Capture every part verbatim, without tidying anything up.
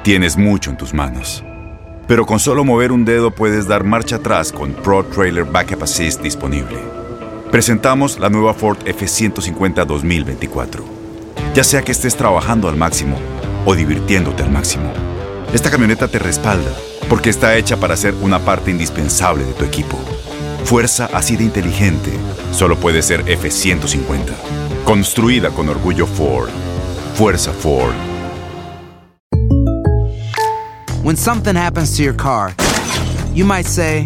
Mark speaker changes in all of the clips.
Speaker 1: Tienes mucho en tus manos. Pero con solo mover un dedo puedes dar marcha atrás con Pro Trailer Backup Assist disponible. Presentamos la nueva Ford F ciento cincuenta dos mil veinticuatro. Ya sea que estés trabajando al máximo o divirtiéndote al máximo, esta camioneta te respalda porque está hecha para ser una parte indispensable de tu equipo. Fuerza así de inteligente solo puede ser F ciento cincuenta. Construida con orgullo Ford. Fuerza Ford.
Speaker 2: When something happens to your car, you might say,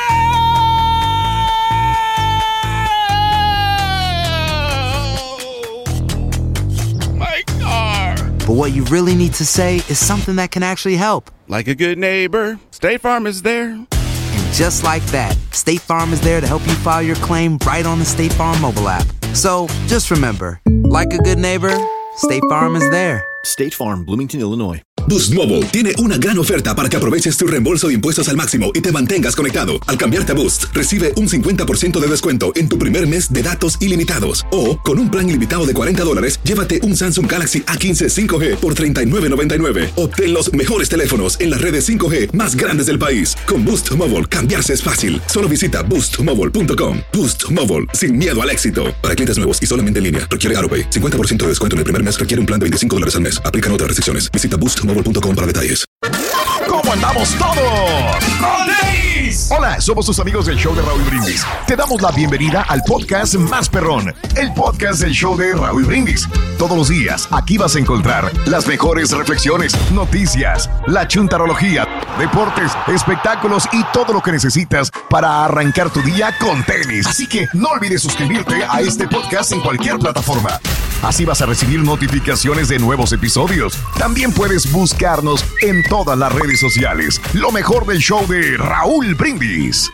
Speaker 3: My car!
Speaker 2: but what you really need to say is something that can actually help.
Speaker 3: Like a good neighbor, State Farm is there.
Speaker 2: And just like that, State Farm is there to help you file your claim right on the State Farm mobile app. So just remember, like a good neighbor, State Farm is there.
Speaker 4: State Farm, Bloomington, Illinois.
Speaker 5: Boost Mobile tiene una gran oferta para que aproveches tu reembolso de impuestos al máximo y te mantengas conectado. Al cambiarte a Boost, recibe un cincuenta por ciento de descuento en tu primer mes de datos ilimitados. O, con un plan ilimitado de cuarenta dólares, llévate un Samsung Galaxy A quince cinco G por treinta y nueve noventa y nueve. Obtén los mejores teléfonos en las redes cinco G más grandes del país. Con Boost Mobile, cambiarse es fácil. Solo visita boost mobile punto com. Boost Mobile, sin miedo al éxito. Para clientes nuevos y solamente en línea, requiere AutoPay. cincuenta por ciento de descuento en el primer mes requiere un plan de veinticinco dólares al mes. Aplican otras restricciones. Visita boost mobile punto com para detalles.
Speaker 6: ¿Cómo andamos todos? ¡Con tenis! Hola, somos tus amigos del show de Raúl Brindis. Te damos la bienvenida al podcast más perrón, el podcast del show de Raúl Brindis. Todos los días, aquí vas a encontrar las mejores reflexiones, noticias, la chuntarología, deportes, espectáculos y todo lo que necesitas para arrancar tu día con tenis. Así que no olvides suscribirte a este podcast en cualquier plataforma. Así vas a recibir notificaciones de nuevos episodios. También puedes buscarnos en todas las redes sociales. Lo mejor del show de Raúl Brindis.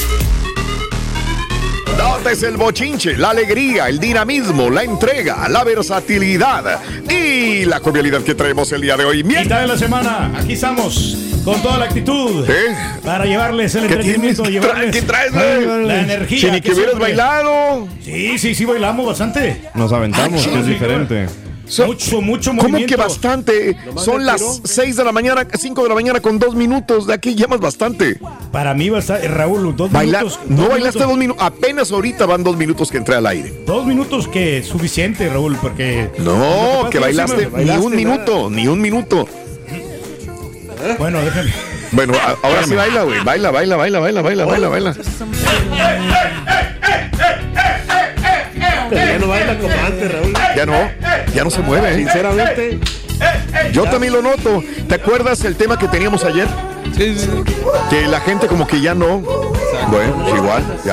Speaker 6: Notes el bochinche, la alegría, el dinamismo, la entrega, la versatilidad y la jovialidad que traemos el día de hoy.
Speaker 7: Mitad de la semana, aquí estamos con toda la actitud
Speaker 6: ¿Eh?
Speaker 7: para llevarles el
Speaker 6: ¿Qué
Speaker 7: entretenimiento,
Speaker 6: tienes?
Speaker 7: llevarles
Speaker 6: ¿Qué traes,
Speaker 7: la, la energía.
Speaker 6: Si ni que hubieras
Speaker 7: siempre...
Speaker 6: bailado.
Speaker 7: Sí, sí, sí, bailamos bastante.
Speaker 8: Nos aventamos,
Speaker 7: Ay,
Speaker 8: que es
Speaker 7: sí,
Speaker 8: diferente.
Speaker 6: So,
Speaker 7: mucho, mucho
Speaker 6: ¿Cómo
Speaker 7: movimiento.
Speaker 6: que bastante? Son las seis de la mañana, cinco de la mañana con dos minutos. De aquí llamas bastante.
Speaker 7: Para mí bastante, Raúl, dos
Speaker 6: Baila,
Speaker 7: minutos.
Speaker 6: no
Speaker 7: dos
Speaker 6: bailaste
Speaker 7: minutos,
Speaker 6: dos minutos. Apenas ahorita van dos minutos que entré al aire.
Speaker 7: Dos minutos que es suficiente, Raúl, porque...
Speaker 6: No, que, que bailaste,
Speaker 7: me...
Speaker 6: ni un minuto, ni un minuto.
Speaker 7: Bueno, déjame.
Speaker 6: Bueno, a, ahora sí baila, güey. Baila, baila, baila, baila, baila, baila, baila.
Speaker 9: Ya no baila como antes, Raúl.
Speaker 6: Ya no, ya no se mueve. ¿eh?
Speaker 9: Sinceramente.
Speaker 6: Yo también lo noto. ¿Te acuerdas el tema que teníamos ayer?
Speaker 9: Sí, sí.
Speaker 6: Que la gente como que ya no. Bueno, pues igual, ya.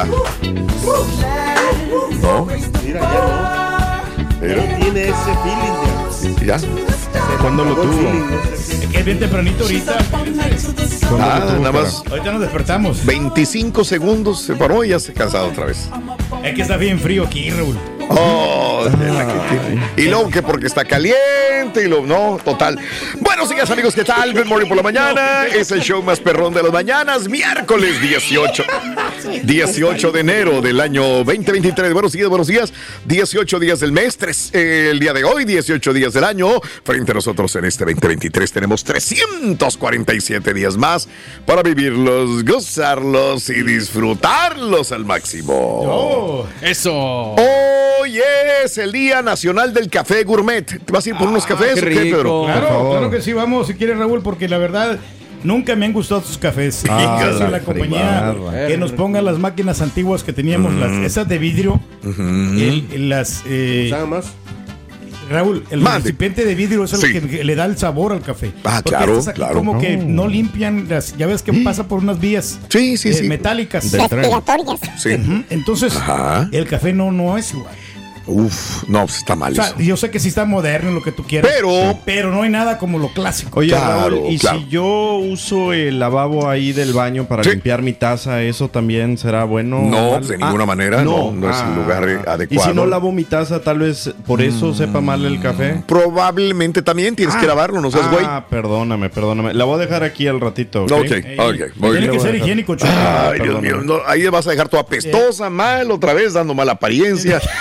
Speaker 6: ¿No?
Speaker 9: Mira, ya no.
Speaker 6: Pero,
Speaker 9: No tiene ese feeling ya.
Speaker 6: ya.
Speaker 8: ¿Cuándo lo tuvo?
Speaker 7: Es que es bien tempranito ahorita.
Speaker 6: Ah, nada más
Speaker 7: Ahorita nos despertamos.
Speaker 6: veinticinco segundos se paró y ya se ha cansado otra vez.
Speaker 7: Es que está bien frío aquí, Raúl.
Speaker 6: Oh, y luego que porque está caliente y lo no, total. Buenos días, amigos, ¿qué tal? Good morning por la mañana. Es el show más perrón de las mañanas, miércoles dieciocho. dieciocho de enero del año veinte veintitrés. Buenos días, buenos días. dieciocho días del mes, tres, eh, el día de hoy, dieciocho días del año. Frente a nosotros en este veinte veintitrés tenemos trescientos cuarenta y siete días más para vivirlos, gozarlos y disfrutarlos al máximo.
Speaker 7: Oh,
Speaker 9: Eso.
Speaker 6: Hoy es el Día Nacional del Café Gourmet. ¿Te vas a ir por unos cafés
Speaker 9: qué
Speaker 6: o qué,
Speaker 9: rico.
Speaker 6: Pedro?
Speaker 7: claro, claro que sí, vamos, si quieres, Raúl, porque la verdad nunca me han gustado tus cafés.
Speaker 8: Ah,
Speaker 7: Gracias a
Speaker 8: la
Speaker 7: la compañía
Speaker 8: primera.
Speaker 7: que nos ponga las máquinas antiguas que teníamos,
Speaker 6: Mm.
Speaker 7: las, esas de vidrio,
Speaker 6: Mm.
Speaker 7: el- el- las eh,
Speaker 9: Nada más.
Speaker 7: Raúl, el
Speaker 6: Mande.
Speaker 7: recipiente de vidrio es el
Speaker 6: Sí.
Speaker 7: que le da el sabor al café.
Speaker 6: Ah,
Speaker 7: Porque
Speaker 6: claro,
Speaker 7: estas aquí
Speaker 6: claro.
Speaker 7: como que no limpian las, ya ves que pasa por unas vías
Speaker 6: Sí, sí,
Speaker 7: eh,
Speaker 6: sí.
Speaker 7: metálicas.
Speaker 8: Del tren.
Speaker 6: Sí.
Speaker 7: Ujú, Entonces,
Speaker 6: Ajá.
Speaker 7: el café no, no es igual.
Speaker 6: Uf, no, pues está mal
Speaker 7: O sea,
Speaker 6: eso.
Speaker 7: yo sé que sí está moderno, lo que tú quieras.
Speaker 6: Pero-
Speaker 7: pero no hay nada como lo clásico.
Speaker 8: Oye,
Speaker 6: Claro,
Speaker 8: Raúl, y
Speaker 6: claro.
Speaker 8: si yo uso el lavabo ahí del baño para
Speaker 6: Sí.
Speaker 8: limpiar mi taza, ¿eso también será bueno?
Speaker 6: No,
Speaker 8: o mal?
Speaker 6: de ninguna manera, no, no es el lugar, eh,
Speaker 8: Y
Speaker 6: adecuado.
Speaker 8: si no lavo mi taza, tal vez por eso sepa mal el café.
Speaker 6: Probablemente también tienes que lavarlo, no seas güey.
Speaker 8: Ah, perdóname, perdóname. La voy a dejar aquí al ratito, ¿ok?
Speaker 6: Ok,
Speaker 7: Ey,
Speaker 6: ok, muy
Speaker 7: tiene
Speaker 6: bien.
Speaker 7: que ser higiénico, chico.
Speaker 6: Ay, Dios
Speaker 8: perdóname.
Speaker 6: mío, no, ahí vas a dejar toda apestosa, mal, otra vez, dando mala apariencia.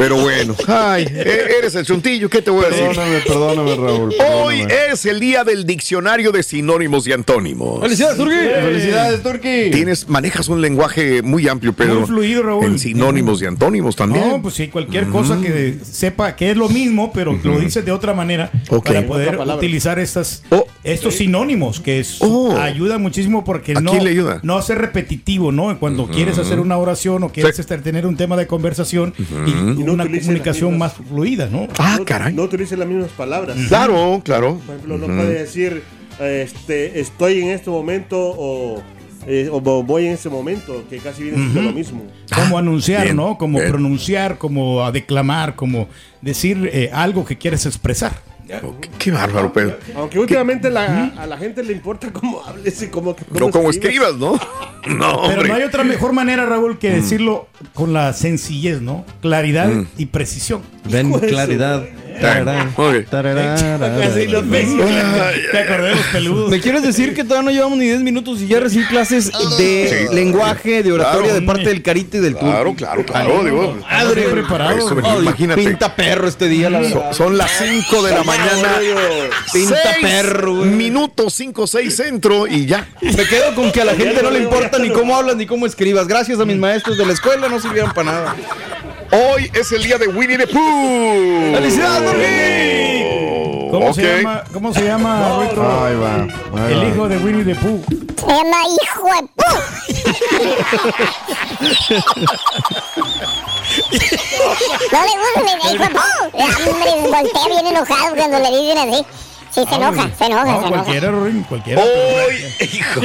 Speaker 6: Pero bueno, ay, eres el chuntillo, ¿qué te voy a decir?
Speaker 8: Perdóname, perdóname, Raúl.
Speaker 6: Hoy
Speaker 8: perdóname.
Speaker 6: es el día del diccionario de sinónimos y antónimos.
Speaker 8: ¡Felicidades, Turki! ¡Felicidades, Turki!
Speaker 6: Tienes, manejas un lenguaje muy amplio, Pedro.
Speaker 7: Muy fluido, Raúl.
Speaker 6: En sinónimos y antónimos también.
Speaker 7: No, pues sí, cualquier cosa que sepa que es lo mismo, pero lo dices de otra manera
Speaker 6: Ok.
Speaker 7: para poder
Speaker 9: Otra palabra.
Speaker 7: utilizar estas,
Speaker 6: Oh.
Speaker 7: estos sinónimos, que es,
Speaker 6: Oh.
Speaker 7: ayuda muchísimo porque
Speaker 6: ¿A
Speaker 7: no,
Speaker 6: quién le ayuda?
Speaker 7: no ser repetitivo, ¿no? Cuando quieres hacer una oración o quieres
Speaker 6: Sí.
Speaker 7: estar, tener un tema de conversación y
Speaker 9: Y no
Speaker 7: una
Speaker 9: utilices
Speaker 7: comunicación
Speaker 9: las
Speaker 7: más fluida, ¿no?
Speaker 6: Ah,
Speaker 9: no,
Speaker 6: caray.
Speaker 9: No utilice las mismas palabras.
Speaker 6: Claro, claro.
Speaker 9: Por ejemplo, no puede decir, este, estoy en este momento o, eh, o voy en este momento, que casi viene siendo lo mismo.
Speaker 7: Como
Speaker 6: Ah,
Speaker 7: anunciar,
Speaker 6: bien,
Speaker 7: ¿no? Como
Speaker 6: bien.
Speaker 7: pronunciar, como a declamar, como decir eh, algo que quieres expresar.
Speaker 6: Oh, qué, qué bárbaro, Pedro.
Speaker 9: Aunque últimamente la- a la gente le importa cómo hables y cómo, cómo
Speaker 6: No como
Speaker 9: escribas.
Speaker 6: escribas, ¿no? No,
Speaker 7: Pero
Speaker 6: hombre.
Speaker 7: no hay otra mejor manera, Raúl, que decirlo con la sencillez, ¿no? Claridad y precisión.
Speaker 8: Ven,
Speaker 9: Hijo de su-
Speaker 8: claridad. Tararán,
Speaker 6: Ok.
Speaker 8: tararán,
Speaker 7: Así los ves. Te acordé de los peludos.
Speaker 8: ¿Me quieres decir que todavía no llevamos ni diez minutos y ya recibí clases de
Speaker 6: Sí.
Speaker 8: lenguaje, de oratoria
Speaker 6: Claro.
Speaker 8: de parte del Carita y del Turki?
Speaker 6: Claro, claro, claro. Digo,
Speaker 8: Madre,
Speaker 7: preparado.
Speaker 6: eso,
Speaker 8: Ay,
Speaker 6: imagínate.
Speaker 8: pinta perro este día, la verdad.
Speaker 6: Son, son las cinco de la mañana.
Speaker 8: Pinta
Speaker 6: Seis
Speaker 8: perro, güey.
Speaker 6: Minutos, cinco, seis centro y ya.
Speaker 8: Me quedo con que a la gente no le importa ni cómo hablas ni cómo escribas. Gracias a mis maestros de la escuela, no sirvieron para nada.
Speaker 6: Hoy es el día de Winnie the Pooh.
Speaker 8: ¡Felicidades, Turki!
Speaker 7: ¿Cómo,
Speaker 6: Ok.
Speaker 7: se llama, ¿Cómo se llama, Ruito?
Speaker 8: Ahí va. ahí
Speaker 7: El
Speaker 8: va.
Speaker 7: hijo de Winnie the Pooh.
Speaker 10: Se llama hijo de pu. No le gusta el hijo de pu. Hombre, voltea bien enojado cuando le dicen así. Sí, se enoja, se enoja,
Speaker 7: No,
Speaker 10: se enoja.
Speaker 7: cualquiera, Ruin, cualquiera.
Speaker 6: Hoy, hijo.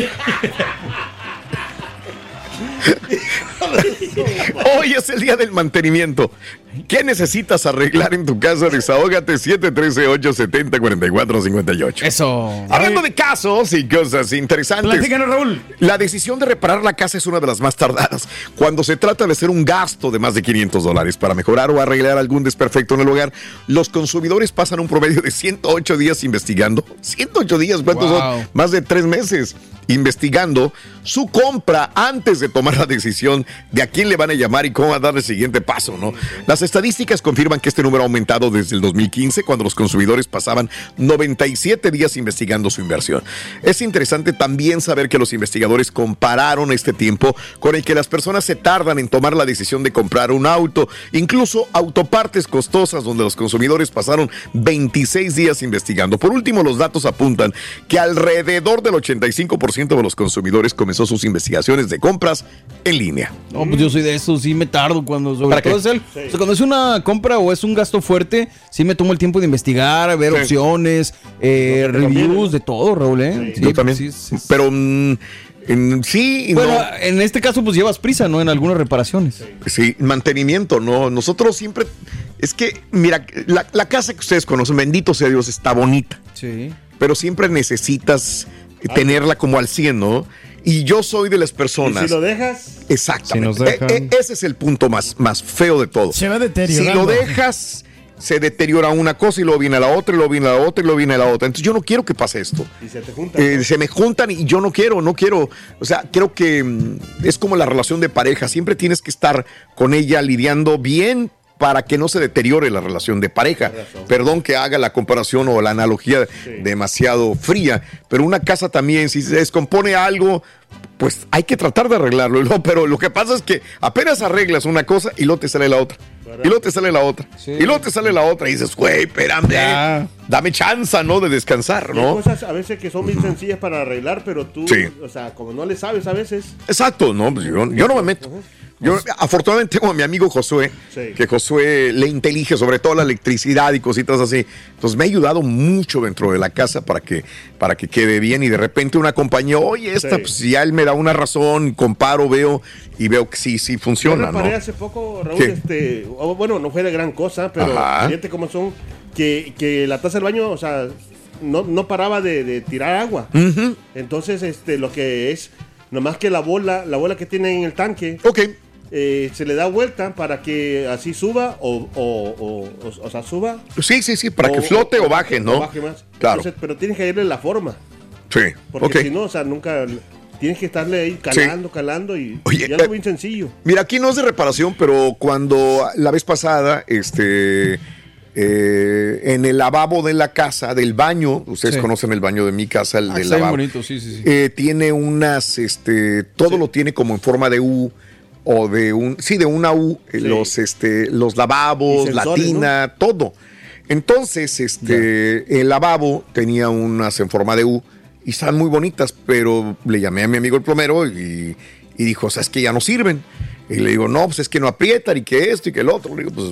Speaker 6: Hoy es el día del mantenimiento. ¿Qué necesitas arreglar en tu casa? Desahógate siete uno tres, ocho siete cero, cuatro cuatro cinco ocho.
Speaker 8: Eso.
Speaker 6: Hablando de casos y cosas interesantes.
Speaker 7: Platícanos, Raúl.
Speaker 6: La decisión de reparar la casa es una de las más tardadas. Cuando se trata de hacer un gasto de más de quinientos dólares para mejorar o arreglar algún desperfecto en el hogar, los consumidores pasan un promedio de ciento ocho días investigando. ciento ocho días, ¿cuántos
Speaker 8: Wow.
Speaker 6: son? Más de tres meses investigando su compra antes de tomar la decisión de a quién le van a llamar y cómo va a dar el siguiente paso, ¿no? Las estadísticas confirman que este número ha aumentado desde el dos mil quince, cuando los consumidores pasaban noventa y siete días investigando su inversión. Es interesante también saber que los investigadores compararon este tiempo con el que las personas se tardan en tomar la decisión de comprar un auto, incluso autopartes costosas donde los consumidores pasaron veintiséis días investigando. Por último, los datos apuntan que alrededor del ochenta y cinco por ciento de los consumidores comenzó sus investigaciones de compras en línea.
Speaker 8: No, pues yo soy de eso, sí me tardo cuando, sobre
Speaker 6: ¿Para
Speaker 8: todo
Speaker 6: qué?
Speaker 8: es el, o sea, cuando es una compra o es un gasto fuerte, sí me tomo el tiempo de investigar, ver
Speaker 6: Sí.
Speaker 8: opciones, eh,
Speaker 9: No,
Speaker 8: reviews,
Speaker 9: también.
Speaker 8: de todo, Raúl, ¿eh?
Speaker 6: Yo también.
Speaker 8: sí, sí, sí.
Speaker 6: Pero mm, en- sí y
Speaker 8: Bueno,
Speaker 6: no.
Speaker 8: en este caso pues llevas prisa, ¿no? En algunas reparaciones.
Speaker 6: Sí, mantenimiento, ¿no? Nosotros siempre... Es que, mira, la, la casa que ustedes conocen, bendito sea Dios, está bonita.
Speaker 8: Sí.
Speaker 6: Pero siempre necesitas tenerla como al cien, ¿no? Y yo soy de las
Speaker 9: Y
Speaker 6: personas...
Speaker 9: si lo dejas,
Speaker 6: Exactamente.
Speaker 8: Si nos dejan.
Speaker 6: E- e- ese es el punto más, más feo de todo.
Speaker 7: Se va
Speaker 6: Si
Speaker 7: deteriorando.
Speaker 6: lo dejas, se deteriora una cosa y luego viene la otra, y luego viene la otra, y luego viene la otra. Entonces yo no quiero que pase esto.
Speaker 9: y se te juntan.
Speaker 6: Eh, se me juntan y yo no quiero, no quiero. O sea, creo que mm, es como la relación de pareja. Siempre tienes que estar con ella lidiando bien para que no se deteriore la relación de pareja. Perdón que haga la comparación o la analogía demasiado fría, pero una casa también, si se descompone algo, pues hay que tratar de arreglarlo. ¿no? Pero lo que pasa es que apenas arreglas una cosa y luego te sale la otra. Y luego te sale la otra.
Speaker 8: Sí.
Speaker 6: Y luego te sale la otra. Y dices, güey, espérame.
Speaker 8: Ya.
Speaker 6: Dame chance, ¿no? De descansar,
Speaker 9: Y hay
Speaker 6: ¿no?
Speaker 9: cosas a veces que son muy sencillas para arreglar, pero tú,
Speaker 6: Sí.
Speaker 9: o sea, como no le sabes a veces,
Speaker 6: Exacto, no, pues yo, yo no me meto. Yo afortunadamente tengo a mi amigo Josué,
Speaker 9: Sí.
Speaker 6: que Josué le intelige sobre todo la electricidad y cositas así. Entonces me ha ayudado mucho dentro de la casa para que, para que quede bien. Y de repente una compañía, oye, esta,
Speaker 9: Sí.
Speaker 6: pues ya él me da una razón, comparo, veo y veo que sí, sí
Speaker 9: yo
Speaker 6: funciona, ¿no?
Speaker 9: reparé hace poco, Raúl,
Speaker 6: ¿Qué?
Speaker 9: este, o- bueno, no fue de gran cosa, pero
Speaker 6: Ajá.
Speaker 9: fíjate cómo son, que, que la taza del baño, o sea, no, no paraba de, de tirar agua.
Speaker 6: Ujú.
Speaker 9: Entonces, este, lo que es, nomás que la bola, la bola que tiene en el tanque,
Speaker 6: Ok.
Speaker 9: eh, se le da vuelta para que así suba o, o, o, o, o sea, suba.
Speaker 6: Sí, sí, sí, para que
Speaker 9: o-
Speaker 6: flote o baje, ¿no?
Speaker 9: O baje más.
Speaker 6: Claro.
Speaker 9: Entonces, pero tienes que darle la forma.
Speaker 6: Sí,
Speaker 9: Porque
Speaker 6: ok.
Speaker 9: si no, o sea, nunca. tienes que estarle ahí calando, sí. calando y,
Speaker 6: Oye,
Speaker 9: y algo
Speaker 6: eh,
Speaker 9: bien sencillo.
Speaker 6: Mira, aquí no es de reparación, pero cuando la vez pasada, este, eh, en el lavabo de la casa, del baño, ustedes sí. conocen el baño de mi casa, el
Speaker 8: ah,
Speaker 6: del lavabo.
Speaker 8: Bonito, sí, sí, sí.
Speaker 6: Eh, tiene unas, este, todo sí. lo tiene como en forma de U. O de un, sí, de una U, sí. los, este, los lavabos, sensores, la tina, ¿no? todo. Entonces, este, yeah. el lavabo tenía unas en forma de U y estaban muy bonitas, pero le llamé a mi amigo el plomero y, y dijo, o sea, es que ya no sirven. Y le digo, no, pues es que no aprietan y que esto y que el otro. Le digo, pues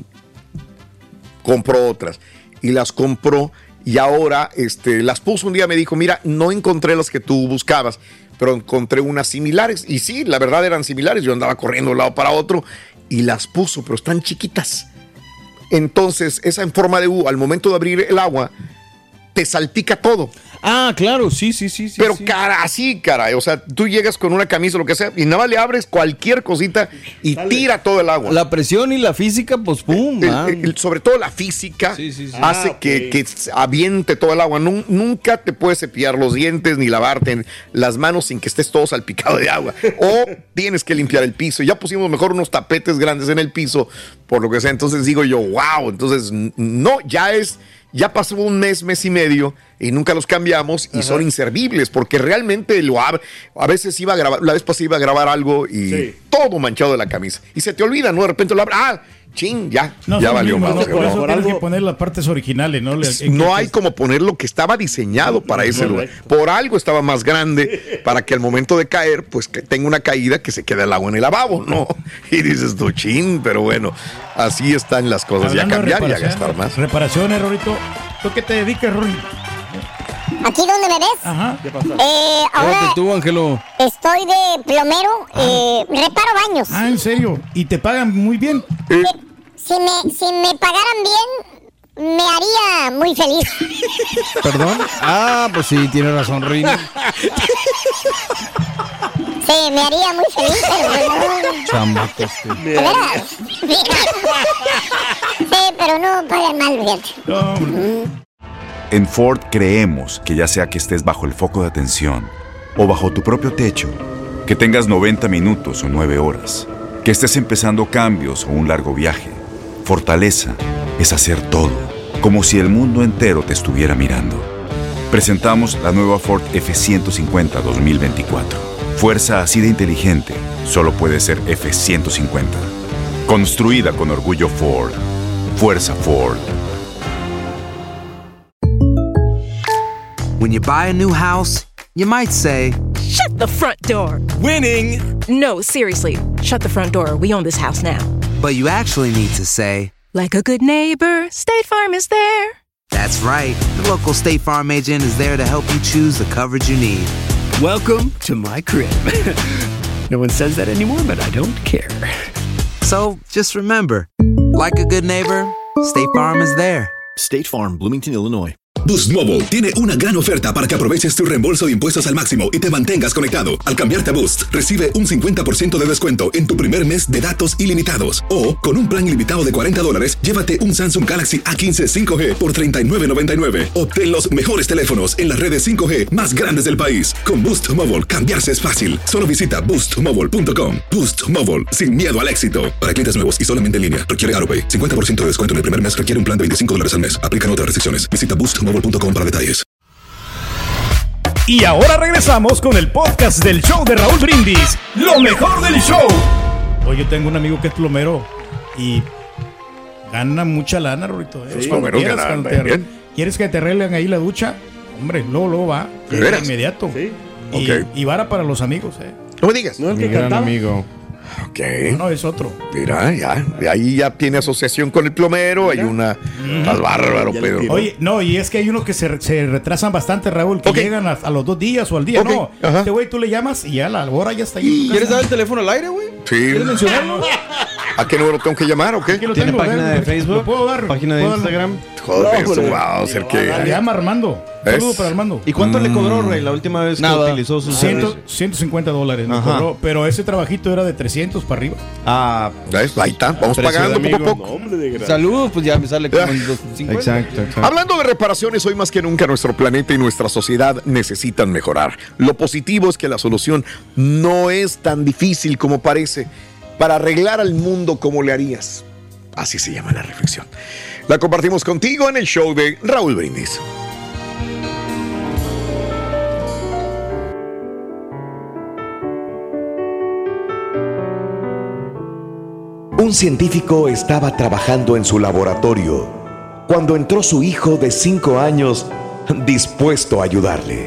Speaker 6: compró otras. Y las compró y ahora este, las puso un día, me dijo, mira, no encontré las que tú buscabas, pero encontré unas similares. Y sí, la verdad eran similares. Yo andaba corriendo de un lado para otro y las puso, pero están chiquitas. Entonces, esa en forma de U, al momento de abrir el agua, te salpica todo.
Speaker 8: Ah, claro, sí, sí, sí. sí
Speaker 6: pero
Speaker 8: sí.
Speaker 6: cara, así, cara. O sea, tú llegas con una camisa o lo que sea y nada más le abres cualquier cosita y Dale. tira todo el agua.
Speaker 8: La presión y la física, pues pum.
Speaker 6: El, el, el, sobre todo la física sí, sí, sí. hace ah, okay. que, que aviente todo el agua. Nun, nunca te puedes cepillar los dientes ni lavarte las manos sin que estés todo salpicado de agua. O tienes que limpiar el piso. Ya pusimos mejor unos tapetes grandes en el piso, por lo que sea. Entonces digo yo, wow. Entonces, no, ya es... Ya pasó un mes, mes y medio y nunca los cambiamos y Ajá. son inservibles porque realmente lo abre. A veces iba a grabar, la vez pasada iba a grabar algo y sí. todo manchado de la camisa. Y se te olvida, ¿no? De repente lo abres, ah, ching, ya,
Speaker 7: no,
Speaker 6: ya valió
Speaker 7: más.
Speaker 6: No,
Speaker 7: por eso por tienes algo... que poner las partes originales, ¿no?
Speaker 6: No hay como poner lo que estaba diseñado para no, ese lugar. Por algo estaba más grande para que al momento de caer, pues que tenga una caída que se quede el agua en el lavabo, ¿no? Y dices tú, chin, pero bueno, así están las cosas. Hablando ya cambiar y a gastar más.
Speaker 7: Reparaciones, Rorito. ¿Tú qué te dedicas, Rory?
Speaker 10: ¿Aquí donde me ves?
Speaker 7: Ajá. ¿Qué
Speaker 10: pasó? Eh, ahora
Speaker 8: tú, Ángelo.
Speaker 10: Estoy de plomero, ah. eh, reparo baños.
Speaker 7: Ah, ¿en serio? ¿Y te pagan muy bien?
Speaker 10: Eh, si, me, si me pagaran bien, me haría muy feliz.
Speaker 8: ¿Perdón? Ah, pues sí, tiene razón, Rini.
Speaker 10: Sí, me haría muy feliz, pero no.
Speaker 8: Chamacos.
Speaker 10: ¿De veras? Sí, pero no pagan mal, fíjate.
Speaker 1: No. En Ford creemos que ya sea que estés bajo el foco de atención o bajo tu propio techo, que tengas noventa minutos o nueve horas, que estés empezando cambios o un largo viaje, fortaleza es hacer todo, como si el mundo entero te estuviera mirando. Presentamos la nueva Ford F ciento cincuenta dos mil veinticuatro. Fuerza así de inteligente solo puede ser F ciento cincuenta. Construida con orgullo Ford. Fuerza Ford.
Speaker 2: When you buy a new house, you might say,
Speaker 11: "Shut the front door."
Speaker 3: Winning.
Speaker 11: No, seriously. Shut the front door. We own this house now.
Speaker 2: But you actually need to say,
Speaker 11: "Like a good neighbor, State Farm is there."
Speaker 2: That's right. The local State Farm agent is there to help you choose the coverage you need.
Speaker 12: Welcome to my crib. No one says that anymore, but I don't care.
Speaker 2: So, just remember, like a good neighbor, State Farm is there.
Speaker 4: State Farm, Bloomington, Illinois.
Speaker 5: Boost Mobile tiene una gran oferta para que aproveches tu reembolso de impuestos al máximo y te mantengas conectado. Al cambiarte a Boost, recibe un cincuenta por ciento de descuento en tu primer mes de datos ilimitados. O, con un plan ilimitado de cuarenta dólares, llévate un Samsung Galaxy A quince cinco G por treinta y nueve noventa y nueve. Obtén los mejores teléfonos en las redes cinco G más grandes del país. Con Boost Mobile, cambiarse es fácil. Solo visita boost mobile punto com. Boost Mobile, sin miedo al éxito. Para clientes nuevos y solamente en línea, requiere AutoPay. cincuenta por ciento de descuento en el primer mes requiere un plan de veinticinco dólares al mes. Aplican otras restricciones. Visita boost mobile punto com para detalles.
Speaker 7: Y ahora regresamos con el podcast del show de Raúl Brindis, lo mejor del show. Hoy yo tengo un amigo que es plomero y gana mucha lana, Rorito. ¿eh?
Speaker 6: Sí, plomero ganan bien.
Speaker 7: ¿Quieres que te arreglen ahí la ducha? Hombre, luego, luego va.
Speaker 6: ¿De veras?
Speaker 7: Inmediato.
Speaker 9: Sí.
Speaker 7: Y,
Speaker 6: Okay.
Speaker 7: y vara para los amigos, ¿eh?
Speaker 6: No me digas.
Speaker 9: No es
Speaker 8: Mi
Speaker 9: que
Speaker 8: gran
Speaker 9: cantaba.
Speaker 8: amigo.
Speaker 6: Ok.
Speaker 7: No, es otro.
Speaker 6: Mira, ya. De ahí ya tiene asociación con el plomero. Hay una. Más bárbaro,
Speaker 9: Ya le
Speaker 6: pero.
Speaker 9: tiró.
Speaker 7: Oye, no, y es que hay unos que se, se retrasan bastante, Raúl, que
Speaker 6: Ok.
Speaker 7: llegan a, a los dos días o al día.
Speaker 6: Ok,
Speaker 7: No,
Speaker 6: ajá.
Speaker 7: este güey tú le llamas y ya la hora ya está ahí. en tu
Speaker 8: ¿Quieres
Speaker 7: casa.
Speaker 8: dar el teléfono al aire, güey?
Speaker 6: Sí.
Speaker 8: ¿Quieres mencionarlo?
Speaker 6: ¿A qué número tengo que llamar o qué?
Speaker 7: Aquí lo
Speaker 8: ¿Tiene
Speaker 7: tengo,
Speaker 8: página
Speaker 7: ¿eh?
Speaker 8: de Facebook?
Speaker 7: ¿Lo puedo dar?
Speaker 8: ¿Página de
Speaker 7: ¿Puedo dar?
Speaker 8: Instagram?
Speaker 6: Joder,
Speaker 9: No,
Speaker 6: eso
Speaker 9: hombre.
Speaker 6: va a ser que...
Speaker 7: Se llama Armando.
Speaker 6: Es-
Speaker 7: Saludos para Armando.
Speaker 8: ¿Y cuánto
Speaker 6: Mm.
Speaker 8: le cobró, Rey, la última vez Nada. que utilizó sus
Speaker 7: Ciento-
Speaker 8: servicios?
Speaker 7: ciento cincuenta dólares me
Speaker 8: Ajá.
Speaker 7: cobró, pero ese trabajito era de trescientos para arriba.
Speaker 8: Ah,
Speaker 6: ¿Ves? Ahí está, vamos
Speaker 8: Precio de
Speaker 6: pagando poco a
Speaker 8: amigo.
Speaker 6: poco.
Speaker 9: Hombre de gracia.
Speaker 8: saludos, pues ya me sale como en dos cincuenta.
Speaker 7: Exacto, exacto.
Speaker 6: Hablando de reparaciones, hoy más que nunca nuestro planeta y nuestra sociedad necesitan mejorar. Lo positivo es que la solución no es tan difícil como parece. Para arreglar al mundo, ¿cómo le harías? Así se llama la reflexión. La compartimos contigo en el show de Raúl Brindis.
Speaker 13: Un científico estaba trabajando en su laboratorio cuando entró su hijo de cinco años dispuesto a ayudarle.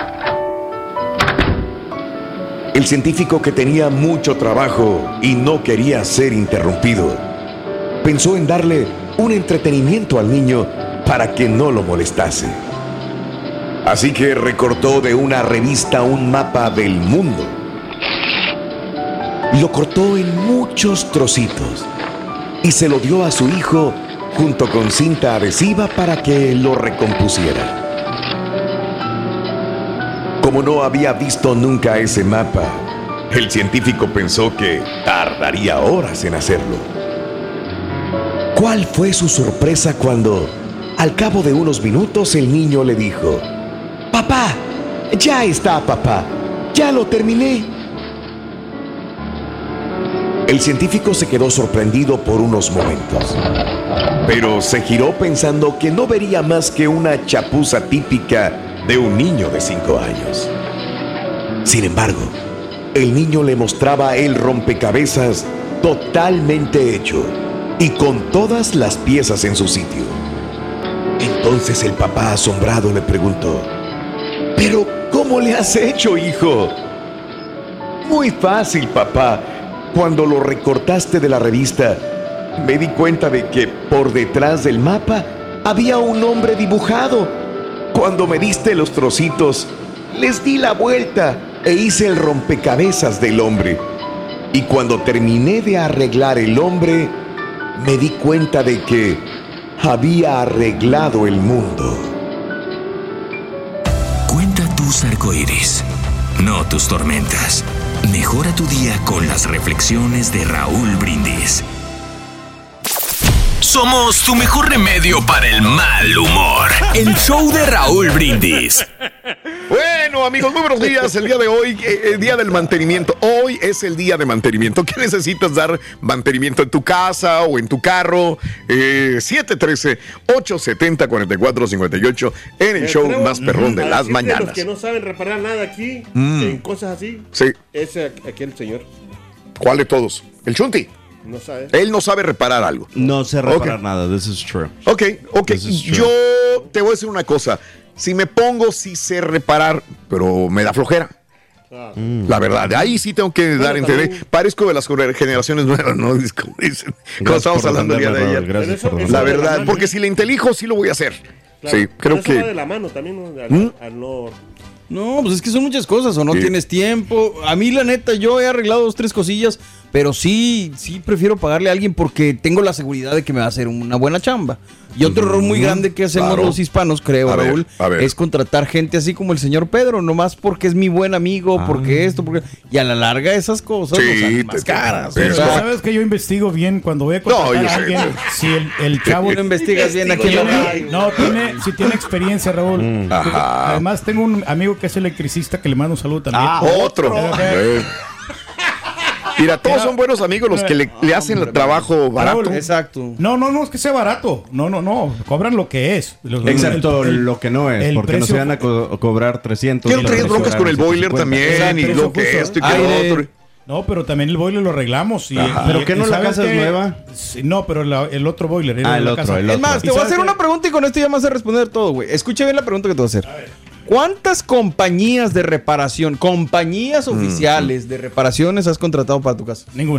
Speaker 13: El científico, que tenía mucho trabajo y no quería ser interrumpido, pensó en darle un entretenimiento al niño para que no lo molestase. Así que recortó de una revista un mapa del mundo. Lo cortó en muchos trocitos y se lo dio a su hijo junto con cinta adhesiva para que lo recompusiera. Como no había visto nunca ese mapa, el científico pensó que tardaría horas en hacerlo. ¿Cuál fue su sorpresa cuando, al cabo de unos minutos, el niño le dijo: «Papá, ya está, papá, ya lo terminé». El científico se quedó sorprendido por unos momentos, pero se giró pensando que no vería más que una chapuza típica de un niño de cinco años. Sin embargo, el niño le mostraba el rompecabezas totalmente hecho y con todas las piezas en su sitio. Entonces el papá, asombrado, le preguntó: «¿Pero cómo le has hecho, hijo?». «Muy fácil, papá. Cuando lo recortaste de la revista, me di cuenta de que por detrás del mapa había un hombre dibujado. Cuando me diste los trocitos, les di la vuelta e hice el rompecabezas del hombre. Y cuando terminé de arreglar el hombre, me di cuenta de que había arreglado el mundo».
Speaker 14: Cuenta tus arcoíris, no tus tormentas. Mejora tu día con las reflexiones de Raúl Brindis. Somos tu mejor remedio para el mal humor. El show de Raúl Brindis.
Speaker 6: Bueno, amigos, muy buenos días. El día de hoy, eh, el día del mantenimiento. Hoy es el día de mantenimiento. ¿Qué necesitas dar mantenimiento en tu casa o en tu carro? Eh, siete uno tres, ocho siete cero, cuatro cuatro cinco ocho en el
Speaker 9: Me
Speaker 6: show
Speaker 9: atrevo
Speaker 6: más perrón de
Speaker 9: a
Speaker 6: las
Speaker 9: decirte,
Speaker 6: mañanas.
Speaker 9: Los que no saben reparar nada aquí,
Speaker 6: Mm.
Speaker 9: en cosas así,
Speaker 6: Sí.
Speaker 9: es aquel señor.
Speaker 6: ¿Cuál de todos? El Chunti.
Speaker 9: No sabe.
Speaker 6: Él no sabe reparar algo.
Speaker 8: No sé reparar
Speaker 6: Ok.
Speaker 8: nada. This is true.
Speaker 6: Ok, ok.
Speaker 8: This is true.
Speaker 6: Yo te voy a decir una cosa. Si me pongo, sí sé reparar, pero me da flojera.
Speaker 8: Mm.
Speaker 6: La verdad, ahí sí tengo que dar a entender.
Speaker 9: también-
Speaker 6: Parezco de las generaciones nuevas, ¿no? Como dicen. Como
Speaker 8: Gracias
Speaker 6: estábamos
Speaker 8: por
Speaker 6: hablando el día de
Speaker 8: defenderme,
Speaker 6: ayer.
Speaker 8: Raúl, gracias
Speaker 9: Pero
Speaker 8: por
Speaker 9: eso-
Speaker 6: La
Speaker 9: eso-
Speaker 6: verdad,
Speaker 9: eso-
Speaker 6: porque si le intelijo, sí lo voy a hacer.
Speaker 9: Claro,
Speaker 6: Sí,
Speaker 9: pero
Speaker 6: creo
Speaker 9: eso va de
Speaker 6: que.
Speaker 9: la mano también, ¿no? Al,
Speaker 6: ¿Mm?
Speaker 9: al no...
Speaker 8: No, pues es que son muchas cosas, o no
Speaker 6: Sí.
Speaker 8: tienes tiempo. A mí, la neta, yo he arreglado dos, tres cosillas, pero sí, sí prefiero pagarle a alguien porque tengo la seguridad de que me va a hacer una buena chamba. Y otro error muy grande que hacemos
Speaker 6: Claro.
Speaker 8: los hispanos, creo,
Speaker 6: A ver,
Speaker 8: Raúl,
Speaker 6: a ver.
Speaker 8: es contratar gente así como el señor Pedro, nomás porque es mi buen amigo,
Speaker 6: Ah.
Speaker 8: porque esto, porque... Y a la larga esas cosas
Speaker 6: Sí,
Speaker 8: nos salen
Speaker 6: te-
Speaker 8: más
Speaker 6: te-
Speaker 8: caras.
Speaker 6: pero
Speaker 8: o sea,
Speaker 7: Sabes que yo investigo bien cuando voy a contratar
Speaker 6: No, yo
Speaker 7: a
Speaker 6: sé.
Speaker 7: alguien. Si el, el chavo
Speaker 8: no investigas bien aquí en la
Speaker 7: tiene, no, tiene, si tiene experiencia, Raúl.
Speaker 6: Mm. Ajá.
Speaker 7: Además, tengo un amigo que es electricista que le mando un saludo también.
Speaker 8: Ah,
Speaker 6: Otro.
Speaker 7: Pero,
Speaker 6: Eh. Mira, todos son buenos amigos los que le, le hacen el trabajo barato.
Speaker 7: Raúl,
Speaker 8: Exacto.
Speaker 7: No, no, no es que sea barato. No, no, no. Cobran lo que es. Lo-
Speaker 15: Excepto
Speaker 7: el- el-
Speaker 15: lo que no es,
Speaker 7: el
Speaker 15: porque no
Speaker 7: precio-
Speaker 15: se van a co- cobrar trescientos.
Speaker 6: Quiero traer
Speaker 15: dólares,
Speaker 6: broncas con el boiler
Speaker 15: ciento cincuenta.
Speaker 6: también, y
Speaker 7: Exacto,
Speaker 6: lo que
Speaker 7: justo.
Speaker 6: esto y que
Speaker 8: Aire.
Speaker 6: lo otro.
Speaker 7: No, pero también el boiler lo arreglamos. Y,
Speaker 6: Ajá.
Speaker 7: y-
Speaker 15: ¿Pero qué no
Speaker 7: y
Speaker 15: la
Speaker 7: ¿sabes
Speaker 15: casa es
Speaker 7: qué?
Speaker 15: nueva?
Speaker 7: Sí, no, pero la- el otro boiler. era
Speaker 15: Ah,
Speaker 7: de
Speaker 15: el
Speaker 7: la
Speaker 15: otro,
Speaker 7: casa.
Speaker 15: el
Speaker 8: Es más, te
Speaker 7: ¿Y
Speaker 8: voy a
Speaker 7: sabes
Speaker 8: hacer
Speaker 7: qué?
Speaker 8: una pregunta y con esto ya me vas a responder todo, güey. Escucha bien la pregunta que te voy a hacer. ¿Cuántas compañías de reparación, compañías oficiales de reparaciones has contratado para tu casa?
Speaker 7: Ninguna.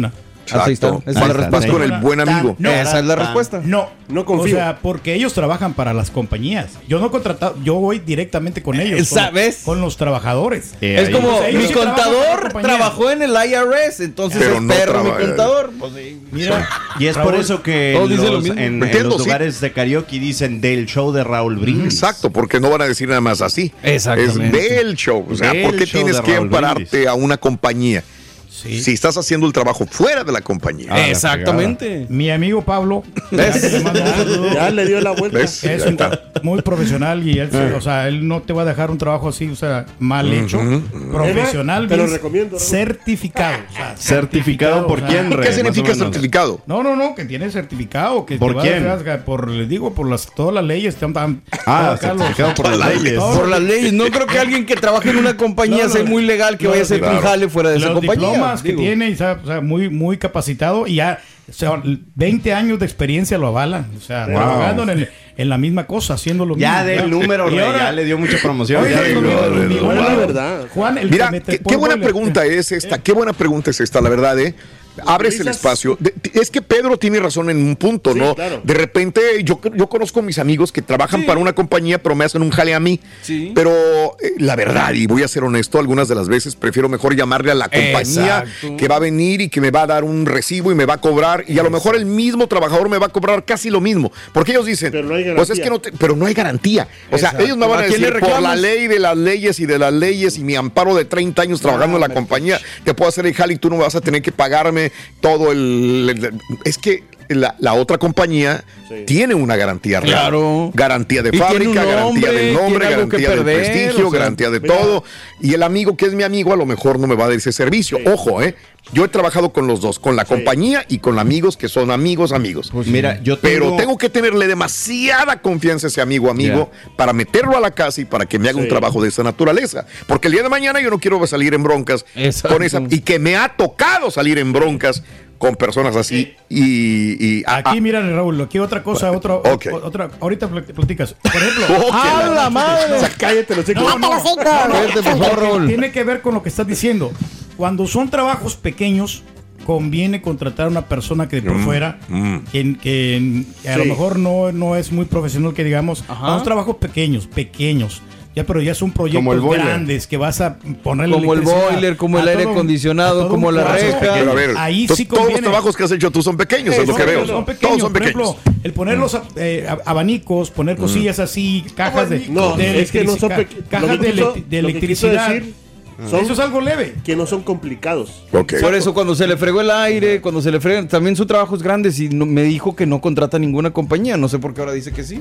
Speaker 8: Así está.
Speaker 6: Exacto.
Speaker 8: Esa es la
Speaker 6: Vas-
Speaker 8: respuesta.
Speaker 6: vas con el buen amigo.
Speaker 7: No,
Speaker 8: Esa es la respuesta.
Speaker 7: No,
Speaker 9: No confío.
Speaker 7: O sea, porque ellos trabajan para las compañías. Yo no he contratado, yo voy directamente con ellos. con-
Speaker 8: ¿Sabes?
Speaker 7: Con, los trabajadores.
Speaker 15: Eh,
Speaker 8: Es
Speaker 15: ahí-
Speaker 8: como
Speaker 7: O sea, ellos
Speaker 8: mi
Speaker 7: sí trabajan para
Speaker 8: contador
Speaker 7: la compañía.
Speaker 8: trabajó en el I R S, entonces
Speaker 6: Pero
Speaker 8: es
Speaker 6: no
Speaker 8: perro mi
Speaker 6: trabaja-
Speaker 8: contador. Pues sí.
Speaker 7: Mira,
Speaker 15: Y es por
Speaker 7: Raúl,
Speaker 15: eso que
Speaker 8: todos
Speaker 15: en
Speaker 8: dicen lo
Speaker 15: los,
Speaker 8: mismo.
Speaker 15: en, en
Speaker 6: Entiendo,
Speaker 15: los
Speaker 6: sí.
Speaker 15: lugares de karaoke dicen del show de Raúl Brindis.
Speaker 6: Exacto, porque no van a decir nada más así.
Speaker 8: Exactamente.
Speaker 6: Es del show. O sea,
Speaker 15: Del
Speaker 6: ¿por qué
Speaker 15: show
Speaker 6: tienes
Speaker 15: de
Speaker 6: que
Speaker 15: Raúl
Speaker 6: ampararte
Speaker 15: Brindis.
Speaker 6: a una compañía?
Speaker 7: Sí.
Speaker 6: Si estás haciendo el trabajo fuera de la compañía.
Speaker 15: Ah, la
Speaker 8: Exactamente.
Speaker 7: Mi amigo Pablo,
Speaker 8: ¿Ves?
Speaker 7: le mando un saludo.
Speaker 9: Ya le dio la vuelta.
Speaker 6: ¿Ves?
Speaker 7: Es
Speaker 6: Ya
Speaker 7: un-
Speaker 6: está.
Speaker 7: muy profesional y él, se- o sea, él no te va a dejar un trabajo así, o sea, mal hecho, profesional,
Speaker 9: Te lo
Speaker 7: bien
Speaker 9: recomiendo, Raúl.
Speaker 7: certificado. o sea,
Speaker 15: ¿Certificado por
Speaker 7: o sea,
Speaker 15: quién,
Speaker 6: ¿Qué
Speaker 15: Rey? Más
Speaker 6: significa
Speaker 15: o menos.
Speaker 6: certificado?
Speaker 7: No, no, no, que tiene certificado, que
Speaker 15: ¿Por
Speaker 7: te va
Speaker 15: quién?
Speaker 7: a dejar, por, les digo, por las todas las leyes, están, están-
Speaker 15: Ah,
Speaker 7: todos acá los-
Speaker 15: certificado por las
Speaker 7: todos-
Speaker 15: leyes.
Speaker 7: todos
Speaker 8: Por las leyes. No creo que alguien que trabaje en una compañía
Speaker 7: No, no,
Speaker 8: sea muy legal que
Speaker 7: no,
Speaker 8: vaya a hacer
Speaker 7: claro.
Speaker 8: un jale fuera de esa
Speaker 7: los
Speaker 8: compañía.
Speaker 7: diplomas que
Speaker 8: digo.
Speaker 7: tiene, y, sabe, o sea, muy, muy capacitado y ya, o sea, veinte años de experiencia lo avalan, o sea,
Speaker 15: Wow.
Speaker 7: trabajando en, el- en la misma cosa, haciendo lo
Speaker 15: Ya
Speaker 7: mismo.
Speaker 15: del número,
Speaker 7: Y
Speaker 15: Rey,
Speaker 7: ahora-
Speaker 15: ya le dio mucha promoción.
Speaker 7: Oye,
Speaker 15: ya
Speaker 7: es
Speaker 15: digo,
Speaker 7: lo mismo,
Speaker 6: no,
Speaker 7: mi
Speaker 6: no,
Speaker 7: Juan,
Speaker 9: no,
Speaker 7: la
Speaker 9: la
Speaker 7: verdad.
Speaker 9: verdad.
Speaker 7: Juan, el
Speaker 6: Mira,
Speaker 7: que me te
Speaker 6: qué, qué
Speaker 7: pongo
Speaker 6: buena
Speaker 7: el-
Speaker 6: pregunta es esta. Qué buena pregunta es esta, la verdad, ¿eh? Abres el
Speaker 9: risas.
Speaker 6: espacio. De- es que Pedro tiene razón en un punto,
Speaker 9: Sí,
Speaker 6: ¿no?
Speaker 9: claro.
Speaker 6: De repente, yo, yo conozco a mis amigos que trabajan para una compañía, pero me hacen un jale a mí.
Speaker 8: Sí.
Speaker 6: Pero eh, la verdad, y voy a ser honesto, algunas de las veces prefiero mejor llamarle a la compañía
Speaker 8: Exacto.
Speaker 6: que va a venir y que me va a dar un recibo y me va a cobrar. Y a lo mejor el mismo trabajador me va a cobrar casi lo mismo. Porque ellos dicen,
Speaker 9: Pero no hay
Speaker 6: pues es
Speaker 9: garantía.
Speaker 6: que no te- pero no hay garantía. O sea,
Speaker 8: Exacto.
Speaker 6: ellos me van a,
Speaker 8: ¿A quién
Speaker 6: decir,
Speaker 8: le
Speaker 6: por la
Speaker 8: reclamas?
Speaker 6: ley de las leyes y de las leyes y mi amparo de treinta años trabajando en la compañía, te puedo hacer el jale y tú no vas a tener que pagarme todo el... el- es que la, la otra compañía
Speaker 9: Sí.
Speaker 6: tiene una garantía real.
Speaker 8: Claro.
Speaker 6: Garantía de
Speaker 8: Y tiene
Speaker 6: fábrica,
Speaker 8: un
Speaker 6: garantía
Speaker 8: nombre,
Speaker 6: del
Speaker 8: tiene
Speaker 6: nombre,
Speaker 8: algo que
Speaker 6: garantía del
Speaker 8: perder,
Speaker 6: prestigio,
Speaker 8: o sea,
Speaker 6: garantía de
Speaker 9: mira.
Speaker 6: todo. Y el amigo que es mi amigo a lo mejor no me va a dar ese servicio. Ojo, ¿eh? Yo he trabajado con los dos, con la compañía y con amigos que son amigos, amigos.
Speaker 15: Mira, yo tengo...
Speaker 6: Pero tengo que tenerle demasiada confianza a ese amigo amigo para meterlo a la casa y para que me haga un
Speaker 9: Sí.
Speaker 6: trabajo de esa naturaleza. Porque el día de mañana yo no quiero salir en broncas
Speaker 8: Exacto.
Speaker 6: con esa. Y que me ha tocado salir en broncas con personas así. Y, y- ah,
Speaker 7: Aquí,
Speaker 6: ah,
Speaker 7: mira, Raúl, aquí otra cosa, otra,
Speaker 6: Ok.
Speaker 7: otra, ahorita pl- platicas. Por ejemplo,
Speaker 6: oh, que
Speaker 8: ¡A
Speaker 6: la-
Speaker 8: la madre!
Speaker 9: O sea, cállate los hijos.
Speaker 10: Cállate los hocico.
Speaker 8: Cállate, por favor, Raúl.
Speaker 7: tiene que ver con lo que estás diciendo. Cuando son trabajos pequeños, conviene contratar a una persona que de por fuera, que, que- que a
Speaker 9: Sí.
Speaker 7: lo mejor no, no es muy profesional, que digamos,
Speaker 8: Ajá.
Speaker 7: son trabajos pequeños, pequeños. Ya, pero ya son
Speaker 15: Como el
Speaker 7: proyectos
Speaker 15: boiler.
Speaker 7: grandes que vas a ponerle
Speaker 8: Como el
Speaker 7: electricidad
Speaker 8: boiler, como
Speaker 7: a
Speaker 8: el aire
Speaker 7: todo-
Speaker 8: acondicionado,
Speaker 7: a todo
Speaker 8: como
Speaker 7: un
Speaker 8: la
Speaker 7: proceso
Speaker 8: reja.
Speaker 7: pequeño.
Speaker 6: Pero a ver,
Speaker 7: Ahí
Speaker 6: entonces,
Speaker 7: sí
Speaker 6: todos los
Speaker 7: conviene.
Speaker 6: trabajos que has hecho tú son pequeños, es lo
Speaker 7: Son-
Speaker 6: que veo.
Speaker 7: son pequeños.
Speaker 6: Todos son
Speaker 7: Por
Speaker 6: pequeños.
Speaker 7: ejemplo, el poner los eh, ab- abanicos, poner cosillas así, cajas de,
Speaker 9: No,
Speaker 7: de
Speaker 9: es que no son
Speaker 7: electrici-
Speaker 9: peque-
Speaker 7: cajas
Speaker 9: lo que
Speaker 7: de,
Speaker 9: quiso-
Speaker 7: elec- de
Speaker 9: lo que quiso
Speaker 7: electricidad.
Speaker 9: decir son-
Speaker 7: Eso es algo leve.
Speaker 9: Que no son complicados.
Speaker 6: Ok.
Speaker 8: Por eso cuando se le fregó el aire, cuando se le fregó, también su trabajo es grande y no- me dijo que no contrata ninguna compañía, no sé por qué ahora dice que sí.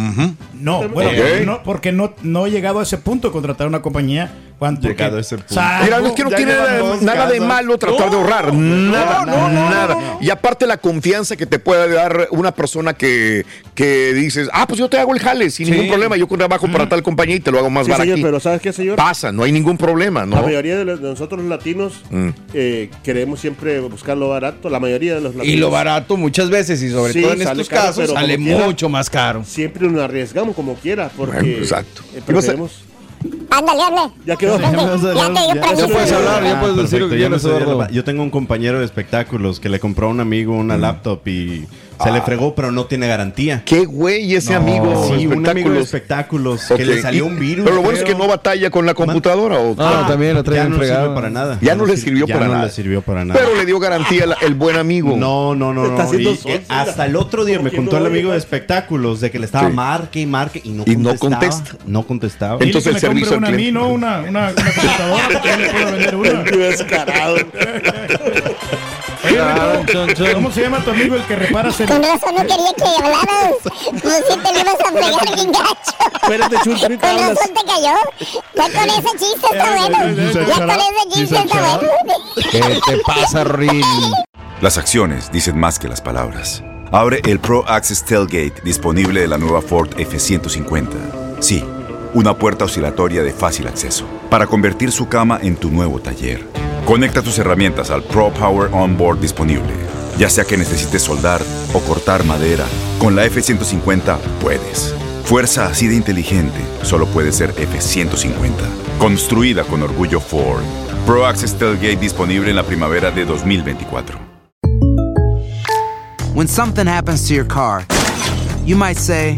Speaker 7: No, bueno,
Speaker 6: Ok.
Speaker 7: porque no, porque no, no he llegado a ese punto de contratar una compañía. Cuando,
Speaker 15: Llegado
Speaker 7: porque
Speaker 15: a ese punto.
Speaker 7: salgo-
Speaker 6: Mira, es que no
Speaker 15: ya
Speaker 6: tiene
Speaker 15: llevan
Speaker 6: nada,
Speaker 15: dos
Speaker 6: nada de
Speaker 15: casas.
Speaker 6: malo tratar de ahorrar. Nada, nada. Y aparte la confianza que te puede dar una persona que, que dices, ah, pues yo te hago el jale sin ningún problema. Yo trabajo para tal compañía y te lo hago más
Speaker 9: Sí,
Speaker 6: barato.
Speaker 9: señor, pero ¿sabes qué, señor?
Speaker 6: Pasa, no hay ningún problema, ¿no?
Speaker 9: La mayoría de, los- de nosotros los latinos
Speaker 6: Mm.
Speaker 9: eh, queremos siempre buscar lo barato. La mayoría de los latinos.
Speaker 8: Y lo barato muchas veces, y sobre
Speaker 9: Sí,
Speaker 8: todo en
Speaker 9: sale
Speaker 8: estos
Speaker 9: caro,
Speaker 8: casos,
Speaker 9: pero
Speaker 8: sale
Speaker 9: como quiera.
Speaker 8: mucho más caro.
Speaker 9: Siempre nos arriesgamos como quiera. Porque
Speaker 6: Bueno, exacto.
Speaker 9: eh,
Speaker 6: ¿Qué vas a-
Speaker 9: preferimos-
Speaker 10: Ándale, ándale.
Speaker 9: Ya quedó.
Speaker 10: Ya te dio
Speaker 8: Ya
Speaker 10: premio.
Speaker 8: puedes hablar, ya
Speaker 15: Ah,
Speaker 8: puedes decir lo
Speaker 15: perfecto,
Speaker 8: que
Speaker 15: ya me
Speaker 8: quieras,
Speaker 15: estoy
Speaker 8: Eduardo.
Speaker 15: dando- Yo tengo un compañero de espectáculos que le compró a un amigo una laptop y se le fregó, pero no tiene garantía.
Speaker 6: Qué güey ese amigo.
Speaker 15: Sí, un amigo de
Speaker 6: espectáculos.
Speaker 15: espectáculos
Speaker 6: Ok.
Speaker 15: que le salió
Speaker 6: Y-
Speaker 15: un virus.
Speaker 6: Pero lo bueno es que
Speaker 15: creo.
Speaker 6: no batalla con la computadora. ¿O qué?
Speaker 8: Ah, también la trae
Speaker 15: ya
Speaker 8: bien
Speaker 15: no le
Speaker 8: fregada.
Speaker 15: sirvió para nada.
Speaker 6: Ya no le sirvió
Speaker 15: ya
Speaker 6: para
Speaker 15: no
Speaker 6: nada.
Speaker 15: le sirvió para nada.
Speaker 6: Pero le dio garantía la- el buen amigo.
Speaker 15: No, no, no,
Speaker 9: Está
Speaker 15: no.
Speaker 9: haciendo
Speaker 15: y,
Speaker 9: sol,
Speaker 15: eh,
Speaker 9: sí,
Speaker 15: hasta
Speaker 9: la-
Speaker 15: el otro día
Speaker 9: como
Speaker 15: me
Speaker 9: que
Speaker 15: contó
Speaker 9: no
Speaker 15: el amigo
Speaker 9: oye,
Speaker 15: de
Speaker 9: macho.
Speaker 15: espectáculos de que le estaba
Speaker 6: Sí.
Speaker 15: marque y marque y no
Speaker 6: Y no
Speaker 15: contestaba.
Speaker 6: contesta.
Speaker 15: No contestaba.
Speaker 7: Dile
Speaker 6: Entonces
Speaker 7: que
Speaker 6: el
Speaker 7: me
Speaker 6: servicio
Speaker 7: compre
Speaker 6: al
Speaker 7: una a mí,
Speaker 6: cliente.
Speaker 7: ¿no? Una, una, una computadora, porque yo le puedo vender una.
Speaker 9: Qué descarado.
Speaker 7: Oye, Beto, ¿cómo se llama tu amigo el que reparas el...
Speaker 10: Con razón no quería que hablaras. Pues si te lo ibas a fregar bien gacho.
Speaker 9: Espérate, Chunta, ahorita
Speaker 10: Con
Speaker 9: hablas.
Speaker 10: razón te cayó. Ya con ese chiste está bueno. Ya con ese chiste está bueno.
Speaker 8: ¿Qué te pasa, Rin?
Speaker 1: Las acciones dicen más que las palabras. Abre el Pro Access Tailgate disponible de la nueva Ford F ciento cincuenta. Sí, una puerta oscilatoria de fácil acceso para convertir su cama en tu nuevo taller. Conecta tus herramientas al Pro Power Onboard disponible. Ya sea que necesites soldar o cortar madera, con la F ciento cincuenta puedes. Fuerza así de inteligente solo puede ser F ciento cincuenta. Construida con orgullo Ford. Pro Access Tailgate disponible en la primavera de dos mil veinticuatro.
Speaker 2: When something happens to your car, you might say,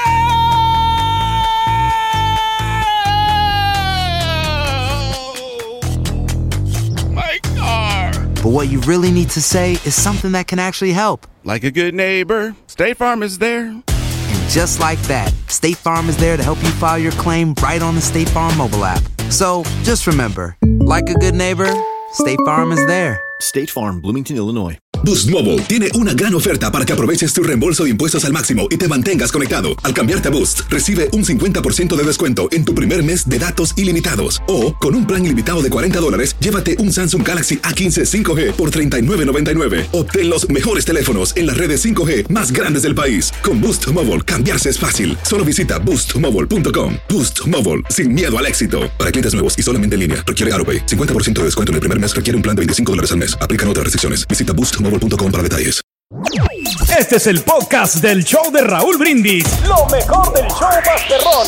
Speaker 3: My car.
Speaker 2: but what you really need to say is something that can actually help.
Speaker 3: Like a good neighbor, State Farm is there.
Speaker 2: And just like that, State Farm is there to help you file your claim right on the State Farm mobile app. So just remember, like a good neighbor, State Farm is there.
Speaker 4: State Farm, Bloomington, Illinois.
Speaker 5: Boost Mobile tiene una gran oferta para que aproveches tu reembolso de impuestos al máximo y te mantengas conectado. Al cambiarte a Boost, recibe un cincuenta por ciento de descuento en tu primer mes de datos ilimitados. O, con un plan ilimitado de cuarenta dólares, llévate un Samsung Galaxy A quince cinco G por treinta y nueve noventa y nueve. Obtén los mejores teléfonos en las redes cinco G más grandes del país. Con Boost Mobile, cambiarse es fácil. Solo visita boost mobile punto com. Boost Mobile, sin miedo al éxito. Para clientes nuevos y solamente en línea, requiere AutoPay. cincuenta por ciento de descuento en el primer mes requiere un plan de veinticinco dólares al mes. Aplican otras restricciones. Visita boost mobile punto com para detalles.
Speaker 7: Este es el podcast del show de Raúl Brindis. Lo mejor del show Masterrón.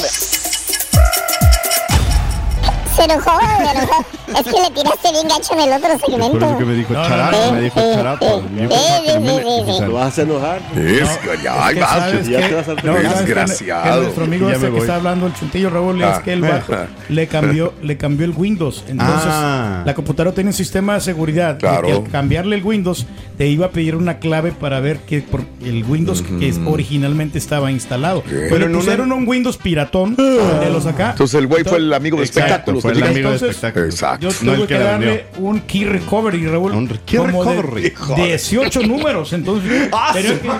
Speaker 10: Se enojó, se enojó. Es que le tiraste bien gacho en el otro segmento.
Speaker 15: Por eso que me dijo
Speaker 10: No,
Speaker 15: charapo,
Speaker 10: no, no.
Speaker 15: me dijo
Speaker 10: Eh,
Speaker 15: charapo.
Speaker 10: eh,
Speaker 15: Yo
Speaker 10: eh,
Speaker 15: pensaba que
Speaker 10: sí,
Speaker 15: me-
Speaker 10: sí, sí,
Speaker 15: o sea,
Speaker 9: Lo vas a enojar.
Speaker 6: Es,
Speaker 7: No,
Speaker 6: ya,
Speaker 7: es que
Speaker 6: va,
Speaker 7: sabes
Speaker 9: ya
Speaker 7: que-
Speaker 9: te vas a
Speaker 7: no, sabes que
Speaker 6: desgraciado.
Speaker 7: que nuestro amigo
Speaker 15: Ya
Speaker 7: este
Speaker 15: me
Speaker 7: que
Speaker 15: voy.
Speaker 7: está hablando, el chuntillo Raúl,
Speaker 6: Ah.
Speaker 7: es que el vato le cambió, le cambió el Windows. Entonces,
Speaker 15: Ah.
Speaker 7: la computadora tiene un sistema de seguridad.
Speaker 6: Claro.
Speaker 7: Y al cambiarle el Windows, te iba a pedir una clave para ver que por el Windows que es- originalmente estaba instalado. Pero
Speaker 6: Pero
Speaker 7: le
Speaker 6: en una-
Speaker 7: pusieron un Windows piratón de los acá.
Speaker 6: Entonces el güey fue el amigo de
Speaker 7: Exacto,
Speaker 6: espectáculos.
Speaker 15: Fue
Speaker 6: que
Speaker 15: el
Speaker 6: digas.
Speaker 15: amigo de
Speaker 7: Entonces,
Speaker 15: espectáculos.
Speaker 6: Exacto.
Speaker 7: Yo
Speaker 15: No el
Speaker 7: tuve
Speaker 15: que
Speaker 7: que
Speaker 15: la
Speaker 7: darle
Speaker 15: vendió.
Speaker 7: un key recovery, Raúl.
Speaker 15: Un key
Speaker 7: como de
Speaker 15: recovery.
Speaker 7: dieciocho números. Entonces, tenía que-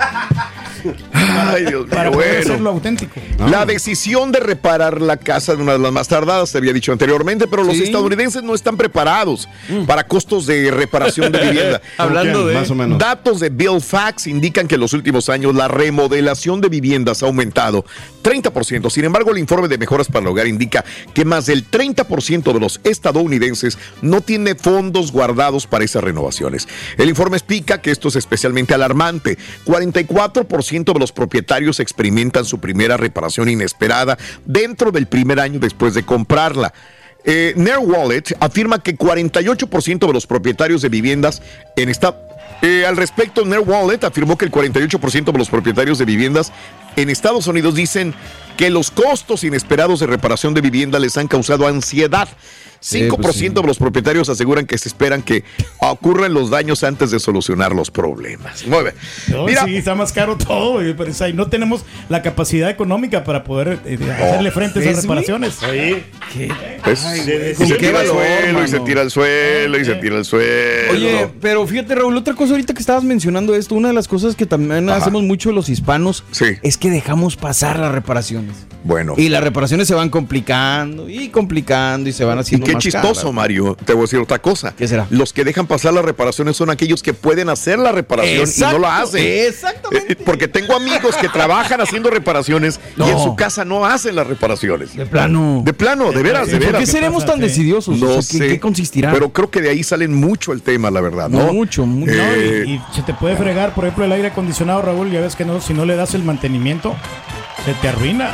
Speaker 6: Ay, Dios mío.
Speaker 7: para poder hacerlo
Speaker 6: Bueno.
Speaker 7: auténtico.
Speaker 6: La decisión de reparar la casa de una de las más tardadas, se había dicho anteriormente, pero los
Speaker 8: Sí.
Speaker 6: estadounidenses no están preparados para costos de reparación de vivienda.
Speaker 8: Hablando
Speaker 15: ¿Quién?
Speaker 8: de...
Speaker 15: Más o menos.
Speaker 6: Datos de Bill Fax indican que en los últimos años la remodelación de viviendas ha aumentado treinta por ciento. Sin embargo, el informe de Mejoras para el Hogar indica que más del treinta por ciento de los estadounidenses no tiene fondos guardados para esas renovaciones. El informe explica que esto es especialmente alarmante. cuarenta y cuatro por ciento de los propietarios experimentan su primera reparación inesperada dentro del primer año después de comprarla. Eh, NerdWallet afirma que cuarenta y ocho por ciento de los propietarios de viviendas en esta... Eh, al respecto, NerdWallet afirmó que el cuarenta y ocho por ciento de los propietarios de viviendas en Estados Unidos dicen que los costos inesperados de reparación de vivienda les han causado ansiedad. cinco por ciento
Speaker 8: pues sí.
Speaker 6: de los propietarios aseguran que se esperan que ocurran los daños antes de solucionar los problemas. Muy bien.
Speaker 7: No,
Speaker 6: Mira,
Speaker 7: sí, está más caro todo, güey, pero, o sea, y no tenemos la capacidad económica para poder eh, hacerle frente a esas
Speaker 8: ¿ves,
Speaker 7: reparaciones.
Speaker 9: Oye,
Speaker 6: pues,
Speaker 9: de-
Speaker 6: y
Speaker 9: ¿con
Speaker 6: se
Speaker 9: qué
Speaker 6: tira al
Speaker 8: valor,
Speaker 6: suelo, y se
Speaker 8: mano?
Speaker 6: tira al suelo, y se tira al suelo.
Speaker 8: Oye, pero fíjate, Raúl, otra cosa ahorita que estabas mencionando esto, una de las cosas que también
Speaker 6: Ajá.
Speaker 8: hacemos mucho los hispanos
Speaker 6: Sí.
Speaker 8: es que dejamos pasar las reparaciones.
Speaker 6: Bueno.
Speaker 8: Y las reparaciones se van complicando y complicando y se van
Speaker 6: Y
Speaker 8: haciendo
Speaker 6: qué
Speaker 8: más
Speaker 6: chistoso,
Speaker 8: caras.
Speaker 6: Mario. Te voy a decir otra cosa.
Speaker 8: ¿Qué será?
Speaker 6: Los que dejan pasar las reparaciones son aquellos que pueden hacer la reparación
Speaker 8: Exacto,
Speaker 6: y no la hacen.
Speaker 8: exactamente.
Speaker 6: Eh, Porque tengo amigos que trabajan haciendo reparaciones
Speaker 8: No.
Speaker 6: y en su casa no hacen las reparaciones.
Speaker 8: De plano.
Speaker 6: De plano, de veras, de
Speaker 8: ¿Por
Speaker 6: veras.
Speaker 8: qué seremos
Speaker 7: pasa?
Speaker 8: tan
Speaker 7: Sí.
Speaker 8: decidiosos?
Speaker 6: No
Speaker 8: O sea, ¿qué,
Speaker 6: sé.
Speaker 8: qué consistirá?
Speaker 6: Pero creo que de ahí salen mucho el tema, la verdad, ¿no?
Speaker 8: Mucho, mucho.
Speaker 7: No,
Speaker 6: Eh,
Speaker 7: y, y se te puede fregar, por ejemplo, el aire acondicionado, Raúl, ya ves que no, si no le das el mantenimiento, se te arruina.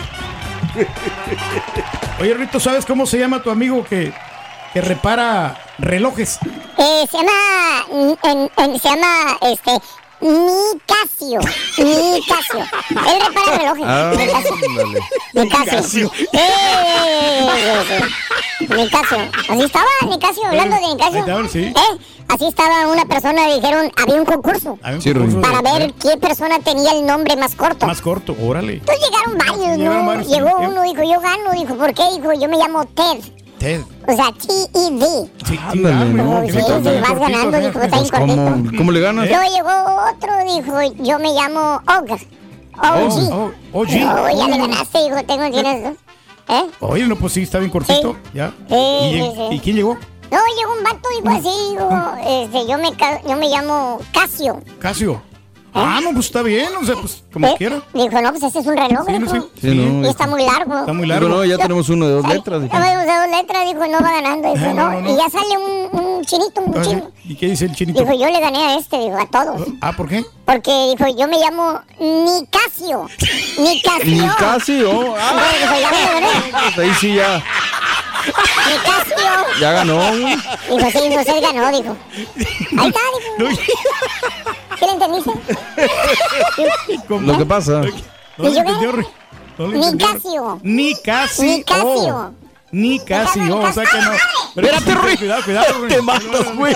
Speaker 7: Oye, Rito, ¿sabes cómo se llama tu amigo que, que repara relojes?
Speaker 10: Eh, se llama, mm, en- en- se llama, este, Nicasio. Nicasio. Él repara relojes.
Speaker 8: Ah,
Speaker 10: Nicasio.
Speaker 8: ándale.
Speaker 10: Nicasio. Eh, sí, sí. Nicasio. Así estaba Nicasio, hablando de Nicasio.
Speaker 7: Ahí estaba, sí.
Speaker 10: Eh, así estaba una persona, dijeron, había un concurso
Speaker 7: Hay un
Speaker 8: Sí,
Speaker 7: concurso
Speaker 10: para
Speaker 7: de-
Speaker 10: ver qué persona tenía el nombre más corto.
Speaker 7: Más corto, órale.
Speaker 10: Entonces llegaron varios,
Speaker 7: Llegaron
Speaker 10: ¿no?
Speaker 7: varios,
Speaker 10: Llegó
Speaker 7: sí.
Speaker 10: uno, dijo, yo gano, dijo, ¿por qué? Dijo, yo me llamo Ted.
Speaker 7: Ted.
Speaker 10: O sea, T E D.
Speaker 7: Sí,
Speaker 8: Ándale,
Speaker 7: chingado,
Speaker 8: no,
Speaker 7: que
Speaker 10: Sí,
Speaker 7: se
Speaker 10: sí,
Speaker 7: corta bien
Speaker 10: vas
Speaker 7: cortito,
Speaker 10: ganando,
Speaker 7: sí.
Speaker 10: dijo, está bien
Speaker 8: Pues, ¿cómo,
Speaker 10: cortito.
Speaker 8: ¿Cómo le ganas?
Speaker 10: Luego llegó otro, dijo, yo me llamo Og. O G.
Speaker 7: Oh, oh, G.
Speaker 10: No, ya le ganaste, dijo, tengo, tienes dos. ¿Eh?
Speaker 7: Oye, no, pues sí, está bien cortito.
Speaker 10: Sí.
Speaker 7: Ya.
Speaker 10: Sí,
Speaker 7: ¿Y,
Speaker 10: sí,
Speaker 7: lleg-
Speaker 10: sí.
Speaker 7: ¿Y quién llegó?
Speaker 10: No, llegó un vato, dijo así, dijo, este, yo me, ca- yo me llamo Casio.
Speaker 7: Casio. Ah, no, pues está bien, o sea, pues como
Speaker 10: ¿Eh?
Speaker 7: quiera.
Speaker 10: Dijo, no, pues ese es un reloj,
Speaker 7: Sí, no,
Speaker 10: dijo.
Speaker 7: sí.
Speaker 8: Sí, no,
Speaker 10: Y está muy largo.
Speaker 7: Está muy
Speaker 8: Digo,
Speaker 7: largo.
Speaker 8: no, ya tenemos uno de dos letras. dije.
Speaker 10: Ya me de dos letras, dijo, no va ganando, dijo,
Speaker 7: Eh,
Speaker 10: no.
Speaker 7: no, no, no.
Speaker 10: Y ya sale un, un chinito, un
Speaker 7: Ah,
Speaker 10: chino.
Speaker 7: ¿Y qué dice el chinito?
Speaker 10: Dijo, yo le gané a este, dijo, a todos.
Speaker 7: Ah, ¿por qué?
Speaker 10: Porque dijo, yo me llamo Nicasio. Nicasio.
Speaker 8: Ni casi, oh. Ah,
Speaker 10: Ah, dijo, ya me gané.
Speaker 8: pues ahí sí ya,
Speaker 10: Nicasio.
Speaker 8: ya ganó. güey.
Speaker 10: Dijo, sí, dijo, usted ganó, dijo. Ahí está, dijo. ¿Qué le entendiste?
Speaker 8: Lo que pasa.
Speaker 7: No lo entendió, Rick. No lo entendió.
Speaker 10: Nicasio.
Speaker 7: Nicasio.
Speaker 10: Nicasio.
Speaker 7: Oh. Nicasio. O sea que no.
Speaker 8: Espérate, Rick.
Speaker 7: Cuidado, cuidado, Rick.
Speaker 8: Te matas, güey.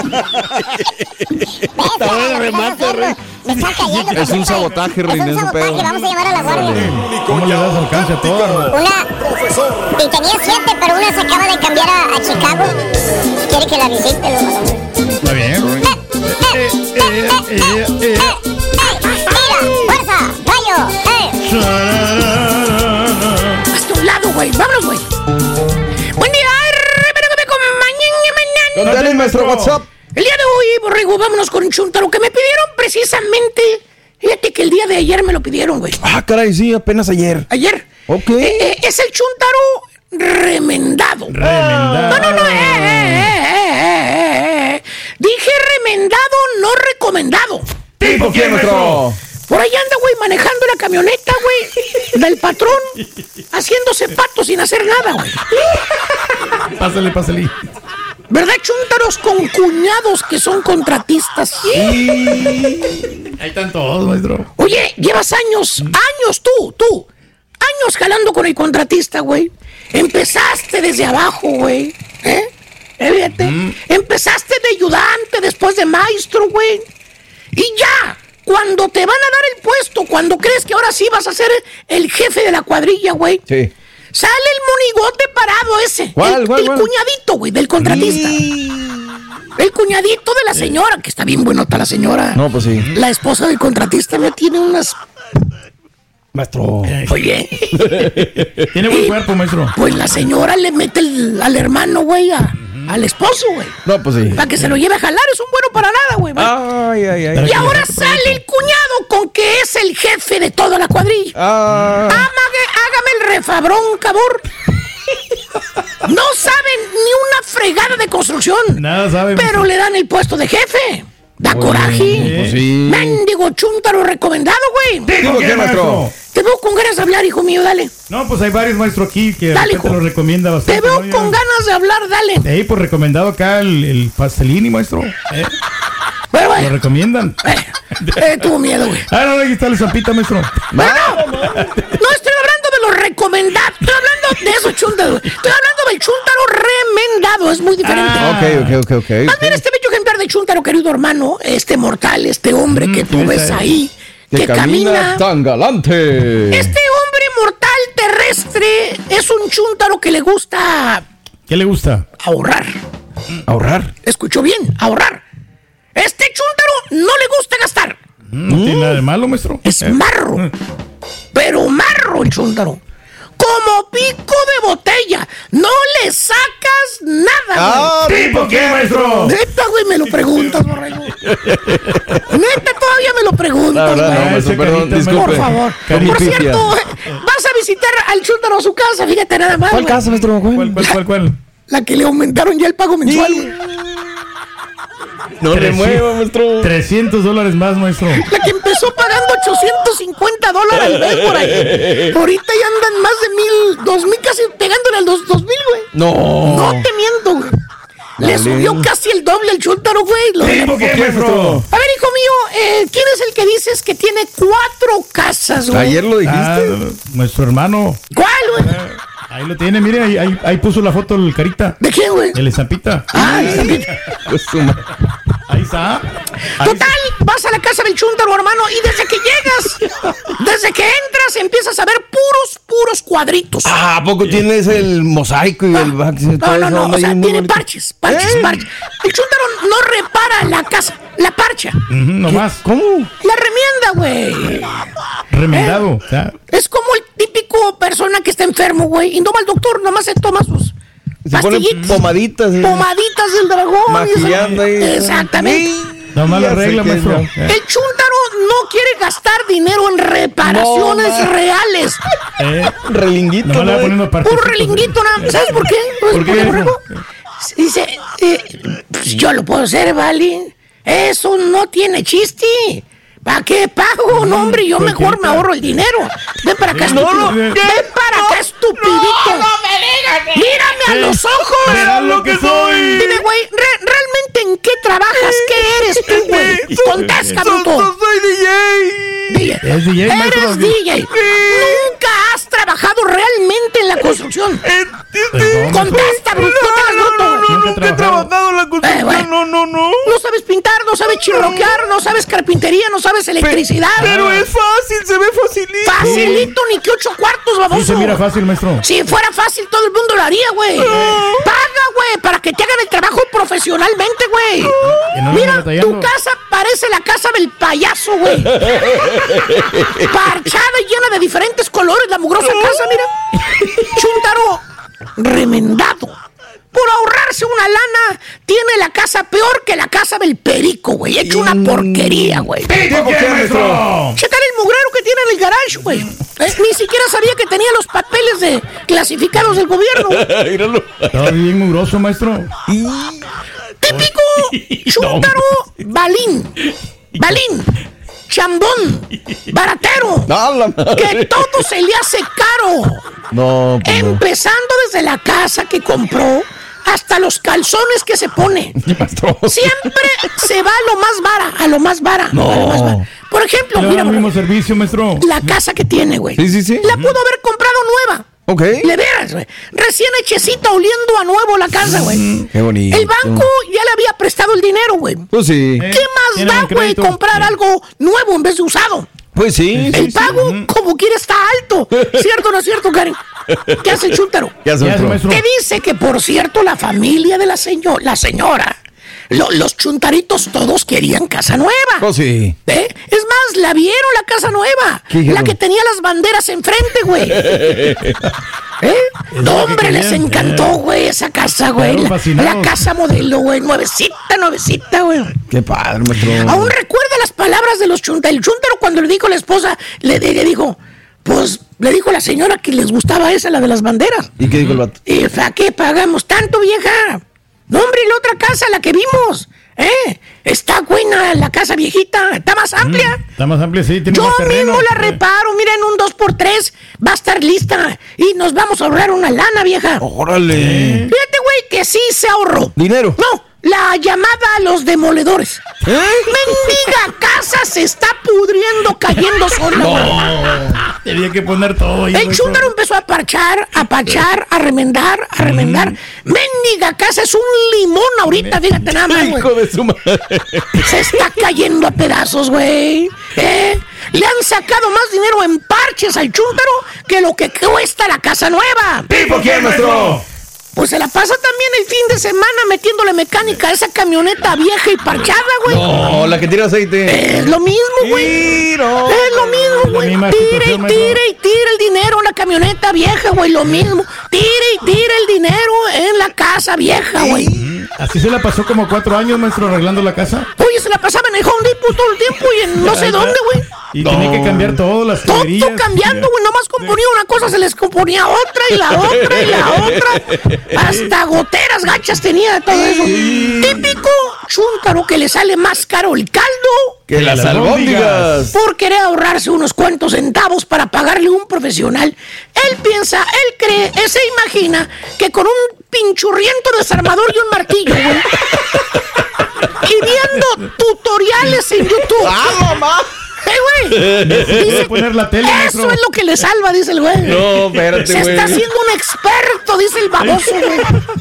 Speaker 10: Está bueno, remate, Rick. Me está cayendo.
Speaker 8: Es un sabotaje, Rick.
Speaker 10: Es un sabotaje. Vamos a llamar a la guardia.
Speaker 7: ¿Cómo le das alcance a todo?
Speaker 10: Una. Y tenía siete, pero una se acaba de cambiar a, a Chicago. Quiere que la visite, loco.
Speaker 7: Está bien, Rick.
Speaker 10: Eh, eh, eh, eh, eh. ¡Mira! ¡Fuerza! ¡Rayo! ¡Eh!
Speaker 16: Hasta un lado, güey. Vámonos, güey. Buen día. Espero que me acompañen mañana.
Speaker 8: Contale, maestro, WhatsApp.
Speaker 16: El día de hoy, borrego, vámonos con un chuntaro que me pidieron precisamente. Fíjate que el día de ayer me lo pidieron, güey.
Speaker 8: Ah, caray, sí, apenas ayer.
Speaker 16: Ayer.
Speaker 8: Ok.
Speaker 16: Eh, eh, es el chuntaro remendado.
Speaker 7: Remendado.
Speaker 16: No, no, no. Eh, eh, eh, eh, eh. Dije remendado, no recomendado.
Speaker 8: ¿Tipo quién, maestro?
Speaker 16: Por ahí anda, güey, manejando la camioneta, güey, del patrón, haciéndose pato sin hacer nada, güey.
Speaker 7: Pásale, pásale.
Speaker 16: ¿Verdad, chúntaros con cuñados que son contratistas?
Speaker 7: Sí. Ahí están todos, maestro.
Speaker 16: Oye, llevas años, años tú, tú, años jalando con el contratista, güey. Empezaste desde abajo, güey, ¿eh? Fíjate, mm. Empezaste de ayudante, después de maestro, güey. Y ya, cuando te van a dar el puesto, cuando crees que ahora sí vas a ser el jefe de la cuadrilla, güey.
Speaker 8: Sí.
Speaker 16: Sale el monigote parado ese.
Speaker 8: ¿Cuál,
Speaker 16: el
Speaker 8: cuál,
Speaker 16: el
Speaker 8: cuál?
Speaker 16: cuñadito, güey, del contratista. Sí. El cuñadito de la señora, que está bien buenota la señora.
Speaker 8: No, pues sí.
Speaker 16: La esposa del contratista me tiene unas...
Speaker 8: Maestro.
Speaker 16: Oye.
Speaker 7: Tiene buen cuerpo, maestro.
Speaker 16: Pues la señora le mete el, al hermano, güey, a, uh-huh. al esposo, güey.
Speaker 8: No, pues sí.
Speaker 16: Para que se lo lleve a jalar, es un bueno para nada, güey.
Speaker 8: Ay, ay, ay.
Speaker 16: Y ahora sale el cuñado con que es el jefe de toda la cuadrilla.
Speaker 8: Ah.
Speaker 16: Amague, hágame el refabrón, cabor. No saben ni una fregada de construcción.
Speaker 7: Nada saben.
Speaker 16: Pero le dan el puesto de jefe. Da
Speaker 8: Oye,
Speaker 16: coraje.
Speaker 8: Pues sí.
Speaker 16: Mendigo chúntaro recomendado, güey.
Speaker 7: ¿Digo qué, maestro?
Speaker 16: Te veo con ganas de hablar, hijo mío, dale.
Speaker 7: No, pues hay varios maestros aquí que
Speaker 16: Dale,
Speaker 7: te lo recomienda bastante.
Speaker 16: Te veo
Speaker 7: ¿no?
Speaker 16: con ganas de hablar, dale.
Speaker 7: Sí, pues recomendado acá el, el Pastelini, maestro. ¿Eh?
Speaker 16: Bueno, bueno.
Speaker 7: Lo recomiendan.
Speaker 16: Eh, eh, tuvo miedo, güey.
Speaker 7: Ah, no, aquí está la zampita, maestro.
Speaker 16: Bueno, no estoy hablando de los recomendados. Estoy hablando de esos chúntaros. Estoy hablando del chúntaro remendado. Es muy diferente.
Speaker 8: Ah, ok, ok, ok, ok.
Speaker 16: Más bien este bello ejemplar de chúntaro, querido hermano. Este mortal, este hombre mm, que tú ves ahí.
Speaker 8: Que, que camina, camina tan galante.
Speaker 16: Este hombre mortal terrestre es un chúntaro que le gusta...
Speaker 7: ¿Qué le gusta?
Speaker 16: Ahorrar.
Speaker 8: ¿Ahorrar?
Speaker 16: Escuchó bien, ahorrar. Este chúntaro no le gusta gastar.
Speaker 7: No mm. tiene nada de malo, maestro.
Speaker 16: Es
Speaker 7: ¿Eh?
Speaker 16: marro. Mm. Pero marro el chúntaro. Como pico de botella. No le sacas nada.
Speaker 8: Ah, ¿tipo qué, maestro?
Speaker 16: Neta, güey, me lo preguntas, borrego. Neta, todavía me lo preguntas,
Speaker 8: güey. No, no, maestro, perdón, disculpe.
Speaker 16: Por favor.
Speaker 8: Caricia.
Speaker 16: Por cierto, vas a visitar al chúntaro a su casa, fíjate nada más.
Speaker 8: ¿Cuál
Speaker 16: güey.
Speaker 8: casa, maestro?
Speaker 7: ¿Cuál, cuál, cuál, cuál?
Speaker 16: La que le aumentaron ya el pago mensual, güey.
Speaker 8: No le mueva, maestro.
Speaker 7: trescientos dólares más, maestro.
Speaker 16: La que empezó pagando ochocientos cincuenta dólares al mes por ahí. Ahorita ya andan más de mil, dos mil, casi pegándole al dos, dos mil, güey.
Speaker 8: No.
Speaker 16: No te miento, güey. Le
Speaker 8: Dale.
Speaker 16: subió casi el doble el chúntaro, güey. Lo de-
Speaker 7: ¿Por qué, maestro?
Speaker 16: A ver, hijo mío, eh, ¿quién es el que dices que tiene cuatro casas, güey?
Speaker 8: Ayer lo dijiste.
Speaker 7: Ah, nuestro hermano.
Speaker 16: ¿Cuál, güey?
Speaker 7: Ahí lo tiene, mire, ahí, ahí, ahí puso la foto el carita.
Speaker 16: ¿De quién, güey?
Speaker 7: El estampita.
Speaker 16: Ah, el estampita.
Speaker 7: Pues su ma- Ahí está. Ahí
Speaker 16: Total, vas a la casa del chúntaro, hermano, y desde que llegas, desde que entras, empiezas a ver puros, puros cuadritos.
Speaker 8: Ah, ¿a poco tienes el mosaico y el back?
Speaker 16: No, no, no, o sea, tiene parches, parches,
Speaker 8: ¿Eh?
Speaker 16: parches. El chúntaro no repara la casa, la parcha.
Speaker 7: Uh-huh, no más.
Speaker 8: ¿Cómo?
Speaker 16: La remienda, güey.
Speaker 7: Remendado.
Speaker 16: ¿Eh?
Speaker 7: O sea,
Speaker 16: Es como el típico persona que está enfermo, güey, y no va al doctor, nomás se toma sus
Speaker 8: Se ponen
Speaker 16: pastillitas.
Speaker 8: pomaditas. ¿eh?
Speaker 16: Pomaditas del dragón.
Speaker 8: Maquillando ahí.
Speaker 16: Exactamente.
Speaker 7: no más la
Speaker 8: Ya sé
Speaker 7: regla,
Speaker 8: que
Speaker 7: maestro.
Speaker 8: no.
Speaker 7: Eh.
Speaker 16: El chúntaro no quiere gastar dinero en reparaciones
Speaker 8: No, ma.
Speaker 16: reales.
Speaker 7: Eh,
Speaker 8: Relinguito.
Speaker 7: nomás le va
Speaker 8: ¿no?
Speaker 7: poniendo partes.
Speaker 16: Un relinguito, nada. ¿Sabes por qué? Pues,
Speaker 7: ¿Por qué,
Speaker 16: porque,
Speaker 7: maestro?
Speaker 16: dice, eh, pues yo lo puedo hacer, ¿vale? Eso no tiene chiste. ¿Para qué pago? No, hombre, yo
Speaker 7: ¿por
Speaker 16: mejor
Speaker 7: qué?
Speaker 16: me ahorro el dinero. Ven para acá,
Speaker 7: No,
Speaker 16: estúpido.
Speaker 7: no,
Speaker 16: Ven para acá, estupidito.
Speaker 10: me digas!
Speaker 16: Mírame a
Speaker 7: Eh,
Speaker 16: los ojos.
Speaker 7: verás lo que soy.
Speaker 16: Dime, güey, re- ¿realmente en qué trabajas? ¿Qué eres tú, güey? Contesta, bruto.
Speaker 3: Soy D J.
Speaker 16: D J.
Speaker 7: Es D J, maestro.
Speaker 16: Eres D J. Nunca has trabajado realmente en la construcción.
Speaker 7: Perdón,
Speaker 16: Contesta, bruto. No, no, no,
Speaker 7: nunca he trabajado
Speaker 3: en la construcción.
Speaker 16: Eh, güey.
Speaker 3: No, no, no.
Speaker 16: No sabes pintar, no sabes chirroquear, no sabes carpintería, no sabes electricidad.
Speaker 3: Pero es fácil, se ve facilito.
Speaker 16: Facilito, ni que ocho cuartos, baboso.
Speaker 7: Sí se mira fácil, maestro.
Speaker 16: Si fuera fácil, todo el mundo lo haría, güey. Paga, güey, para que te hagan el trabajo profesionalmente, güey.
Speaker 7: Que no
Speaker 16: Mira,
Speaker 7: ande batallando.
Speaker 16: tu casa parece la casa del payaso, güey. Parchada y llena de diferentes colores, la mugrosa casa, mira. Chuntaro, remendado. Por ahorrarse una lana, tiene la casa peor que la casa del perico, güey. Hecho una porquería, güey.
Speaker 7: ¿Por qué, maestro?
Speaker 16: Checar el mugrero que tiene en el garage, güey. Eh, Ni siquiera sabía que tenía los papeles de clasificados del gobierno.
Speaker 15: Míralo.
Speaker 7: Está bien mugroso, maestro.
Speaker 16: Típico chúntaro balín. Balín. Chambón. Baratero. Que todo se le hace caro.
Speaker 8: No, pues no.
Speaker 16: Empezando desde la casa que compró hasta los calzones que se pone. Siempre se va a lo más vara, a lo más vara.
Speaker 8: No.
Speaker 16: a lo más vara. Por ejemplo,
Speaker 7: Le da
Speaker 16: mira,
Speaker 7: el mismo servicio, maestro.
Speaker 16: la casa que tiene, güey.
Speaker 8: Sí, sí, sí.
Speaker 16: La pudo haber comprado nueva.
Speaker 8: Ok.
Speaker 16: Le veas, güey. Recién hechecita, oliendo a nuevo la casa, güey.
Speaker 8: Qué bonito.
Speaker 16: El banco ya le había prestado el dinero, güey.
Speaker 8: Pues sí.
Speaker 16: ¿Qué más
Speaker 7: tiene
Speaker 16: da,
Speaker 7: buen
Speaker 16: güey,
Speaker 7: crédito.
Speaker 16: comprar algo nuevo en vez de usado?
Speaker 8: Pues sí.
Speaker 16: El pago, como quiera, está alto. ¿Cierto o no es cierto, Karen? ¿Qué hace el chúntaro?
Speaker 8: ¿Qué hace,
Speaker 7: ¿Qué hace,
Speaker 8: maestro?
Speaker 7: maestro?
Speaker 16: Que dice que, por cierto, la familia de la, seño- la señora, lo- los chuntaritos todos querían casa nueva.
Speaker 8: Pues sí.
Speaker 16: ¿Eh? Es más, la vieron la casa nueva.
Speaker 8: ¿Qué dijeron?
Speaker 16: La que tenía las banderas enfrente, güey. ¿Eh? No, hombre, les
Speaker 7: querían.
Speaker 16: encantó, güey, esa casa, güey.
Speaker 7: Quedaron
Speaker 16: La,
Speaker 7: fascinados.
Speaker 16: la casa modelo, güey. Nuevecita, nuevecita, güey.
Speaker 8: Qué padre, maestro.
Speaker 16: Aún recuerda las palabras de los chuntaros. El chuntaro, cuando le dijo a la esposa, le, le dijo, pues, le dijo a la señora que les gustaba esa, la de las banderas.
Speaker 8: ¿Y qué dijo el vato?
Speaker 16: ¿Y para qué pagamos tanto, vieja? No, hombre, y la otra casa, la que vimos, ¿eh? Está buena la casa viejita, está más amplia.
Speaker 7: Está más amplia, sí. Tiene
Speaker 16: Yo
Speaker 7: más terreno.
Speaker 16: mismo la reparo, mira, en un dos por tres va a estar lista y nos vamos a ahorrar una lana, vieja.
Speaker 8: Órale.
Speaker 16: Fíjate, güey, que sí se ahorró.
Speaker 8: ¿Dinero?
Speaker 16: No, la llamada a los demoledores.
Speaker 8: ¿Eh?
Speaker 16: Mendiga casa se está pudriendo, cayendo sola, güey.
Speaker 7: Tenía que poner todo ahí,
Speaker 16: El
Speaker 7: maestro.
Speaker 16: chúntaro empezó a parchar, a parchar, a remendar, a remendar. Mendiga casa es un limón ahorita, fíjate nada más, güey.
Speaker 8: Hijo de su madre.
Speaker 16: Se está cayendo a pedazos, güey. ¿Eh? Le han sacado más dinero en parches al chúntaro que lo que cuesta la casa nueva.
Speaker 8: ¿Y por qué, maestro?
Speaker 16: Pues se la pasa también el fin de semana metiéndole mecánica a esa camioneta vieja y parchada, güey.
Speaker 8: No, la que tira aceite.
Speaker 16: Es lo mismo, güey.
Speaker 8: Tiro.
Speaker 16: Es lo mismo,
Speaker 7: la
Speaker 16: güey.
Speaker 7: misma
Speaker 16: Tira y
Speaker 7: situación, maestro.
Speaker 16: tira y tira el dinero en la camioneta vieja, güey. Lo mismo. Tira y tira el dinero en la casa vieja, güey.
Speaker 7: Así se la pasó como cuatro años, maestro, arreglando la casa.
Speaker 16: Oye, se la pasaba en el Home Depot todo el tiempo y en no sé dónde, güey.
Speaker 7: Y tenía que cambiar todas las
Speaker 16: Todo
Speaker 7: tuberías.
Speaker 16: cambiando, güey. Nomás componía una cosa, se les componía otra y la otra y la otra. Hasta goteras gachas tenía de todo eso. Típico chúntaro que le sale más caro el caldo
Speaker 8: Que las albóndigas.
Speaker 16: por querer ahorrarse unos cuantos centavos para pagarle a un profesional. Él piensa, él cree, él se imagina que con un pinchurriento desarmador y un martillo, güey, y viendo tutoriales en YouTube.
Speaker 8: ¡Ah, mamá!
Speaker 16: ¡Eh, güey!
Speaker 7: Dice poner la tele,
Speaker 16: Eso
Speaker 7: maestro.
Speaker 16: es lo que le salva, dice el güey.
Speaker 8: No, espérate,
Speaker 16: Se
Speaker 8: güey.
Speaker 16: está haciendo un experto, dice el baboso, güey.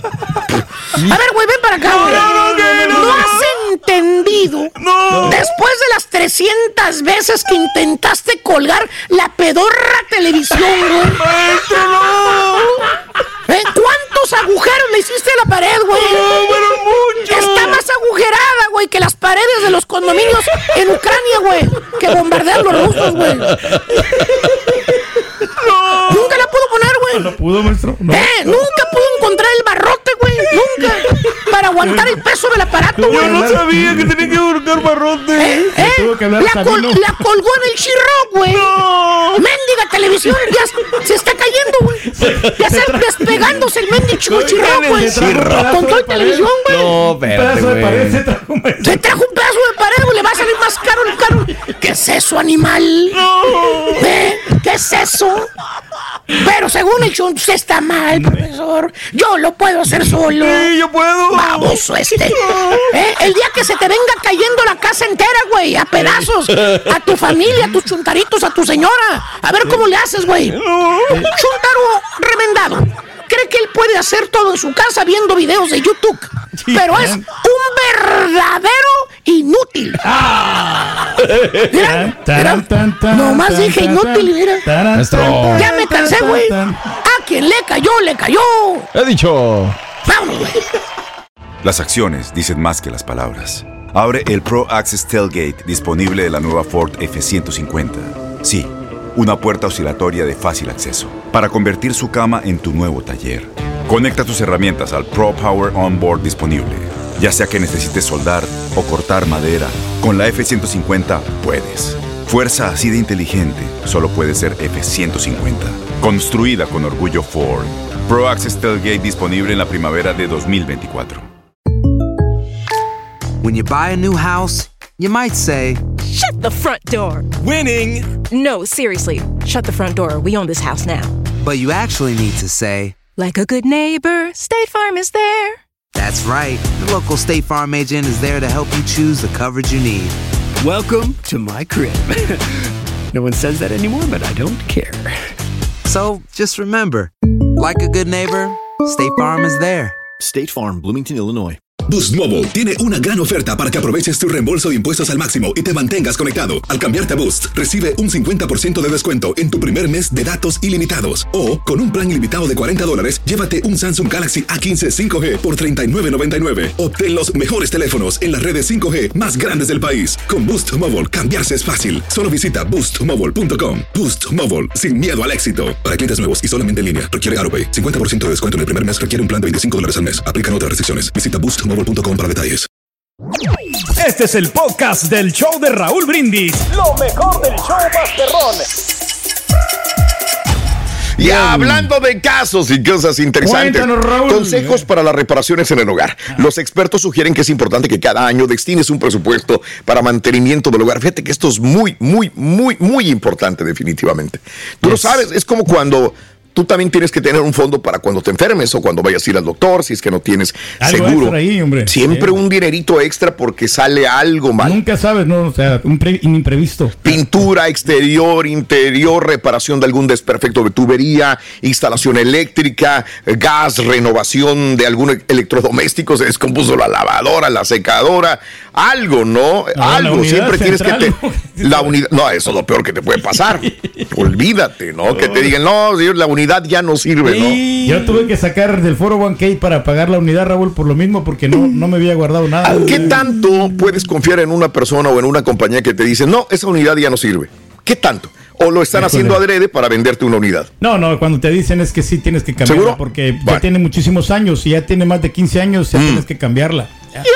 Speaker 16: A ver, güey, ven para acá, güey. No, has entendido. Después de las trescientas veces que intentaste colgar la pedorra televisión, güey. ¡Maestro, no! ¿Eh? ¿Cuántos agujeros le hiciste a la pared, güey? Está más agujerada, güey, que las paredes de los condominios en Ucrania, güey, que bombardean los rusos, güey. Nunca la pudo poner, güey.
Speaker 7: No pudo, maestro. No.
Speaker 16: Eh, nunca pudo encontrar el barrote, güey. Nunca. Para aguantar el peso del aparato, güey.
Speaker 3: Yo no sabía que tenía que buscar barrote.
Speaker 16: Eh, eh,
Speaker 7: tuvo que hablar
Speaker 16: la, col-
Speaker 7: Sabino.
Speaker 16: la colgó en el chirro, güey. Mendiga televisión, ya se- se está cayendo, güey. Ya está despegándose el mendigo chirro, güey.
Speaker 7: Se trajo un pedazo
Speaker 16: Control
Speaker 7: de pared.
Speaker 16: televisión, güey.
Speaker 8: No,
Speaker 7: Un pedazo de pared se
Speaker 8: espérate,
Speaker 7: trajo, maestro.
Speaker 16: Se trajo un pedazo de pared, güey. Le va a salir más caro el carro. ¿Qué es eso, animal? ¿Eh? ¿Qué es eso? Pero según el show, usted está mal, profesor. Yo lo puedo hacer solo.
Speaker 3: Sí, yo puedo.
Speaker 16: Baboso este. ¿Eh? El día que se te venga cayendo la casa entera, güey, a pedazos. A tu familia, a tus chuntaritos, a tu señora. A ver cómo le haces, güey. Un chuntaro remendado cree que él puede hacer todo en su casa viendo videos de YouTube. Pero es un verdadero inútil.
Speaker 7: Ah.
Speaker 16: Mira, mira. Nomás dije inútil, mira. Ya me cansé, güey. A quien le cayó, le cayó.
Speaker 8: He dicho.
Speaker 16: Vámonos, güey.
Speaker 1: Las acciones dicen más que las palabras. Abre el Pro Access Tailgate disponible de la nueva Ford F ciento cincuenta. Sí, una puerta oscilatoria de fácil acceso para convertir su cama en tu nuevo taller. Conecta tus herramientas al Pro Power Onboard disponible. Ya sea que necesites soldar o cortar madera, con la F ciento cincuenta puedes. Fuerza así de inteligente solo puede ser F ciento cincuenta. Construida con orgullo Ford. Pro Access Tailgate disponible en la primavera de dos mil veinticuatro.
Speaker 2: When you buy a new house, you might say,
Speaker 11: Shut the front door.
Speaker 2: Winning.
Speaker 11: No, seriously. Shut the front door. We own this house now.
Speaker 2: But you actually need to say,
Speaker 11: Like a good neighbor, State Farm is there.
Speaker 2: That's right. The local State Farm agent is there to help you choose the coverage you need.
Speaker 12: Welcome to my crib. No one says that anymore, but I don't care.
Speaker 2: So just remember, like a good neighbor, State Farm is there.
Speaker 4: State Farm, Bloomington, Illinois.
Speaker 5: Boost Mobile tiene una gran oferta para que aproveches tu reembolso de impuestos al máximo y te mantengas conectado. Al cambiarte a Boost, recibe un cincuenta por ciento de descuento en tu primer mes de datos ilimitados. O, con un plan ilimitado de cuarenta dólares, llévate un Samsung Galaxy A quince cinco G por treinta y nueve noventa y nueve. Obtén los mejores teléfonos en las redes cinco G más grandes del país. Con Boost Mobile, cambiarse es fácil. Solo visita boost mobile punto com. Boost Mobile, sin miedo al éxito. Para clientes nuevos y solamente en línea, requiere AutoPay. cincuenta por ciento de descuento en el primer mes requiere un plan de veinticinco dólares al mes. Aplican otras restricciones. Visita boost mobile punto com para detalles.
Speaker 7: Este es el podcast del show de Raúl Brindis. Lo mejor del show Masterrón.
Speaker 6: Y hablando de casos y cosas interesantes, consejos para las reparaciones en el hogar. Los expertos sugieren que es importante que cada año destines un presupuesto para mantenimiento del hogar. Fíjate que esto es muy, muy, muy, muy importante definitivamente. Tú lo sabes, es como cuando tú también tienes que tener un fondo para cuando te enfermes o cuando vayas a ir al doctor, si es que no tienes
Speaker 7: algo
Speaker 6: seguro.
Speaker 7: Ahí, hombre.
Speaker 6: Siempre sí. Un dinerito extra porque sale algo mal.
Speaker 7: Nunca sabes, ¿no? O sea, un, pre- un imprevisto.
Speaker 6: Pintura exterior, interior, reparación de algún desperfecto de tubería, instalación eléctrica, gas, renovación de algún electrodoméstico, se descompuso la lavadora, la secadora, algo, ¿no? no algo. Siempre central, tienes que te, la unidad. No, eso es lo peor que te puede pasar. Olvídate, ¿no? Oh. Que te digan, no, la unidad ya no sirve, ¿no?
Speaker 7: Sí. Yo tuve que sacar del cuatro oh uno k para pagar la unidad, Raúl, por lo mismo, porque no, no me había guardado nada.
Speaker 6: ¿Qué tanto puedes confiar en una persona o en una compañía que te dice, no, esa unidad ya no sirve? ¿Qué tanto? ¿O lo están haciendo adrede para venderte una unidad?
Speaker 7: No, no, cuando te dicen es que sí tienes que cambiarla.
Speaker 6: ¿Seguro?
Speaker 7: Porque vale. Ya tiene muchísimos años y ya tiene más de quince años, ya mm. tienes que cambiarla.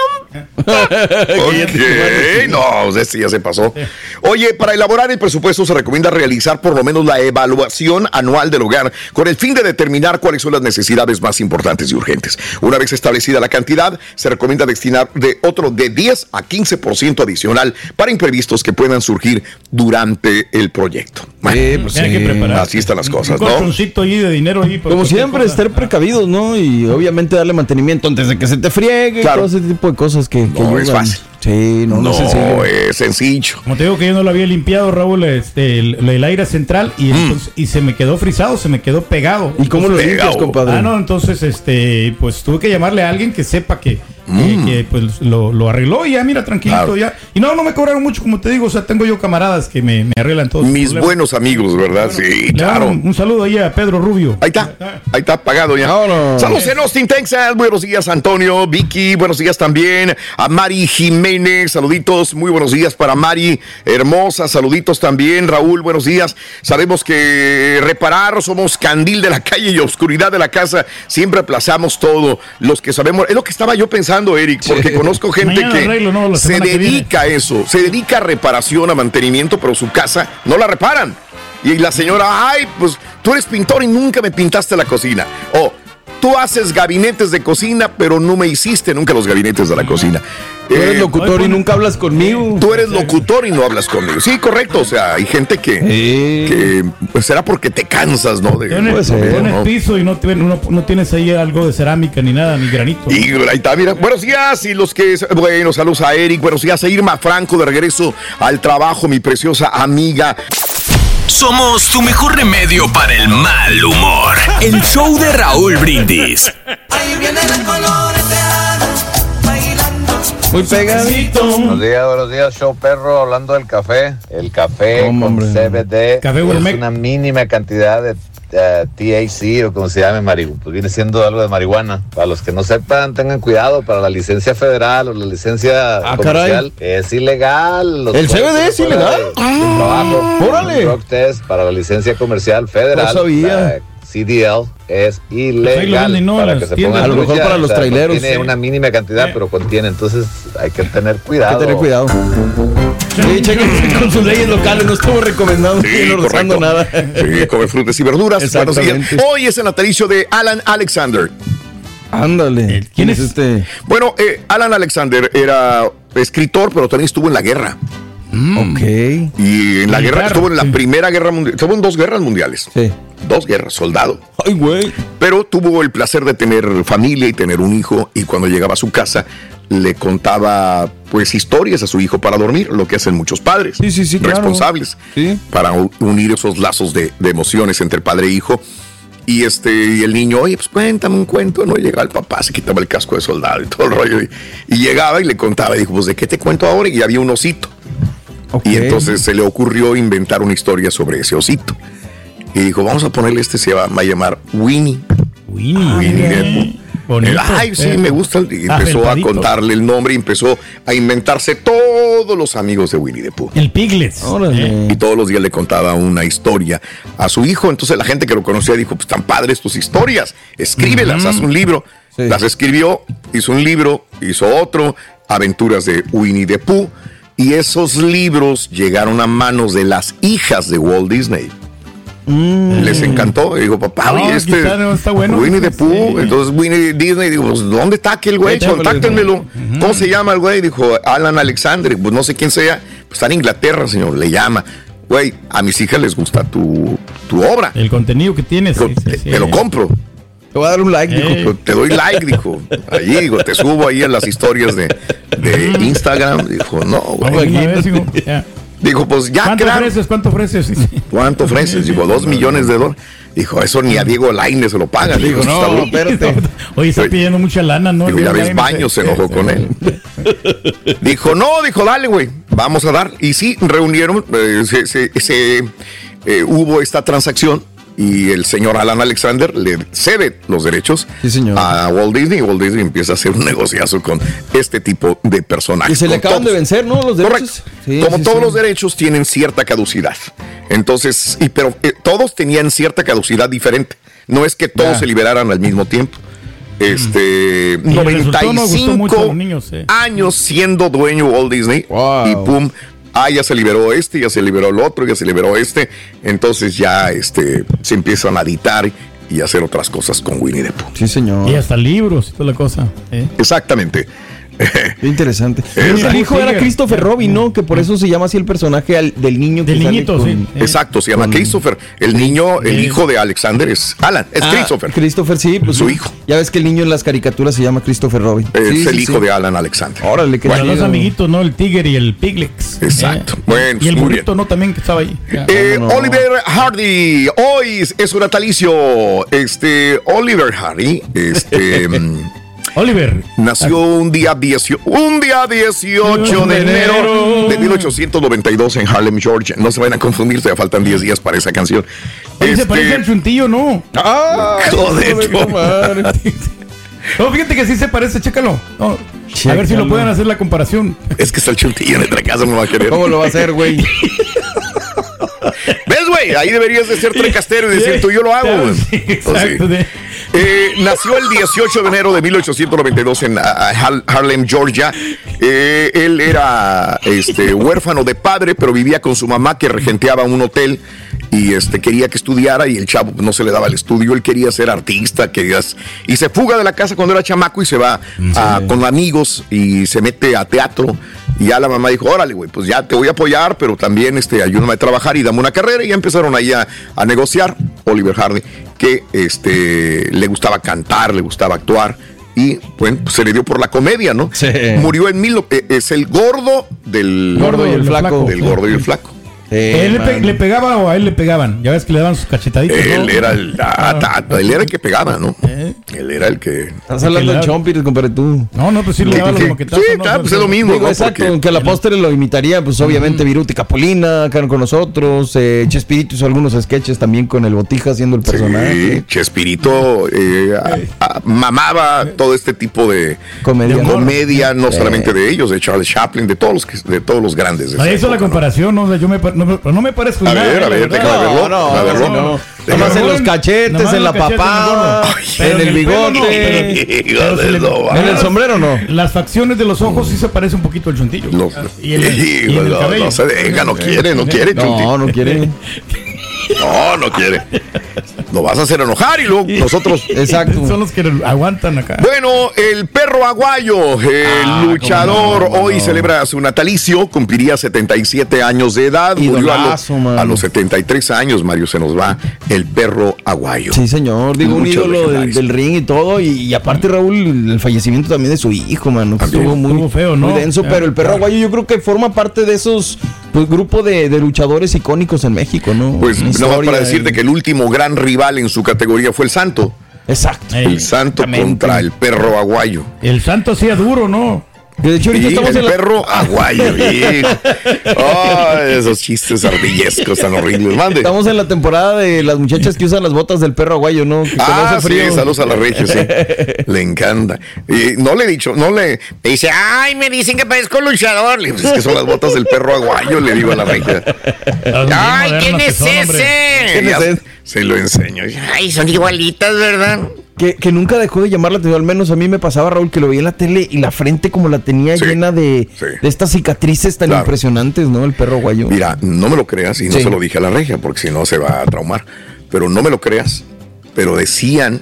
Speaker 6: Oye, no, este ya se pasó. Oye, para elaborar el presupuesto se recomienda realizar por lo menos la evaluación anual del hogar con el fin de determinar cuáles son las necesidades más importantes y urgentes. Una vez establecida la cantidad, se recomienda destinar de otro de diez a quince por ciento adicional para imprevistos que puedan surgir durante el proyecto.
Speaker 8: Eh, pues sí.
Speaker 7: que preparar.
Speaker 6: Así están las cosas,
Speaker 7: un
Speaker 6: ¿no?
Speaker 7: colchoncito ahí de dinero ahí.
Speaker 8: Como siempre, cosa. Estar precavidos, ¿no? Y obviamente darle mantenimiento antes de que se te friegue, claro. Todo ese tipo de cosas que, que
Speaker 6: no es fácil.
Speaker 8: Sí, no,
Speaker 6: no,
Speaker 8: no es sencillo.
Speaker 6: es sencillo.
Speaker 7: Como te digo que yo no lo había limpiado, Raúl, este, el, el aire central y, mm. entonces, y se me quedó frisado, se me quedó pegado.
Speaker 8: ¿Y cómo
Speaker 7: entonces,
Speaker 8: lo limpias, compadre?
Speaker 7: Ah, no, entonces, este, pues tuve que llamarle a alguien que sepa que, mm. que, que pues lo, lo arregló y ya, mira, tranquilito, claro. ya. Y no, no me cobraron mucho, como te digo, o sea, tengo yo camaradas que me, me arreglan todos.
Speaker 6: Mis buenos amigos, ¿verdad? Bueno, sí, claro.
Speaker 7: Un, un saludo ahí a Pedro Rubio.
Speaker 6: Ahí está, ahí está pagado ya. No, no. Saludos en Austin, Texas. Buenos días, Antonio, Vicky, buenos días también. A Mari Jiménez, saluditos. Muy buenos días para Mari, hermosa, saluditos también. Raúl, buenos días. Sabemos que reparar somos candil de la calle y oscuridad de la casa. Siempre aplazamos todo. Los que sabemos, es lo que estaba yo pensando, Eric, porque sí. Conozco gente Mañana que arreglo, no, se dedica a eso, se dedica a reparación, a mantenimiento, pero su casa no la reparan. Y la señora, ay, pues tú eres pintor y nunca me pintaste la cocina. O tú haces gabinetes de cocina, pero no me hiciste nunca los gabinetes de la cocina.
Speaker 8: Tú eres
Speaker 6: Eh,
Speaker 8: locutor y nunca hablas conmigo.
Speaker 6: Tú eres locutor y no hablas conmigo. Sí, correcto. O sea, hay gente que, que pues será porque te cansas, ¿no? De,
Speaker 7: Pones,
Speaker 6: no,
Speaker 7: pones
Speaker 6: no.
Speaker 7: piso y no, te- no, no tienes ahí algo de cerámica ni nada, ni granito.
Speaker 6: Y ahí está, mira. Buenos días, y los que. Bueno, saludos a Eric. Buenos días a Irma Franco, de regreso al trabajo, mi preciosa amiga.
Speaker 14: Somos tu mejor remedio para el mal humor. El show de Raúl Brindis.
Speaker 8: Muy pegadito.
Speaker 17: Buenos días, buenos días, show perro. Hablando del café, el café
Speaker 8: ¿Cómo,
Speaker 17: con
Speaker 8: hombre?
Speaker 17: C B D
Speaker 7: Café
Speaker 17: es
Speaker 7: gourmet.
Speaker 17: una mínima cantidad de uh, T H C o como se llame, marihuana. Pues viene siendo algo de marihuana. Para los que no sepan, tengan cuidado. Para la licencia federal o la licencia
Speaker 8: Ah,
Speaker 17: comercial es ilegal. Los
Speaker 8: ¿El C B D
Speaker 17: puestos
Speaker 8: es ilegal?
Speaker 17: fuera de- de trabajo.
Speaker 8: órale.
Speaker 17: Un drug test para la licencia comercial federal.
Speaker 8: No sabía.
Speaker 17: la C D L es
Speaker 7: ahí lo
Speaker 17: ilegal.
Speaker 7: venden, ¿no?
Speaker 17: Para
Speaker 7: Las
Speaker 17: que se
Speaker 7: tiendas.
Speaker 17: pongan
Speaker 8: A lo mejor
Speaker 17: trucha,
Speaker 8: para los
Speaker 17: o sea,
Speaker 8: traileros,
Speaker 17: Tiene
Speaker 8: sí.
Speaker 17: una mínima cantidad,
Speaker 7: Eh.
Speaker 17: pero contiene. Entonces hay que tener
Speaker 8: Hay
Speaker 17: cuidado.
Speaker 8: que tener cuidado. Sí, chequen con sus leyes locales. No estamos recomendando
Speaker 6: Sí,
Speaker 8: ni ordenando
Speaker 6: correcto.
Speaker 8: nada.
Speaker 6: Sí, come frutas y verduras. Buenos días.
Speaker 8: Exactamente.
Speaker 6: Hoy es el natalicio de Alan Alexander.
Speaker 8: Ándale.
Speaker 7: ¿Quién es?
Speaker 8: este?
Speaker 6: Bueno, eh, Alan Alexander era escritor, pero también estuvo en la guerra.
Speaker 8: Ok.
Speaker 6: Y en la
Speaker 7: Militar,
Speaker 6: guerra, estuvo en la
Speaker 7: sí.
Speaker 6: primera guerra mundial. Estuvo en dos guerras mundiales.
Speaker 8: Sí.
Speaker 6: Dos guerras, soldado.
Speaker 8: Ay, güey.
Speaker 6: Pero tuvo el placer de tener familia y tener un hijo. Y cuando llegaba a su casa, le contaba pues historias a su hijo para dormir, lo que hacen muchos padres.
Speaker 8: Sí, sí, sí, claro.
Speaker 6: Responsables.
Speaker 8: Sí.
Speaker 6: Para u- unir esos lazos de, de emociones entre padre e hijo. Y este, y el niño, oye, pues cuéntame un cuento. No llegaba el papá, se quitaba el casco de soldado y todo el rollo. Y, y llegaba y le contaba, y dijo, pues ¿de qué te cuento ahora? Y había un osito.
Speaker 8: Ok.
Speaker 6: Y entonces se le ocurrió inventar una historia sobre ese osito. Y dijo, vamos a ponerle este, se va a llamar Winnie.
Speaker 7: Winnie.
Speaker 6: Winnie the Pooh.
Speaker 7: Bonito.
Speaker 6: Ay, sí,
Speaker 7: Eh.
Speaker 6: me gusta. Y
Speaker 7: Ah,
Speaker 6: empezó a
Speaker 7: felpadito.
Speaker 6: contarle el nombre y empezó a inventarse todos los amigos de Winnie the Pooh.
Speaker 7: El Piglets.
Speaker 8: Órale.
Speaker 6: Y todos los días le contaba una historia a su hijo. Entonces la gente que lo conocía dijo, pues tan padres tus historias, escríbelas, haz un libro.
Speaker 8: Sí.
Speaker 6: Las escribió, hizo un libro, hizo otro, Aventuras de Winnie the Pooh. Y esos libros llegaron a manos de las hijas de Walt Disney. Les encantó. Y digo, papá,
Speaker 7: No,
Speaker 6: oye, este
Speaker 7: quizá no está bueno.
Speaker 6: Winnie the Pooh.
Speaker 7: Sí.
Speaker 6: Entonces Winnie Disney digo, pues, ¿dónde está aquel güey?
Speaker 8: Échamelo.
Speaker 6: Contáctenmelo. ¿Cómo se llama el güey? Dijo, Alan Alexander. Pues no sé quién sea. Pues está en Inglaterra, señor. Le llama. Güey, a mis hijas les gusta tu, tu obra.
Speaker 7: El contenido que tienes.
Speaker 6: Digo,
Speaker 7: sí, sí,
Speaker 6: te,
Speaker 7: sí.
Speaker 6: te lo compro.
Speaker 8: Te voy a dar un like,
Speaker 7: Eh.
Speaker 8: dijo.
Speaker 6: Te doy like, dijo. Allí, digo, te subo ahí en las historias de, de Instagram. Dijo, no,
Speaker 7: Vamos
Speaker 6: güey.
Speaker 7: una vez, digo, ya.
Speaker 6: Dijo, pues ya,
Speaker 7: ¿Cuánto
Speaker 6: claro.
Speaker 7: ofreces? ¿Cuánto ofreces? Sí, sí.
Speaker 6: ¿Cuánto ofreces? Dijo, dos millones de dólares. Dijo, eso ni a Diego Lainez se lo pagan. Dijo,
Speaker 8: Digo,
Speaker 6: está
Speaker 8: no,
Speaker 6: bruto.
Speaker 8: espérate.
Speaker 7: Oye, está
Speaker 6: Oye.
Speaker 7: pidiendo mucha lana, ¿no?
Speaker 6: Dijo, ya ves,
Speaker 7: Lainez,
Speaker 6: Baños se
Speaker 7: eh,
Speaker 6: enojó
Speaker 7: eh,
Speaker 6: con él. Dijo, no, dijo, dale, güey, vamos a dar. Y sí, reunieron, eh, se, se- se, eh, hubo esta transacción y el señor Alan Alexander le cede los derechos
Speaker 8: Sí, señor.
Speaker 6: a Walt Disney. Y Walt Disney empieza a hacer un negociazo con este tipo de personajes.
Speaker 8: Y se le
Speaker 6: con
Speaker 8: acaban de
Speaker 6: todos.
Speaker 8: vencer, ¿no? Los derechos.
Speaker 6: Correcto.
Speaker 8: Sí,
Speaker 6: Como
Speaker 8: sí,
Speaker 6: todos
Speaker 8: sí.
Speaker 6: los derechos tienen cierta caducidad. Entonces, y, pero eh, todos tenían cierta caducidad diferente. No es que todos
Speaker 8: Ya.
Speaker 6: se liberaran al mismo tiempo. Este,
Speaker 7: el resultado nos gustó mucho a los
Speaker 6: noventa y cinco
Speaker 7: niños, eh.
Speaker 6: años siendo dueño Walt Disney.
Speaker 8: Wow.
Speaker 6: Y pum, ah, ya se liberó este, ya se liberó el otro, ya se liberó este. Entonces ya este, se empiezan a editar y hacer otras cosas con Winnie the Pooh.
Speaker 8: Sí, señor.
Speaker 7: Y hasta libros y toda la cosa. ¿eh?
Speaker 6: Exactamente.
Speaker 8: Qué interesante.
Speaker 6: Es-
Speaker 8: El hijo era
Speaker 7: Tiger.
Speaker 8: Christopher Robin, ¿no? Que por eso se llama así el personaje al- del niño que
Speaker 7: Del
Speaker 8: sale
Speaker 7: niñito,
Speaker 8: con-
Speaker 7: sí. Eh.
Speaker 6: Exacto, se llama
Speaker 8: con-
Speaker 6: Christopher. El niño, el
Speaker 7: Eh.
Speaker 6: hijo de Alexander es Alan, es
Speaker 8: Ah,
Speaker 6: Christopher.
Speaker 8: Christopher, sí, pues
Speaker 6: Su
Speaker 8: sí.
Speaker 6: hijo.
Speaker 8: Ya ves que el niño en las caricaturas se llama Christopher Robin.
Speaker 6: Es
Speaker 8: Sí,
Speaker 6: el
Speaker 8: sí,
Speaker 6: hijo
Speaker 8: sí.
Speaker 6: de Alan Alexander.
Speaker 8: Órale, qué
Speaker 7: Los dos
Speaker 8: chido.
Speaker 7: amiguitos, ¿no? El Tiger y el Piglets.
Speaker 6: Exacto.
Speaker 7: ¿eh?
Speaker 6: Bueno,
Speaker 7: Y el
Speaker 6: muy
Speaker 7: burrito, ¿no? También que estaba ahí. Ya.
Speaker 6: Eh,
Speaker 8: ¿Cómo no?
Speaker 6: Oliver Hardy, hoy es su natalicio. Este, Oliver Hardy, este, mm,
Speaker 7: Oliver.
Speaker 6: nació un día, dieciocho, un día dieciocho de enero de mil ochocientos noventa y dos en Harlem, Georgia. No se vayan a confundir, todavía faltan diez días para esa canción.
Speaker 7: Oye, se
Speaker 6: Este,
Speaker 7: parece al Chuntillo, ¿no?
Speaker 8: ¡Ah!
Speaker 6: Joder,
Speaker 8: hijo de tu madre.
Speaker 7: No, fíjate que sí se parece, chécalo. No, a ver si lo
Speaker 8: Chécalo.
Speaker 7: pueden hacer la comparación.
Speaker 6: es que está el chuntillo en nuestra casa, no va a querer.
Speaker 8: ¿Cómo lo va a hacer, güey?
Speaker 6: ¿Ves, güey? Ahí deberías de ser trecastero y decir tú, yo lo hago, güey.
Speaker 7: Sí,
Speaker 6: Oh, sí.
Speaker 7: exacto. de-
Speaker 6: Eh, nació el dieciocho de enero de mil ochocientos noventa y dos en ah, Har- Harlem, Georgia. Eh, él era este, huérfano de padre, pero vivía con su mamá que regenteaba un hotel.
Speaker 18: y este quería que estudiara y el chavo no se le daba el estudio, él quería ser artista, quería, y se fuga de la casa cuando era chamaco y se va sí. a, con amigos y se mete a teatro y ya la mamá dijo, órale güey, pues ya te voy a apoyar, pero también este, ayúdame a trabajar y dame una carrera, y ya empezaron ahí a, a negociar. Oliver Hardy, que este, le gustaba cantar, le gustaba actuar, y bueno, pues se le dio por la comedia, ¿no? Sí. Murió en mil, eh, es el gordo del
Speaker 8: gordo y el flaco,
Speaker 18: del gordo y el flaco.
Speaker 7: Eh, ¿Él le, pe- le pegaba o a él le pegaban? Ya ves que le daban sus cachetaditos.
Speaker 18: Él
Speaker 7: ¿no?
Speaker 18: era el ah, ta, ta, él era el que pegaba, ¿no? ¿Eh? Él era el que.
Speaker 8: Estás hablando de Chompires, compadre, tú.
Speaker 7: No, no, pues sí le daba los moquetazos.
Speaker 18: Sí, claro,
Speaker 7: no,
Speaker 18: pues es lo mismo.
Speaker 8: Digo,
Speaker 18: ¿no?
Speaker 8: exacto,
Speaker 18: Porque...
Speaker 8: que la póster lo imitaría, pues obviamente uh-huh. Viruti Capulina, acá con nosotros, eh, Chespirito hizo algunos sketches también con el Botija haciendo el personaje.
Speaker 18: Sí, Chespirito eh, a, a, mamaba todo este tipo de
Speaker 8: comedia,
Speaker 18: de comedia no eh. solamente de ellos, de Charles Chaplin, de todos los, de todos los grandes.
Speaker 7: Ahí hizo la comparación, ¿no? Yo me, no, no me parece.
Speaker 18: A ver, a ver, déjame verlo.
Speaker 8: No,
Speaker 18: a verlo.
Speaker 8: No, no. Nomás en los cachetes, en la papada, en el bigote, en el sombrero no.
Speaker 7: Las facciones de los ojos sí se parece un poquito al Chuntillo.
Speaker 18: No,
Speaker 7: y en el, y en el
Speaker 18: no,
Speaker 7: cabello.
Speaker 18: No se deja, no quiere, no quiere.
Speaker 8: No, no quiere.
Speaker 18: No, no quiere. Lo vas a hacer enojar y luego nosotros.
Speaker 8: Exacto.
Speaker 7: Son los que aguantan acá.
Speaker 18: Bueno, el perro aguayo, el ah, luchador, no, hoy no. celebra su natalicio, cumpliría setenta y siete años de edad. Murió a los, a los setenta y tres años, Mario, se nos va el perro aguayo.
Speaker 8: Sí, señor. Digo, un ídolo del, del ring y todo. Y, y aparte, Raúl, el fallecimiento también de su hijo, mano. Estuvo muy, Estuvo feo, ¿no? Muy denso, ya, pero el perro ya. aguayo yo creo que forma parte de esos pues, grupo de, de luchadores icónicos en México, ¿no?
Speaker 18: Pues no más para decirte y... que el último gran rival en su categoría fue el Santo.
Speaker 8: Exacto.
Speaker 18: El Santo contra el perro aguayo.
Speaker 7: El Santo hacía duro, ¿no?
Speaker 8: De hecho, ahorita
Speaker 18: sí,
Speaker 8: estamos
Speaker 18: el
Speaker 8: en la...
Speaker 18: perro aguayo. Oh, esos chistes ardillescos tan horribles. Mande.
Speaker 8: Estamos en la temporada de las muchachas que usan las botas del perro aguayo, ¿no? Que
Speaker 18: ah, sí, frío. Saludos a la regia, sí. Le encanta. Y no le he dicho, no le... Me dice, ay, me dicen que parezco luchador. Le digo, es que son las botas del perro aguayo, le digo a la regia. Ay, ¿quién es
Speaker 10: son,
Speaker 18: ese? ¿Quién es ese? Se lo enseño.
Speaker 10: Ay, son igualitas, ¿verdad?
Speaker 8: Que, que nunca dejó de llamar la atención, al menos a mí me pasaba, Raúl, que lo veía en la tele y la frente como la tenía sí, llena de, sí. de estas cicatrices tan claro. impresionantes, ¿no? El perro aguayo.
Speaker 18: Mira, no me lo creas y no sí. se lo dije a la regia porque si no se va a traumar, pero no me lo creas, pero decían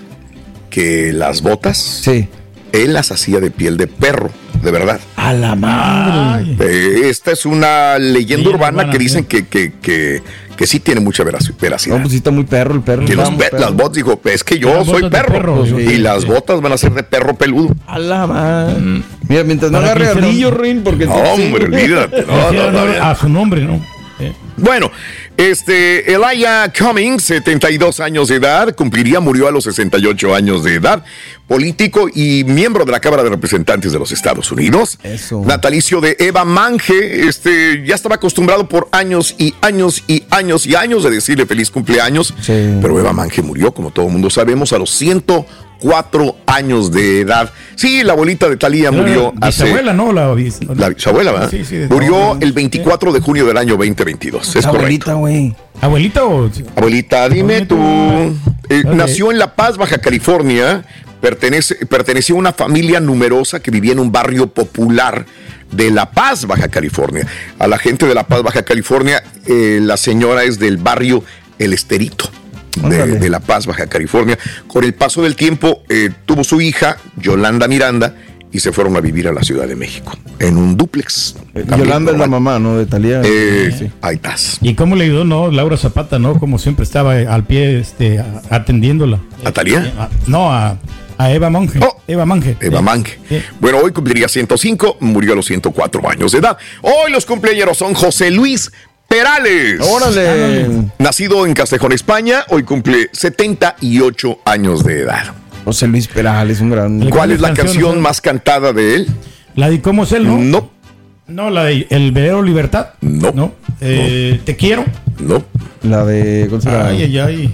Speaker 18: que las botas,
Speaker 8: sí.
Speaker 18: él las hacía de piel de perro, de verdad.
Speaker 8: A la madre.
Speaker 18: Eh, esta es una leyenda sí, urbana, urbana que dicen sí. que, que, que, que sí tiene mucha veracidad.
Speaker 8: No, pues sí está muy perro el perro.
Speaker 18: Que los be- perro. Las botas, dijo, es que yo las soy perro. perro sí, y sí, las sí. botas van a ser de perro peludo.
Speaker 8: A la madre. Mm. Mira, mientras no agarre ardillo, Rin, porque...
Speaker 18: No, hombre, olvídate. No, no, no,
Speaker 7: no, a su nombre, ¿no?
Speaker 18: Eh. Bueno, este, Elijah Cummings, setenta y dos años de edad, cumpliría, murió a los sesenta y ocho años de edad, político y miembro de la Cámara de Representantes de los Estados Unidos.
Speaker 8: Eso.
Speaker 18: Natalicio de Eva Mange, este, ya estaba acostumbrado por años y años y años y años de decirle feliz cumpleaños, sí. pero Eva Mange murió, como todo el mundo sabemos, a los ciento cuatro años de edad. Sí, la abuelita de Thalía murió
Speaker 7: la
Speaker 18: hace...
Speaker 7: bisabuela, ¿no? La, bis...
Speaker 18: la bisabuela, ¿verdad? Sí, sí, murió el veinticuatro de junio del año veinte veintidós. Es
Speaker 8: abuelita, güey.
Speaker 7: ¿Abuelita o...?
Speaker 18: Abuelita, dime tú. Eh, okay. Nació en La Paz, Baja California. Pertenece, pertenecía a una familia numerosa que vivía en un barrio popular de La Paz, Baja California. A la gente de La Paz, Baja California, eh, la señora es del barrio El Esterito. De, de La Paz, Baja California. Con el paso del tiempo eh, tuvo su hija, Yolanda Miranda, y se fueron a vivir a la Ciudad de México, en un dúplex.
Speaker 8: Eh, Yolanda es la mamá, ¿no? De Thalía.
Speaker 18: Eh, sí. Ahí estás.
Speaker 7: ¿Y cómo le ayudó, no? Laura Zapata, ¿no? Como siempre estaba al pie este, atendiéndola.
Speaker 18: ¿A Thalía?
Speaker 7: A, no, a, a Eva Mange.
Speaker 18: Oh,
Speaker 7: Eva Mange.
Speaker 18: Eva Mange. Sí. Bueno, hoy cumpliría ciento cinco, murió a los ciento cuatro años de edad. Hoy los cumpleaños son José Luis Perales.
Speaker 8: ¡Órale!
Speaker 18: Nacido en Castejón, España, hoy cumple setenta y ocho años de edad.
Speaker 8: José Luis Perales, un gran...
Speaker 18: ¿Cuál es la canción ¿no? más cantada de él?
Speaker 7: La de ¿Cómo es él, no?
Speaker 18: No.
Speaker 7: No, la de El Velero Libertad.
Speaker 18: No.
Speaker 7: No. Eh,
Speaker 18: no.
Speaker 7: Te quiero.
Speaker 18: No.
Speaker 8: La de... ¿Cómo se llama?
Speaker 7: Ay, ay, ay.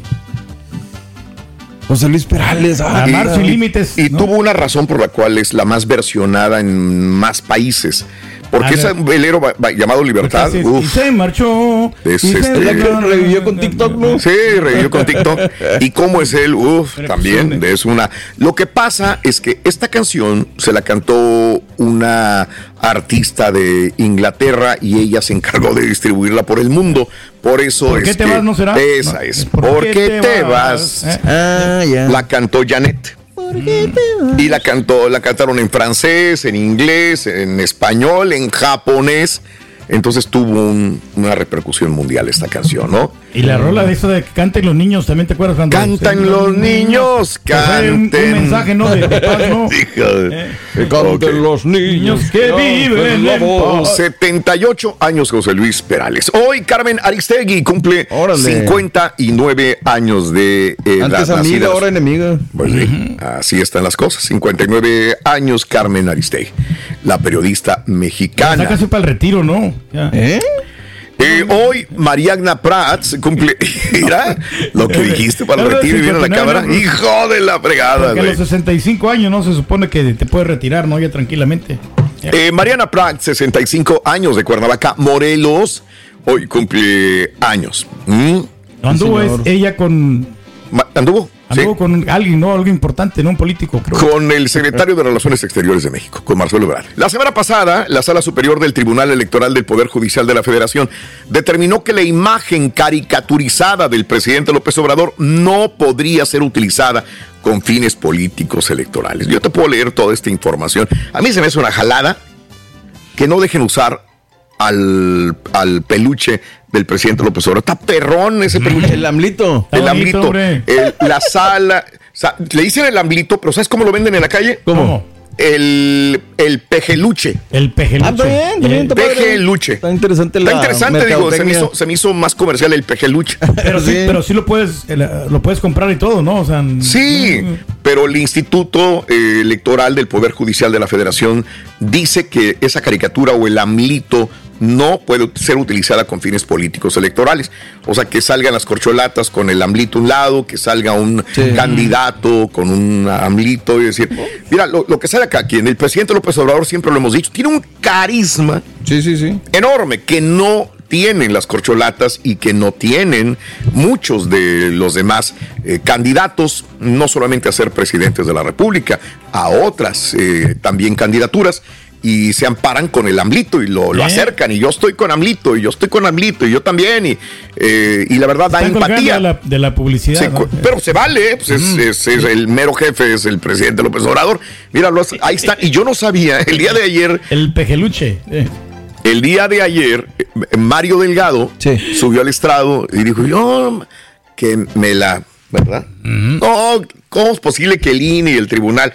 Speaker 8: José Luis Perales.
Speaker 7: Ah, Amar sin límites.
Speaker 18: Y
Speaker 7: ¿no?
Speaker 18: tuvo una razón por la cual es la más versionada en más países. Porque ese velero ba- ba- llamado Libertad,
Speaker 7: Pues así es,
Speaker 18: uf,
Speaker 7: y se marchó.
Speaker 18: es,
Speaker 7: y se
Speaker 18: este,
Speaker 8: Es la que revivió con TikTok, ¿no?
Speaker 18: Sí, revivió con TikTok. Y cómo es él, uff, también es una. Lo que pasa es que esta canción se la cantó una artista de Inglaterra y ella se encargó de distribuirla por el mundo. Por eso
Speaker 7: ¿Por qué
Speaker 18: es
Speaker 7: te
Speaker 18: que
Speaker 7: vas, no será?
Speaker 18: esa
Speaker 7: No,
Speaker 18: es.
Speaker 7: ¿por
Speaker 18: ¿Por,
Speaker 7: qué
Speaker 18: qué
Speaker 7: te
Speaker 18: te
Speaker 7: vas?
Speaker 18: vas?
Speaker 7: ¿Eh?
Speaker 8: Ah, ya.
Speaker 18: La cantó Janet. Y la cantó, la cantaron en francés, en inglés, en español, en japonés. Entonces tuvo un- una repercusión mundial esta canción, ¿no?
Speaker 7: Y la rola de eso de que canten los niños, ¿también te acuerdas? Cuando
Speaker 18: Cantan
Speaker 7: se-
Speaker 18: los niños,
Speaker 7: que fue un-
Speaker 18: canten.
Speaker 7: Un, mensaje, ¿no? De, de paz, ¿no?
Speaker 18: Hijo de-
Speaker 7: Eh,
Speaker 8: Que canten
Speaker 18: Ok.
Speaker 8: los niños
Speaker 7: que viven en paz.
Speaker 18: setenta y ocho años José Luis Perales. Hoy Carmen Aristegui cumple
Speaker 8: Órale.
Speaker 18: cincuenta y nueve años de edad.
Speaker 8: Antes amiga,
Speaker 18: Nacida-
Speaker 8: ahora enemiga.
Speaker 18: Pues sí, así están las cosas. cincuenta y nueve años Carmen Aristegui, la periodista
Speaker 7: Está
Speaker 18: mexicana.
Speaker 7: casi para el retiro, ¿no? Ya.
Speaker 8: ¿Eh?
Speaker 18: Eh, hoy Mariagna Prats cumple. Mira lo que dijiste para el retiro y viene a la cámara. Hijo de la fregada,
Speaker 7: Porque a
Speaker 18: güey.
Speaker 7: los sesenta y cinco años, ¿no? Se supone que te puedes retirar, ¿no? Ya tranquilamente.
Speaker 18: Eh, Mariana Prats, sesenta y cinco años, de Cuernavaca, Morelos. Hoy cumple años. ¿Mm?
Speaker 7: No anduvo es
Speaker 8: señor.
Speaker 7: ella con.
Speaker 18: Ma- ¿Anduvo?
Speaker 7: Anduvo
Speaker 18: Sí.
Speaker 7: con alguien, ¿no? Algo importante, ¿no? Un político, creo.
Speaker 18: Con el secretario de Relaciones Exteriores de México, con Marcelo Ebrard. La semana pasada, la Sala Superior del Tribunal Electoral del Poder Judicial de la Federación determinó que la imagen caricaturizada del presidente López Obrador no podría ser utilizada con fines políticos electorales. Yo te puedo leer toda esta información. A mí se me hace una jalada que no dejen usar al, al peluche del presidente López Obrador. Está perrón ese peluche.
Speaker 8: El amlito.
Speaker 18: El
Speaker 7: Está bonito,
Speaker 18: amblito,
Speaker 7: hombre.
Speaker 18: el- la sala, sa- le dicen el amblito, pero ¿sabes cómo lo venden en la calle?
Speaker 7: ¿Cómo?
Speaker 18: El, el pejeluche.
Speaker 7: El pejeluche.
Speaker 8: Ah, está bien, está bien, está padre.
Speaker 18: Pejeluche.
Speaker 8: Está interesante la
Speaker 18: Está interesante, digo, se me,
Speaker 8: mercadotecnia.
Speaker 18: hizo, se me hizo más comercial el pejeluche.
Speaker 7: Pero sí,
Speaker 8: Sí.
Speaker 7: pero sí lo puedes, el, lo puedes comprar y todo, ¿no? O sea,
Speaker 18: Sí, pero el Instituto eh, Electoral del Poder Judicial de la Federación dice que esa caricatura o el amlito no puede ser utilizada con fines políticos electorales. O sea, que salgan las corcholatas con el amlito a un lado, que salga un
Speaker 8: Sí.
Speaker 18: candidato con un amlito y decir, mira, lo, lo que sale acá, quien el presidente López Obrador, siempre lo hemos dicho, tiene un carisma
Speaker 8: Sí, sí, sí.
Speaker 18: enorme que no tienen las corcholatas y que no tienen muchos de los demás eh, candidatos, no solamente a ser presidentes de la República, a otras eh, también candidaturas, y se amparan con el AMLito y lo, lo
Speaker 7: ¿Eh?
Speaker 18: acercan, y yo estoy con AMLito, y yo estoy con AMLito, y yo también, y, eh, y la verdad da
Speaker 7: Están colgando
Speaker 18: empatía.
Speaker 7: de la, de la publicidad.
Speaker 18: Sí,
Speaker 7: ¿no?
Speaker 18: cu- pero se vale, pues es, es- es el mero jefe, es el presidente López Obrador. Míralo, ahí está. Y yo no sabía, el día de ayer,
Speaker 7: El pejeluche. eh.
Speaker 18: el día de ayer, eh, Mario Delgado
Speaker 8: Sí.
Speaker 18: subió al estrado y dijo, yo, que me la, ¿verdad? No, ¿cómo es posible que el I N E y el tribunal?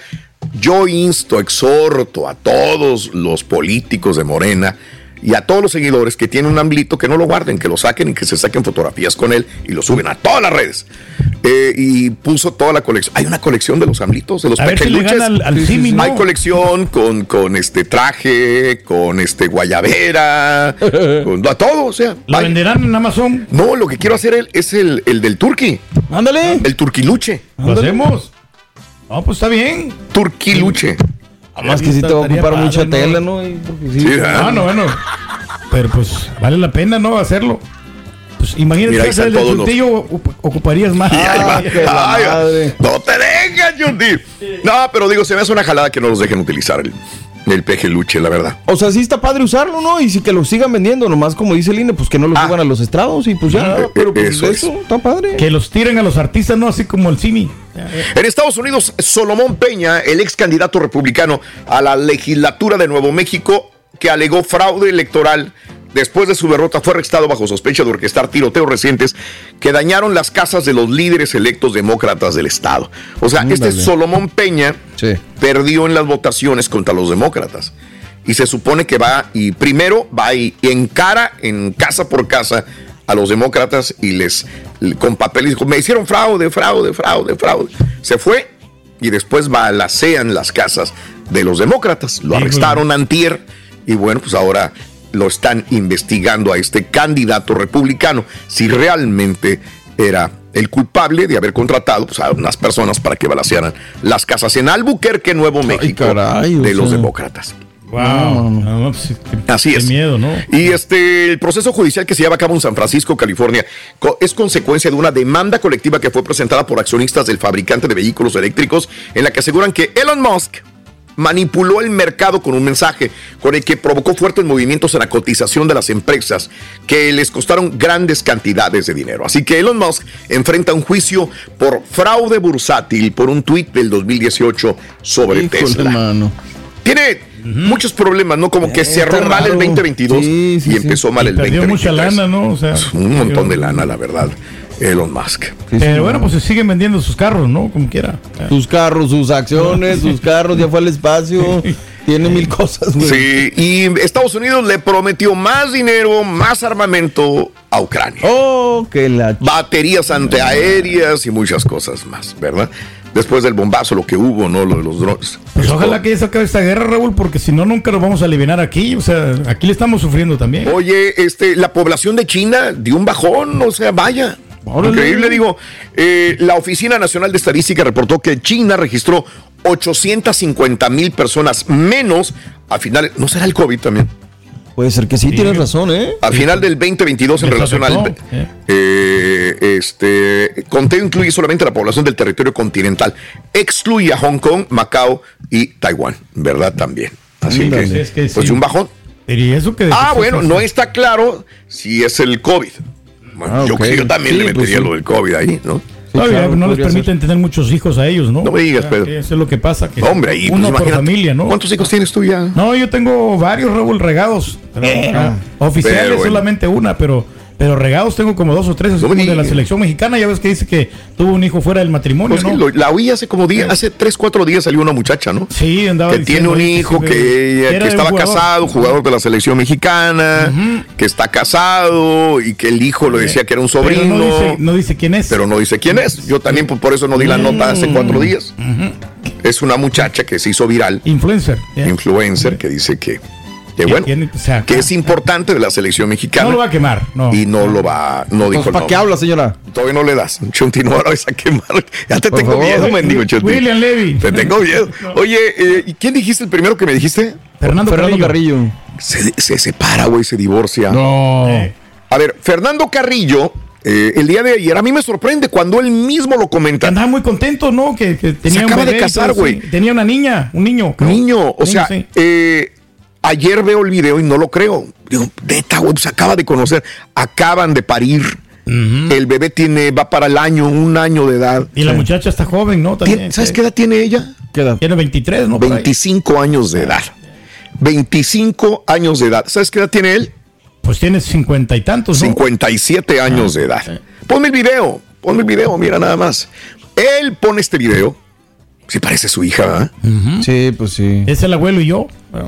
Speaker 18: Yo insto, exhorto a todos los políticos de Morena y a todos los seguidores que tienen un amblito que no lo guarden, que lo saquen y que se saquen fotografías con él y lo suben a todas las redes. Eh, y puso toda la colección. Hay una colección de los amblitos, de los
Speaker 7: A ver si le
Speaker 18: pequeñuches.
Speaker 7: gana al, al
Speaker 8: Sí, sí,
Speaker 7: Simi,
Speaker 8: sí.
Speaker 7: ¿no?
Speaker 18: Hay colección con, con este traje, con este guayabera, con a todo, o sea.
Speaker 7: ¿La
Speaker 18: hay-
Speaker 7: venderán en Amazon?
Speaker 18: No, lo que quiero hacer el- es el, el del turqui,
Speaker 8: Ándale.
Speaker 18: el turquiluche.
Speaker 7: ¿Lo hacemos? No, pues está bien.
Speaker 18: Turquiluche.
Speaker 8: Más que si te va a
Speaker 7: Estaría
Speaker 8: ocupar
Speaker 7: padre,
Speaker 8: mucha
Speaker 7: ¿no?
Speaker 8: tela, ¿no? Y porque sí.
Speaker 18: Sí, ¿verdad?
Speaker 7: Ah, no, bueno. Pero pues vale la pena, ¿no? Hacerlo. Pues imagínate
Speaker 18: Mira, ahí
Speaker 7: hacer el
Speaker 18: están
Speaker 7: del
Speaker 18: todos los-
Speaker 7: frutillo, ocup- ocuparías más.
Speaker 18: Y ahí va.
Speaker 8: Ah, que la
Speaker 18: Ay,
Speaker 8: madre.
Speaker 18: no te dejas, Jordi. No, pero digo, se me hace una jalada que no nos dejen utilizar el, el pejeluche, la verdad.
Speaker 8: O sea, sí está padre usarlo, ¿no? Y sí que lo sigan vendiendo, nomás como dice el I N E, pues que no lo
Speaker 18: Ah.
Speaker 8: suban a los estrados y pues ya.
Speaker 18: Ah,
Speaker 8: pero pues
Speaker 18: eso
Speaker 8: eso,
Speaker 18: es.
Speaker 8: está padre.
Speaker 7: Que los tiren a los artistas, ¿no? Así como el Simi.
Speaker 18: En Estados Unidos, Solomón Peña, el ex candidato republicano a la legislatura de Nuevo México, que alegó fraude electoral después de su derrota, fue arrestado bajo sospecha de orquestar tiroteos recientes que dañaron las casas de los líderes electos demócratas del estado. O sea, este
Speaker 8: Ándale.
Speaker 18: Solomón Peña
Speaker 8: Sí.
Speaker 18: perdió en las votaciones contra los demócratas. Y se supone que va y primero va y encara en casa por casa a los demócratas y les con papeles dijo, me hicieron fraude, fraude, fraude, fraude. Se fue y después balacean las casas de los demócratas. Lo
Speaker 7: Híjole.
Speaker 18: arrestaron antier y bueno, pues ahora lo están investigando a este candidato republicano si realmente era el culpable de haber contratado pues, a unas personas para que balacearan las casas en Albuquerque, Nuevo México,
Speaker 8: caray, o
Speaker 18: de los
Speaker 8: sea.
Speaker 18: demócratas.
Speaker 7: Wow. No, no, no, pues, qué,
Speaker 18: Así es.
Speaker 7: Qué miedo, ¿no?
Speaker 18: Y este, el proceso judicial que se lleva a cabo en San Francisco, California, co- es consecuencia de una demanda colectiva que fue presentada por accionistas del fabricante de vehículos eléctricos, en la que aseguran que Elon Musk manipuló el mercado con un mensaje con el que provocó fuertes movimientos en la cotización de las empresas que les costaron grandes cantidades de dinero. Así que Elon Musk enfrenta un juicio por fraude bursátil por un tuit del dos mil dieciocho sobre
Speaker 8: Híjole,
Speaker 18: Tesla.
Speaker 8: mano.
Speaker 18: Tiene uh-huh. muchos problemas, ¿no? Como que
Speaker 8: Eh,
Speaker 18: cerró mal el veinte veintidós
Speaker 8: sí, sí,
Speaker 18: y empezó
Speaker 8: sí.
Speaker 18: mal
Speaker 7: Y
Speaker 18: el
Speaker 7: perdió
Speaker 18: veinte veintitrés.
Speaker 7: mucha lana, ¿no? O sea,
Speaker 18: un montón de lana, la verdad. Elon Musk.
Speaker 7: Pero bueno, pues se siguen vendiendo sus carros, ¿no? Como quiera.
Speaker 8: Sus carros, sus acciones, sus carros, ya fue al espacio. Tiene mil cosas, güey.
Speaker 18: Sí, y Estados Unidos le prometió más dinero, más armamento a Ucrania.
Speaker 8: Oh, que la...
Speaker 18: Baterías antiaéreas y muchas cosas más, ¿verdad? Después del bombazo, lo que hubo, ¿no? Lo de los drones.
Speaker 7: Pues
Speaker 18: Esto.
Speaker 7: ojalá que ya se acabe esta guerra, Raúl, porque si no, nunca lo vamos a aliviar aquí. O sea, aquí le estamos sufriendo también.
Speaker 18: Oye, este, la población de China dio un bajón, o sea, vaya.
Speaker 7: Órale.
Speaker 18: Increíble, digo. Eh, la Oficina Nacional de Estadística reportó que China registró ochocientas cincuenta mil personas menos a finales. ¿No será el COVID también?
Speaker 8: Puede ser que sí,
Speaker 7: Sí.
Speaker 8: tienes razón, ¿eh?
Speaker 18: Al final del veinte veintidós en
Speaker 7: Les
Speaker 18: relación
Speaker 7: afectó,
Speaker 18: al...
Speaker 7: eh.
Speaker 18: Eh, este conteo incluye solamente la población del territorio continental. Excluye a Hong Kong, Macao y Taiwán, ¿verdad? También. Así
Speaker 8: Ándale.
Speaker 18: que,
Speaker 7: Es que
Speaker 18: pues
Speaker 7: sí.
Speaker 18: un bajón.
Speaker 7: Pero ¿y eso que
Speaker 18: Ah, bueno, no está claro si es el COVID. Bueno,
Speaker 8: Ah,
Speaker 18: yo,
Speaker 8: ok.
Speaker 18: yo también
Speaker 8: Sí,
Speaker 18: le
Speaker 8: pues
Speaker 18: metería
Speaker 8: sí.
Speaker 18: lo del COVID ahí, ¿no?
Speaker 7: Todavía
Speaker 8: claro,
Speaker 7: no les
Speaker 8: podría
Speaker 7: permiten tener muchos hijos a ellos, ¿no?
Speaker 18: No me digas,
Speaker 7: O sea,
Speaker 18: Pedro.
Speaker 7: que eso es lo que pasa. Que
Speaker 18: Hombre, ahí,
Speaker 7: uno
Speaker 18: pues,
Speaker 7: por
Speaker 18: imagínate.
Speaker 7: familia, ¿no?
Speaker 18: ¿Cuántos hijos tienes tú ya?
Speaker 7: No, yo tengo varios, Raúl, regados. Pero, ah, oficiales
Speaker 18: pero bueno.
Speaker 7: solamente una, pero pero regados tengo como dos o tres, así
Speaker 18: No me
Speaker 7: como de la
Speaker 18: digas.
Speaker 7: selección mexicana. Ya ves que dice que tuvo un hijo fuera del matrimonio,
Speaker 18: Pues
Speaker 7: ¿no?
Speaker 18: sí, lo- la oí hace como días, hace tres, cuatro días salió una muchacha, ¿no?
Speaker 7: Sí, andaba
Speaker 18: Que tiene
Speaker 7: diciendo
Speaker 18: un
Speaker 7: ahí
Speaker 18: hijo
Speaker 7: sí,
Speaker 18: que,
Speaker 7: era
Speaker 18: que
Speaker 7: de un
Speaker 18: estaba
Speaker 7: jugador.
Speaker 18: casado, jugador de la selección mexicana, que está casado y que el hijo le decía que era un sobrino.
Speaker 7: Pero no dice, no dice quién es.
Speaker 18: Pero no dice quién es. Yo también por por eso no di la nota hace cuatro días. Es una muchacha que se hizo viral,
Speaker 7: Influencer. ya.
Speaker 18: influencer, que dice que, que
Speaker 7: Que
Speaker 18: bueno,
Speaker 7: tiene- o sea,
Speaker 18: que es importante de la selección mexicana.
Speaker 7: No lo va a quemar, no.
Speaker 18: Y no lo va, no dijo
Speaker 8: Entonces, ¿para
Speaker 18: no.
Speaker 8: qué habla, señora?
Speaker 18: Todavía no le das. Chunti, no ahora vas a quemar. Ya te
Speaker 8: Por
Speaker 18: tengo
Speaker 8: favor.
Speaker 18: miedo, mendigo Chunti.
Speaker 7: William Levy.
Speaker 18: Te tengo miedo. Oye, eh, ¿y quién dijiste el primero que me dijiste?
Speaker 7: Fernando,
Speaker 8: Fernando
Speaker 7: Carrillo.
Speaker 8: Carrillo.
Speaker 18: Se, se separa, güey, se divorcia.
Speaker 7: No.
Speaker 18: A ver, Fernando Carrillo, eh, el día de ayer, a mí me sorprende cuando él mismo lo
Speaker 7: Que
Speaker 18: comenta.
Speaker 7: andaba muy contento, ¿no? Que, que tenía
Speaker 18: Se
Speaker 7: un
Speaker 18: acaba de
Speaker 7: bebé y
Speaker 18: casar,
Speaker 7: todo,
Speaker 18: güey.
Speaker 7: sí. Tenía una niña, un niño. creo.
Speaker 18: Niño, o sea,
Speaker 7: sí.
Speaker 18: eh, ayer veo el video y no lo creo. Digo, neta, güey, se acaba de conocer. Acaban de parir. El bebé tiene, va para el año, un año de edad.
Speaker 7: Y la muchacha está joven, ¿no? También.
Speaker 18: Tiene- ¿Sabes
Speaker 7: sí.
Speaker 18: qué edad tiene ella?
Speaker 8: ¿Qué edad?
Speaker 7: Tiene veintitrés, ¿no? Por ahí.
Speaker 18: veinticinco años de edad. veinticinco años de edad. ¿Sabes qué edad tiene él?
Speaker 7: Pues tiene cincuenta y tantos, ¿no?
Speaker 18: cincuenta y siete años de edad. Ponme el video, ponme el video, mira nada más. Él pone este video. Sí parece su hija, ¿verdad?
Speaker 8: Sí, pues sí.
Speaker 7: Es el abuelo y yo.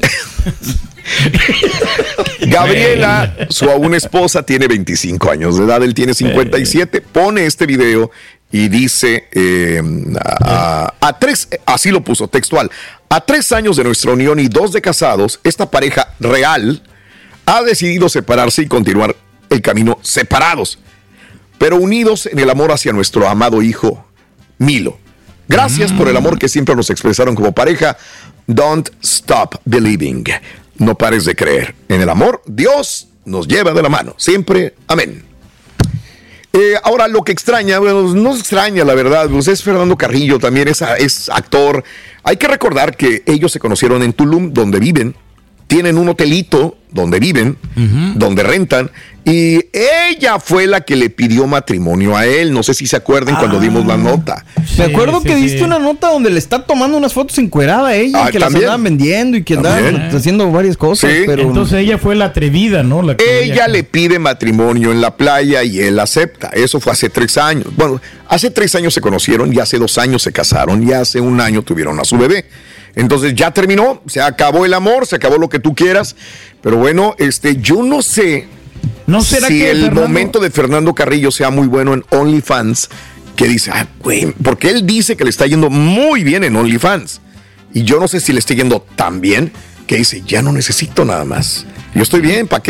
Speaker 18: Gabriela, su aún esposa, tiene veinticinco años de edad, él tiene cincuenta y siete, pone este video y dice, eh, a, a tres, así lo puso textual, a tres años de nuestra unión y dos de casados, esta pareja real ha decidido separarse y continuar el camino separados, pero unidos en el amor hacia nuestro amado hijo, Milo. Gracias por el amor que siempre nos expresaron como pareja. Don't stop believing. No pares de creer. En el amor, Dios nos lleva de la mano. Siempre. Amén. Eh, ahora, lo que extraña, bueno, no extraña, la verdad, pues es Fernando Carrillo, también es, es actor. Hay que recordar que ellos se conocieron en Tulum, donde viven. Tienen un hotelito donde viven, uh-huh. donde rentan, y ella fue la que le pidió matrimonio a él. No sé si se acuerdan ah, cuando dimos la nota.
Speaker 8: Me acuerdo sí, que sí, diste sí. una nota donde le está tomando unas fotos encuerada a ella, ah, que ¿también? Las andaban vendiendo y que andaban ah. haciendo varias cosas.
Speaker 18: Sí.
Speaker 8: Pero...
Speaker 7: Entonces ella fue la atrevida, ¿no? La
Speaker 18: que ella, ella le pide matrimonio en la playa y él acepta. Eso fue hace tres años. Bueno, hace tres años se conocieron, y hace dos años se casaron, y hace un año tuvieron a su bebé. Entonces ya terminó, se acabó el amor, se acabó lo que tú quieras. Pero bueno, este, yo no sé
Speaker 7: ¿No será
Speaker 18: si
Speaker 7: que
Speaker 18: el
Speaker 7: Fernando...
Speaker 18: momento de Fernando Carrillo sea muy bueno en OnlyFans, que dice, ah, güey, porque él dice que le está yendo muy bien en OnlyFans. Y yo no sé si le está yendo tan bien, que dice, ya no necesito nada más. Yo estoy bien, ¿para qué?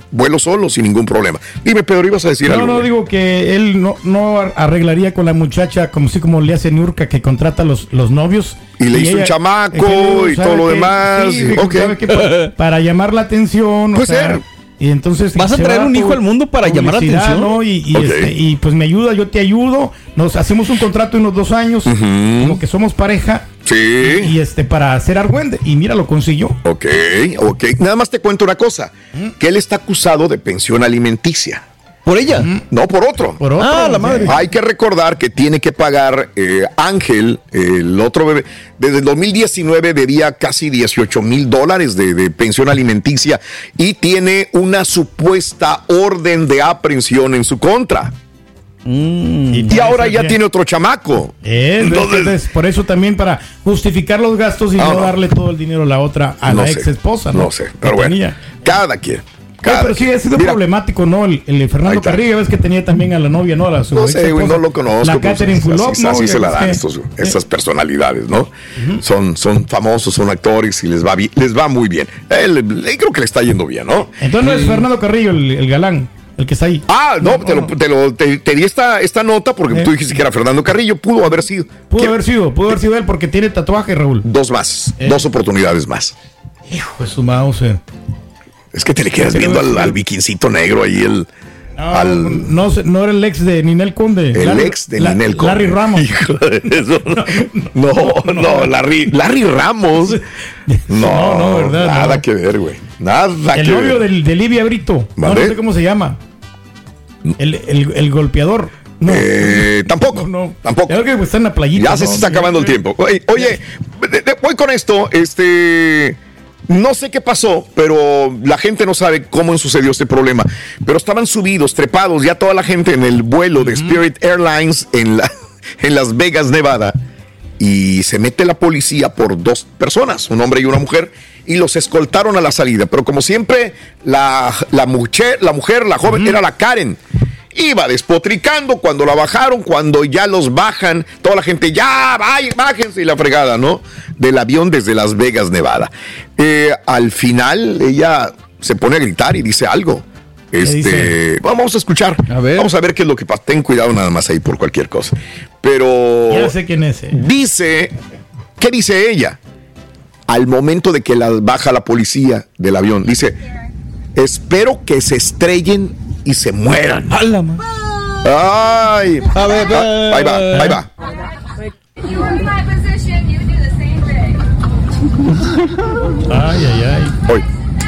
Speaker 18: vuelo solo sin ningún problema. Dime, Pedro, ibas a decir
Speaker 7: no,
Speaker 18: algo.
Speaker 7: No, no, digo que él no, no arreglaría con la muchacha como si como le hace Niurka, que contrata los, los novios.
Speaker 18: Y le hizo ella, un chamaco y todo lo que, demás.
Speaker 7: Sí,
Speaker 18: y, okay.
Speaker 7: que para, para llamar la atención.
Speaker 18: Puede ser.
Speaker 7: Y entonces
Speaker 8: vas a traer un hijo al mundo para llamar la atención,
Speaker 7: ¿no? Y, y,
Speaker 18: okay.
Speaker 7: este, y pues me ayuda, yo te ayudo. Nos hacemos un contrato de unos dos años, uh-huh. como que somos pareja.
Speaker 18: Sí.
Speaker 7: Y, y este para hacer argüende. Y mira, lo consiguió.
Speaker 18: Ok, ok. Nada más te cuento una cosa, ¿Mm? que él está acusado de pensión alimenticia.
Speaker 8: ¿Por ella?
Speaker 18: No, por otro.
Speaker 7: Por otro.
Speaker 8: Ah, la madre.
Speaker 18: Hay que recordar que tiene que pagar eh, Ángel, el otro bebé. Desde el dos mil diecinueve debía casi dieciocho mil dólares de, de pensión alimenticia y tiene una supuesta orden de aprehensión en su contra. Mm, y, y ahora ya bien. tiene otro chamaco.
Speaker 7: Es, entonces, entonces, por eso también para justificar los gastos y no, no darle todo el dinero a la otra, a
Speaker 18: no
Speaker 7: la
Speaker 18: sé,
Speaker 7: ex esposa. No,
Speaker 18: no sé, pero bueno, tenía. cada quien.
Speaker 7: Ay, pero sí ha sido Mira, problemático, ¿no? El, el Fernando Carrillo, ves que tenía también a la novia, ¿no? A la, su
Speaker 18: no sé, güey, no lo conozco.
Speaker 7: La Catherine
Speaker 18: pues,
Speaker 7: Fulop,
Speaker 18: así,
Speaker 7: ¿no?
Speaker 18: así se la dan
Speaker 7: que,
Speaker 18: estos,
Speaker 7: eh.
Speaker 18: estas personalidades, ¿no? Uh-huh. Son, son famosos, son actores y les va, bien, les va muy bien. Él, él creo que le está yendo bien, ¿no?
Speaker 7: Entonces no es Fernando Carrillo el, el galán. El que está ahí.
Speaker 18: Ah, no, no te, lo, te, lo, te, te di esta, esta nota porque eh. tú dijiste que era Fernando Carrillo. Pudo haber sido.
Speaker 7: Pudo haber sido, pudo haber sido él porque tiene tatuaje, Raúl.
Speaker 18: Dos más, eh. dos oportunidades más.
Speaker 7: Hijo de su mouse.
Speaker 18: Es que te le quedas viendo al, al vikincito negro ahí, el.
Speaker 7: No,
Speaker 18: al,
Speaker 7: no, no era el ex de Ninel Conde.
Speaker 18: El
Speaker 7: Larry,
Speaker 18: ex de la, Ninel Conde.
Speaker 7: Larry Ramos.
Speaker 18: Hijo de eso. No, no, no, no Larry, Larry Ramos. No, no, no verdad. Nada no. que ver, güey. Nada
Speaker 7: el
Speaker 18: que ver.
Speaker 7: El novio de, de Livia Brito. ¿Vale? No, no sé cómo se llama. El, el, el golpeador.
Speaker 18: No, eh, tampoco,
Speaker 7: no, no.
Speaker 18: tampoco.
Speaker 7: Creo que está en la playita.
Speaker 18: Ya se
Speaker 7: ¿no?
Speaker 18: está acabando el tiempo. Oye, oye voy con esto. Este. No sé qué pasó, pero la gente no sabe cómo sucedió este problema. Pero estaban subidos, trepados, ya toda la gente en el vuelo de Spirit Airlines en, la, en Las Vegas, Nevada. Y se mete la policía por dos personas, un hombre y una mujer, y los escoltaron a la salida. Pero como siempre, la, la, mujer, la mujer, la joven, uh-huh. era la Karen. Iba despotricando cuando la bajaron, cuando ya los bajan, toda la gente, ya, vaya, bájense y la fregada, ¿no? Del avión desde Las Vegas, Nevada. Eh, al final, ella se pone a gritar y dice algo. Este, vamos a escuchar. A ver. Vamos a ver qué es lo que pasa. Ten cuidado nada más ahí por cualquier cosa. Pero.
Speaker 7: Ya sé quién es. Eh.
Speaker 18: Dice, ¿qué dice ella? Al momento de que la baja la policía del avión, dice: espero que se estrellen y se mueran. Ay, a ver, ah, ahí va, ahí va.
Speaker 7: Ay, ay, ay.
Speaker 18: Hoy.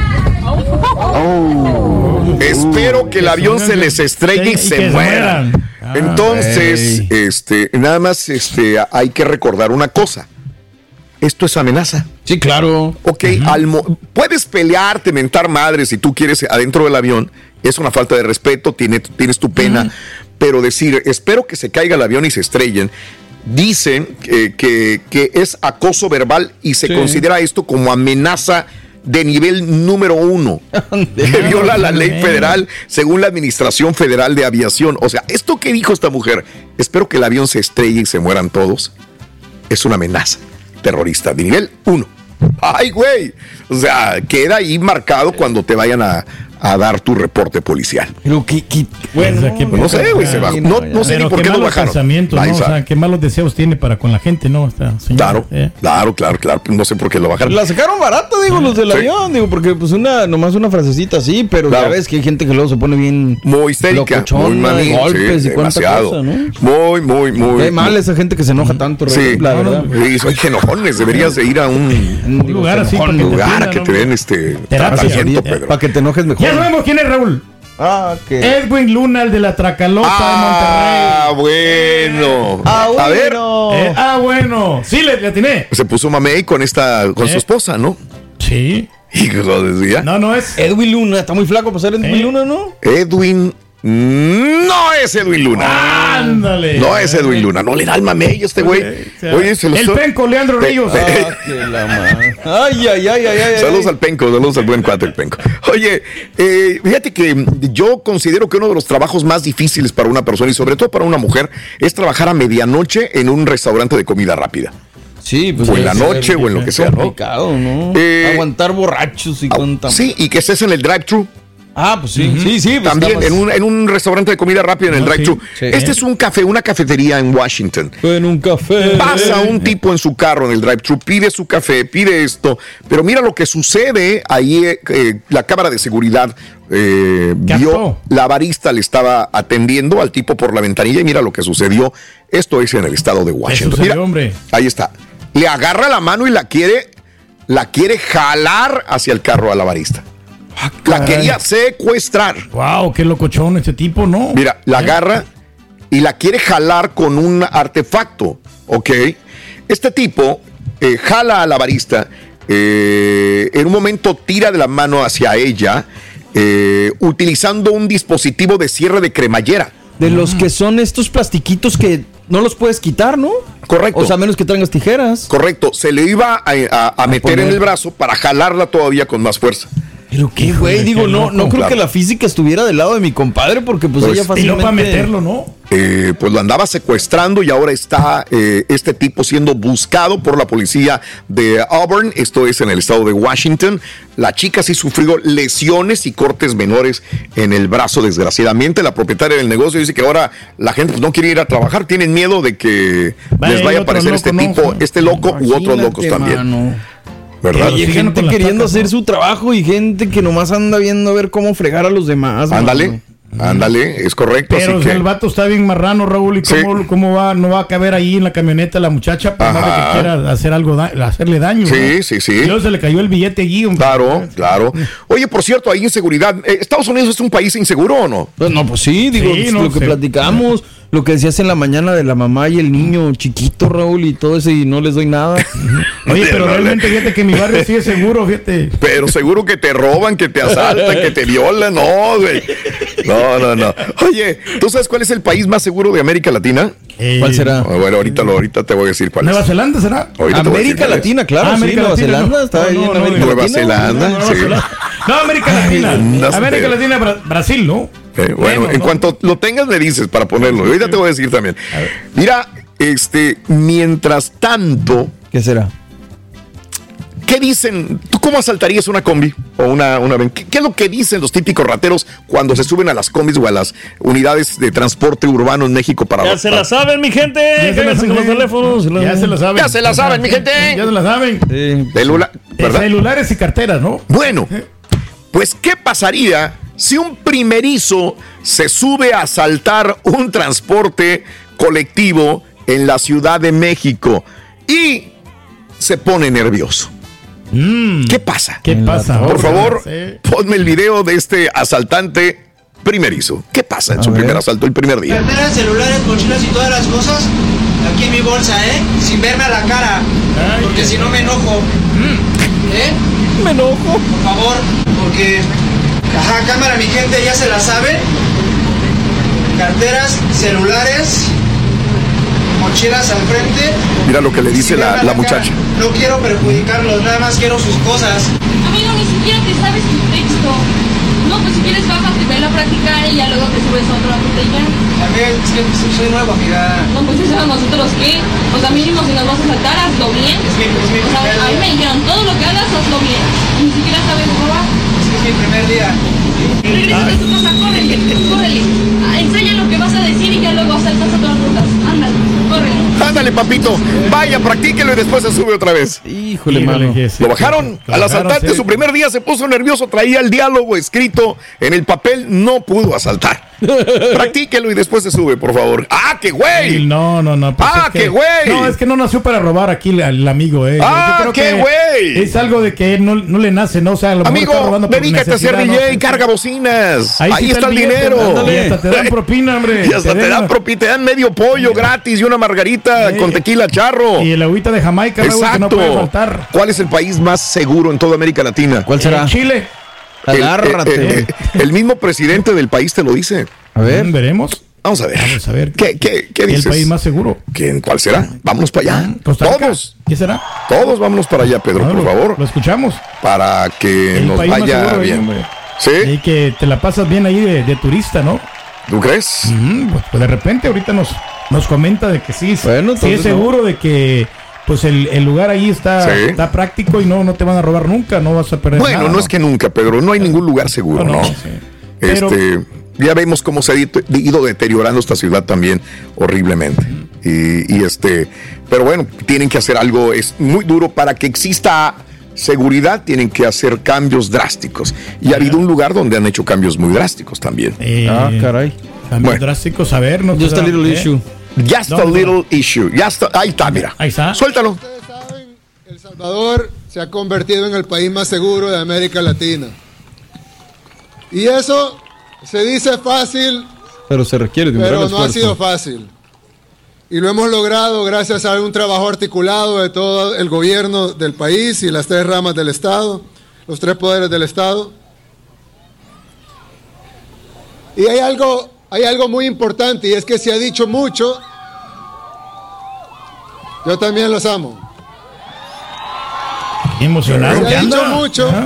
Speaker 18: Oh. Espero que el avión se les estrelle y se mueran. Entonces, este, nada más, este, hay que recordar una cosa. Esto es amenaza.
Speaker 8: Sí, claro.
Speaker 18: Ok, uh-huh. al mo- puedes pelearte, mentar madres si tú quieres adentro del avión. Es una falta de respeto, tiene, tienes tu pena. Uh-huh. Pero decir, espero que se caiga el avión y se estrellen, dicen que, que, que es acoso verbal y se sí. considera esto como amenaza de nivel número uno, que viola la ley federal según la Administración Federal de Aviación. O sea, esto que dijo esta mujer, espero que el avión se estrelle y se mueran todos, es una amenaza terrorista de nivel uno. Ay, güey. O sea, queda ahí marcado cuando te vayan a, a dar tu reporte policial.
Speaker 8: Pero que, que bueno,
Speaker 18: o sea, que, no sé, güey, se bajó. No, no sé ni por qué lo bajaron.
Speaker 7: ¿No? O sea, qué malos deseos tiene para con la gente, ¿no? Esta señora,
Speaker 18: claro,
Speaker 7: eh.
Speaker 18: claro, claro, claro. No sé por qué lo bajaron.
Speaker 8: La sacaron barata, digo, los del sí. avión, digo, porque pues una, nomás una frasecita así, pero claro. ya ves que hay gente que luego se pone bien
Speaker 18: muy histérica,
Speaker 8: locochona,
Speaker 18: muy maní,
Speaker 8: golpes
Speaker 18: sí,
Speaker 8: y cuánta cosa, ¿no?
Speaker 18: Muy, muy, muy.
Speaker 8: Qué mal esa gente que se enoja tanto,
Speaker 18: sí,
Speaker 8: la verdad.
Speaker 18: Sí, soy enojones, deberías de ir a un,
Speaker 7: un lugar así,
Speaker 18: un lugar a que te den este tratamiento, Pedro.
Speaker 8: Para que te enojes mejor.
Speaker 7: Ya sabemos quién es Raúl.
Speaker 8: Ah, ¿qué?
Speaker 7: Edwin Luna, el de la Tracalota
Speaker 18: ah,
Speaker 7: de Monterrey.
Speaker 18: Bueno.
Speaker 8: Ah, bueno.
Speaker 18: A ver.
Speaker 7: Eh, ah, bueno. Sí, le, le atiné.
Speaker 18: Se puso mamey con esta, con eh. su esposa, ¿no?
Speaker 7: Sí.
Speaker 18: Y lo decía.
Speaker 7: No, no es.
Speaker 8: Edwin Luna, está muy flaco para ser Edwin eh. Luna, ¿no?
Speaker 18: Edwin. No es Edwin Luna.
Speaker 7: Ándale.
Speaker 18: No es Edwin Luna. No le da el mamey a este güey.
Speaker 7: Oye, se lo El so... penco, Leandro Pe- Ríos.
Speaker 8: Ah, que la madre. Ay, ay, ay, ay, ay.
Speaker 18: Saludos al penco, saludos al buen cuate el penco. Oye, eh, fíjate que yo considero que uno de los trabajos más difíciles para una persona y sobre todo para una mujer es trabajar a medianoche en un restaurante de comida rápida.
Speaker 8: Sí, pues
Speaker 18: o en la noche o en lo que sea, ¿no?
Speaker 8: Complicado, ¿no? Eh, Aguantar borrachos y
Speaker 18: ah,
Speaker 8: con
Speaker 18: sí, y que estés en el drive-thru.
Speaker 8: Ah, pues sí, uh-huh. sí, sí. Pues
Speaker 18: también más... en, un, en un restaurante de comida rápida en el no, drive-thru. Sí, sí. Este es un café, una cafetería en Washington.
Speaker 8: En un café.
Speaker 18: Pasa un tipo en su carro en el drive-thru, pide su café, pide esto. Pero mira lo que sucede ahí. Eh, la cámara de seguridad eh, vio, la barista le estaba atendiendo al tipo por la ventanilla y mira lo que sucedió. Esto es en el estado de Washington.
Speaker 7: Sucedió,
Speaker 18: mira,
Speaker 7: hombre?
Speaker 18: Ahí está. Le agarra la mano y la quiere, la quiere jalar hacia el carro a la barista.
Speaker 7: Ah,
Speaker 18: la quería secuestrar.
Speaker 7: Wow, qué locochón este tipo, ¿no?
Speaker 18: Mira, la agarra y la quiere jalar con un artefacto, ¿ok? Este tipo eh, jala a la barista, eh, en un momento tira de la mano hacia ella, eh, utilizando un dispositivo de cierre de cremallera.
Speaker 8: De los que son estos plastiquitos que no los puedes quitar, ¿no?
Speaker 18: Correcto.
Speaker 8: O sea, a menos que traigas tijeras.
Speaker 18: Correcto. Se le iba a, a, a meter poner. en el brazo para jalarla todavía con más fuerza.
Speaker 8: Pero qué güey, digo, no, no creo claro. que la física estuviera del lado de mi compadre porque pues, pues ella fácilmente...
Speaker 7: Y no para meterlo, ¿no?
Speaker 18: Eh, pues lo andaba secuestrando y ahora está eh, este tipo siendo buscado por la policía de Auburn, esto es en el estado de Washington. La chica sí sufrió lesiones y cortes menores en el brazo, desgraciadamente. La propietaria del negocio dice que ahora la gente pues, no quiere ir a trabajar, tienen miedo de que vaya, les vaya a aparecer este no, tipo, este loco Imagínate, u otros locos también. Mano. ¿Verdad?
Speaker 8: Y hay gente queriendo hacer su trabajo y gente que nomás anda viendo a ver cómo fregar a los demás.
Speaker 18: Ándale, mano. ándale, es correcto.
Speaker 7: Pero
Speaker 18: así que...
Speaker 7: el vato está bien marrano, Raúl, y cómo, sí. cómo va, no va a caber ahí en la camioneta la muchacha para más de que quiera hacer algo, da- hacerle daño.
Speaker 18: Sí,
Speaker 7: ¿no?
Speaker 18: sí, sí.
Speaker 7: Y luego se le cayó el billete allí. Hombre.
Speaker 18: Claro, claro. Oye, por cierto, hay inseguridad. ¿Estados Unidos es un país inseguro o no?
Speaker 8: Pues no, pues sí, digo, sí, no, lo que sí. platicamos. Lo que decías en la mañana de la mamá y el niño chiquito, Raúl, y todo eso, y no les doy nada.
Speaker 7: Oye, pero realmente, fíjate que mi barrio sí es seguro, fíjate.
Speaker 18: Pero seguro que te roban, que te asaltan, que te violan, no, güey. No, no, no. Oye, ¿tú sabes cuál es el país más seguro de América Latina?
Speaker 8: Eh, ¿Cuál será?
Speaker 18: Oh, bueno, ahorita, lo, ahorita te voy a decir cuál
Speaker 7: ¿Nueva
Speaker 18: es.
Speaker 7: Zelanda será?
Speaker 18: Ahorita
Speaker 8: América Latina, claro,
Speaker 7: ah, América
Speaker 8: sí, Nueva
Speaker 7: Latina,
Speaker 8: Zelanda,
Speaker 7: no,
Speaker 8: está ahí
Speaker 7: no,
Speaker 8: en
Speaker 7: no,
Speaker 8: América
Speaker 18: Nueva
Speaker 8: Latina.
Speaker 18: Zelanda,
Speaker 7: no, no,
Speaker 18: sí.
Speaker 7: No, América Latina. No, América Latina, Bra- Brasil, ¿no?
Speaker 18: Eh, bueno, bueno, en no. cuanto lo tengas me dices para ponerlo. Ahorita te voy a decir también. Mira, este, mientras tanto,
Speaker 8: ¿qué será?
Speaker 18: ¿Qué dicen? ¿Tú cómo asaltarías una combi o una una ¿Qué, qué es lo que dicen los típicos rateros cuando se suben a las combis o a las unidades de transporte urbano en México para
Speaker 3: Ya se la saben, mi gente. Quédense con los teléfonos.
Speaker 7: Ya se la saben.
Speaker 18: Ya se la saben, mi gente.
Speaker 7: Ya se la saben.
Speaker 18: Sí. Celula- ¿verdad?
Speaker 7: Celulares y carteras, ¿no?
Speaker 18: Bueno, pues ¿qué pasaría si un primerizo se sube a asaltar un transporte colectivo en la Ciudad de México y se pone nervioso?
Speaker 7: Mm.
Speaker 18: ¿Qué pasa?
Speaker 7: ¿Qué pasa?
Speaker 18: Por
Speaker 7: Ahora,
Speaker 18: favor,
Speaker 7: sí.
Speaker 18: ponme el video de este asaltante primerizo. ¿Qué pasa en
Speaker 8: A
Speaker 18: su
Speaker 8: ver.
Speaker 18: primer asalto el primer día?
Speaker 19: Carteras, celulares, mochilas y todas las cosas aquí en mi bolsa, ¿eh? Sin verme a la cara,
Speaker 7: Ay,
Speaker 19: porque si no me enojo. ¿Eh?
Speaker 8: Me enojo.
Speaker 19: Por favor, porque... Ajá, cámara, mi gente, ya se la sabe. Carteras, celulares, mochilas al frente.
Speaker 18: Mira lo que le dice
Speaker 19: Sin verme
Speaker 18: la,
Speaker 19: a
Speaker 18: la
Speaker 19: cara.
Speaker 18: muchacha.
Speaker 19: No quiero perjudicarlos, nada más quiero sus cosas.
Speaker 20: Amigo, ni siquiera te sabes tu texto. No, pues si quieres bájate, vela a practicar y ya luego te subes a otra ruta y ya.
Speaker 19: Amiga, es que soy nuevo, amiga.
Speaker 20: No, pues eso a nosotros qué. O sea, mínimo si nos vas a saltar, hazlo bien.
Speaker 19: Es mi, es mi
Speaker 20: O sea,
Speaker 19: primer
Speaker 20: a mí me
Speaker 19: día.
Speaker 20: dijeron, todo lo que hagas, hazlo bien. Y ni siquiera sabes robar.
Speaker 19: Es que es mi primer día.
Speaker 20: Regresa a tu casa, córrele, córrele. Ah, ensaya lo que vas a decir y ya luego saltas a otras rutas. Ándale, córrele.
Speaker 18: Ándale, papito. Vaya, practíquelo y después se sube otra vez.
Speaker 8: Híjole,
Speaker 7: Híjole,
Speaker 8: mano.
Speaker 7: que sí.
Speaker 18: Lo bajaron
Speaker 7: Lo
Speaker 18: al
Speaker 7: bajaron,
Speaker 18: asaltante.
Speaker 7: sí.
Speaker 18: Su primer día se puso nervioso. Traía el diálogo escrito en el papel. No pudo asaltar. Practíquelo y después se sube, por favor. ¡Ah, qué güey!
Speaker 7: No, no, no. pues
Speaker 18: ¡Ah,
Speaker 7: es que-
Speaker 18: qué güey!
Speaker 7: No, es que no nació para robar aquí el, el amigo, ¿eh? Yo-
Speaker 18: ¡Ah,
Speaker 7: yo creo
Speaker 18: qué
Speaker 7: que
Speaker 18: güey!
Speaker 7: Es algo de que no, no le nace, ¿no? O sea, a lo mejor está
Speaker 18: Amigo,
Speaker 7: robando por
Speaker 18: dedícate a ser
Speaker 7: necesidad,
Speaker 18: D J,
Speaker 7: ¿no?
Speaker 18: carga bocinas. Ahí,
Speaker 7: sí
Speaker 18: está el
Speaker 7: billete,
Speaker 18: dinero.
Speaker 7: ándale, y hasta te dan propina, hombre.
Speaker 18: Y hasta te, dan
Speaker 7: dejan-
Speaker 18: propi- te dan medio pollo gratis y una margarita
Speaker 7: Sí.
Speaker 18: con tequila charro.
Speaker 7: Y el agüita de Jamaica, Raúl, que no
Speaker 18: Exacto.
Speaker 7: puede faltar.
Speaker 18: ¿Cuál es el país más seguro en toda América Latina?
Speaker 8: ¿Cuál será?
Speaker 7: Eh, Chile.
Speaker 18: El,
Speaker 8: Agárrate.
Speaker 18: eh, eh, eh, el mismo presidente del país te lo dice.
Speaker 8: A ver.
Speaker 7: Mm, Veremos.
Speaker 18: Vamos a ver.
Speaker 7: Vamos a ver.
Speaker 18: ¿Qué, qué, qué
Speaker 7: El
Speaker 18: dices?
Speaker 7: país más seguro.
Speaker 18: ¿Quién, ¿Cuál será? Vámonos para allá.
Speaker 7: Costa Rica.
Speaker 18: Todos.
Speaker 7: ¿Qué será?
Speaker 18: Todos vámonos para allá, Pedro,
Speaker 7: Bueno,
Speaker 18: por
Speaker 7: lo-
Speaker 18: favor.
Speaker 7: Lo escuchamos.
Speaker 18: Para que
Speaker 7: El
Speaker 18: nos
Speaker 7: país más
Speaker 18: vaya
Speaker 7: seguro,
Speaker 18: bien.
Speaker 7: hombre.
Speaker 18: ¿Sí?
Speaker 7: Y que te la pasas bien ahí de, de turista, ¿no?
Speaker 18: ¿Tú crees?
Speaker 7: Mm, pues, pues de repente ahorita nos, nos comenta de que sí,
Speaker 8: Bueno,
Speaker 7: sí es
Speaker 8: entonces
Speaker 7: seguro de que pues el, el lugar ahí está,
Speaker 18: Sí.
Speaker 7: está práctico y no, no te van a robar nunca, no vas a perder
Speaker 18: Bueno,
Speaker 7: nada.
Speaker 18: no es que nunca, Pedro, no hay ningún lugar seguro,
Speaker 7: No,
Speaker 18: ¿no?
Speaker 7: no, sí.
Speaker 18: Este,
Speaker 7: Pero-
Speaker 18: ya vemos cómo se ha ido, ido deteriorando esta ciudad también horriblemente. Y, y este, pero bueno, tienen que hacer algo, es muy duro para que exista seguridad, tienen que hacer cambios drásticos. Y ha habido un lugar donde han hecho cambios muy drásticos también.
Speaker 7: Eh,
Speaker 8: Ah, caray.
Speaker 7: Cambios drásticos, a ver, no te
Speaker 8: Just a
Speaker 7: da-
Speaker 8: little
Speaker 7: ¿eh?
Speaker 8: issue.
Speaker 18: Just
Speaker 7: No,
Speaker 18: a
Speaker 7: no, no.
Speaker 18: little issue. Ya está, ahí está, mira.
Speaker 7: Ahí está.
Speaker 18: Suéltalo.
Speaker 21: El Salvador se ha convertido en el país más seguro de América Latina. Y eso se dice fácil,
Speaker 8: Pero se requiere de un gran
Speaker 21: pero no ha
Speaker 8: esfuerzo.
Speaker 21: sido fácil. Y lo hemos logrado gracias a un trabajo articulado de todo el gobierno del país y las tres ramas del Estado, los tres poderes del Estado. Y hay algo, hay algo muy importante y es que se ha dicho mucho. Yo también los amo.
Speaker 7: Emocionado.
Speaker 21: Se
Speaker 7: que
Speaker 21: ha dicho
Speaker 7: anda.
Speaker 21: mucho
Speaker 7: Ah.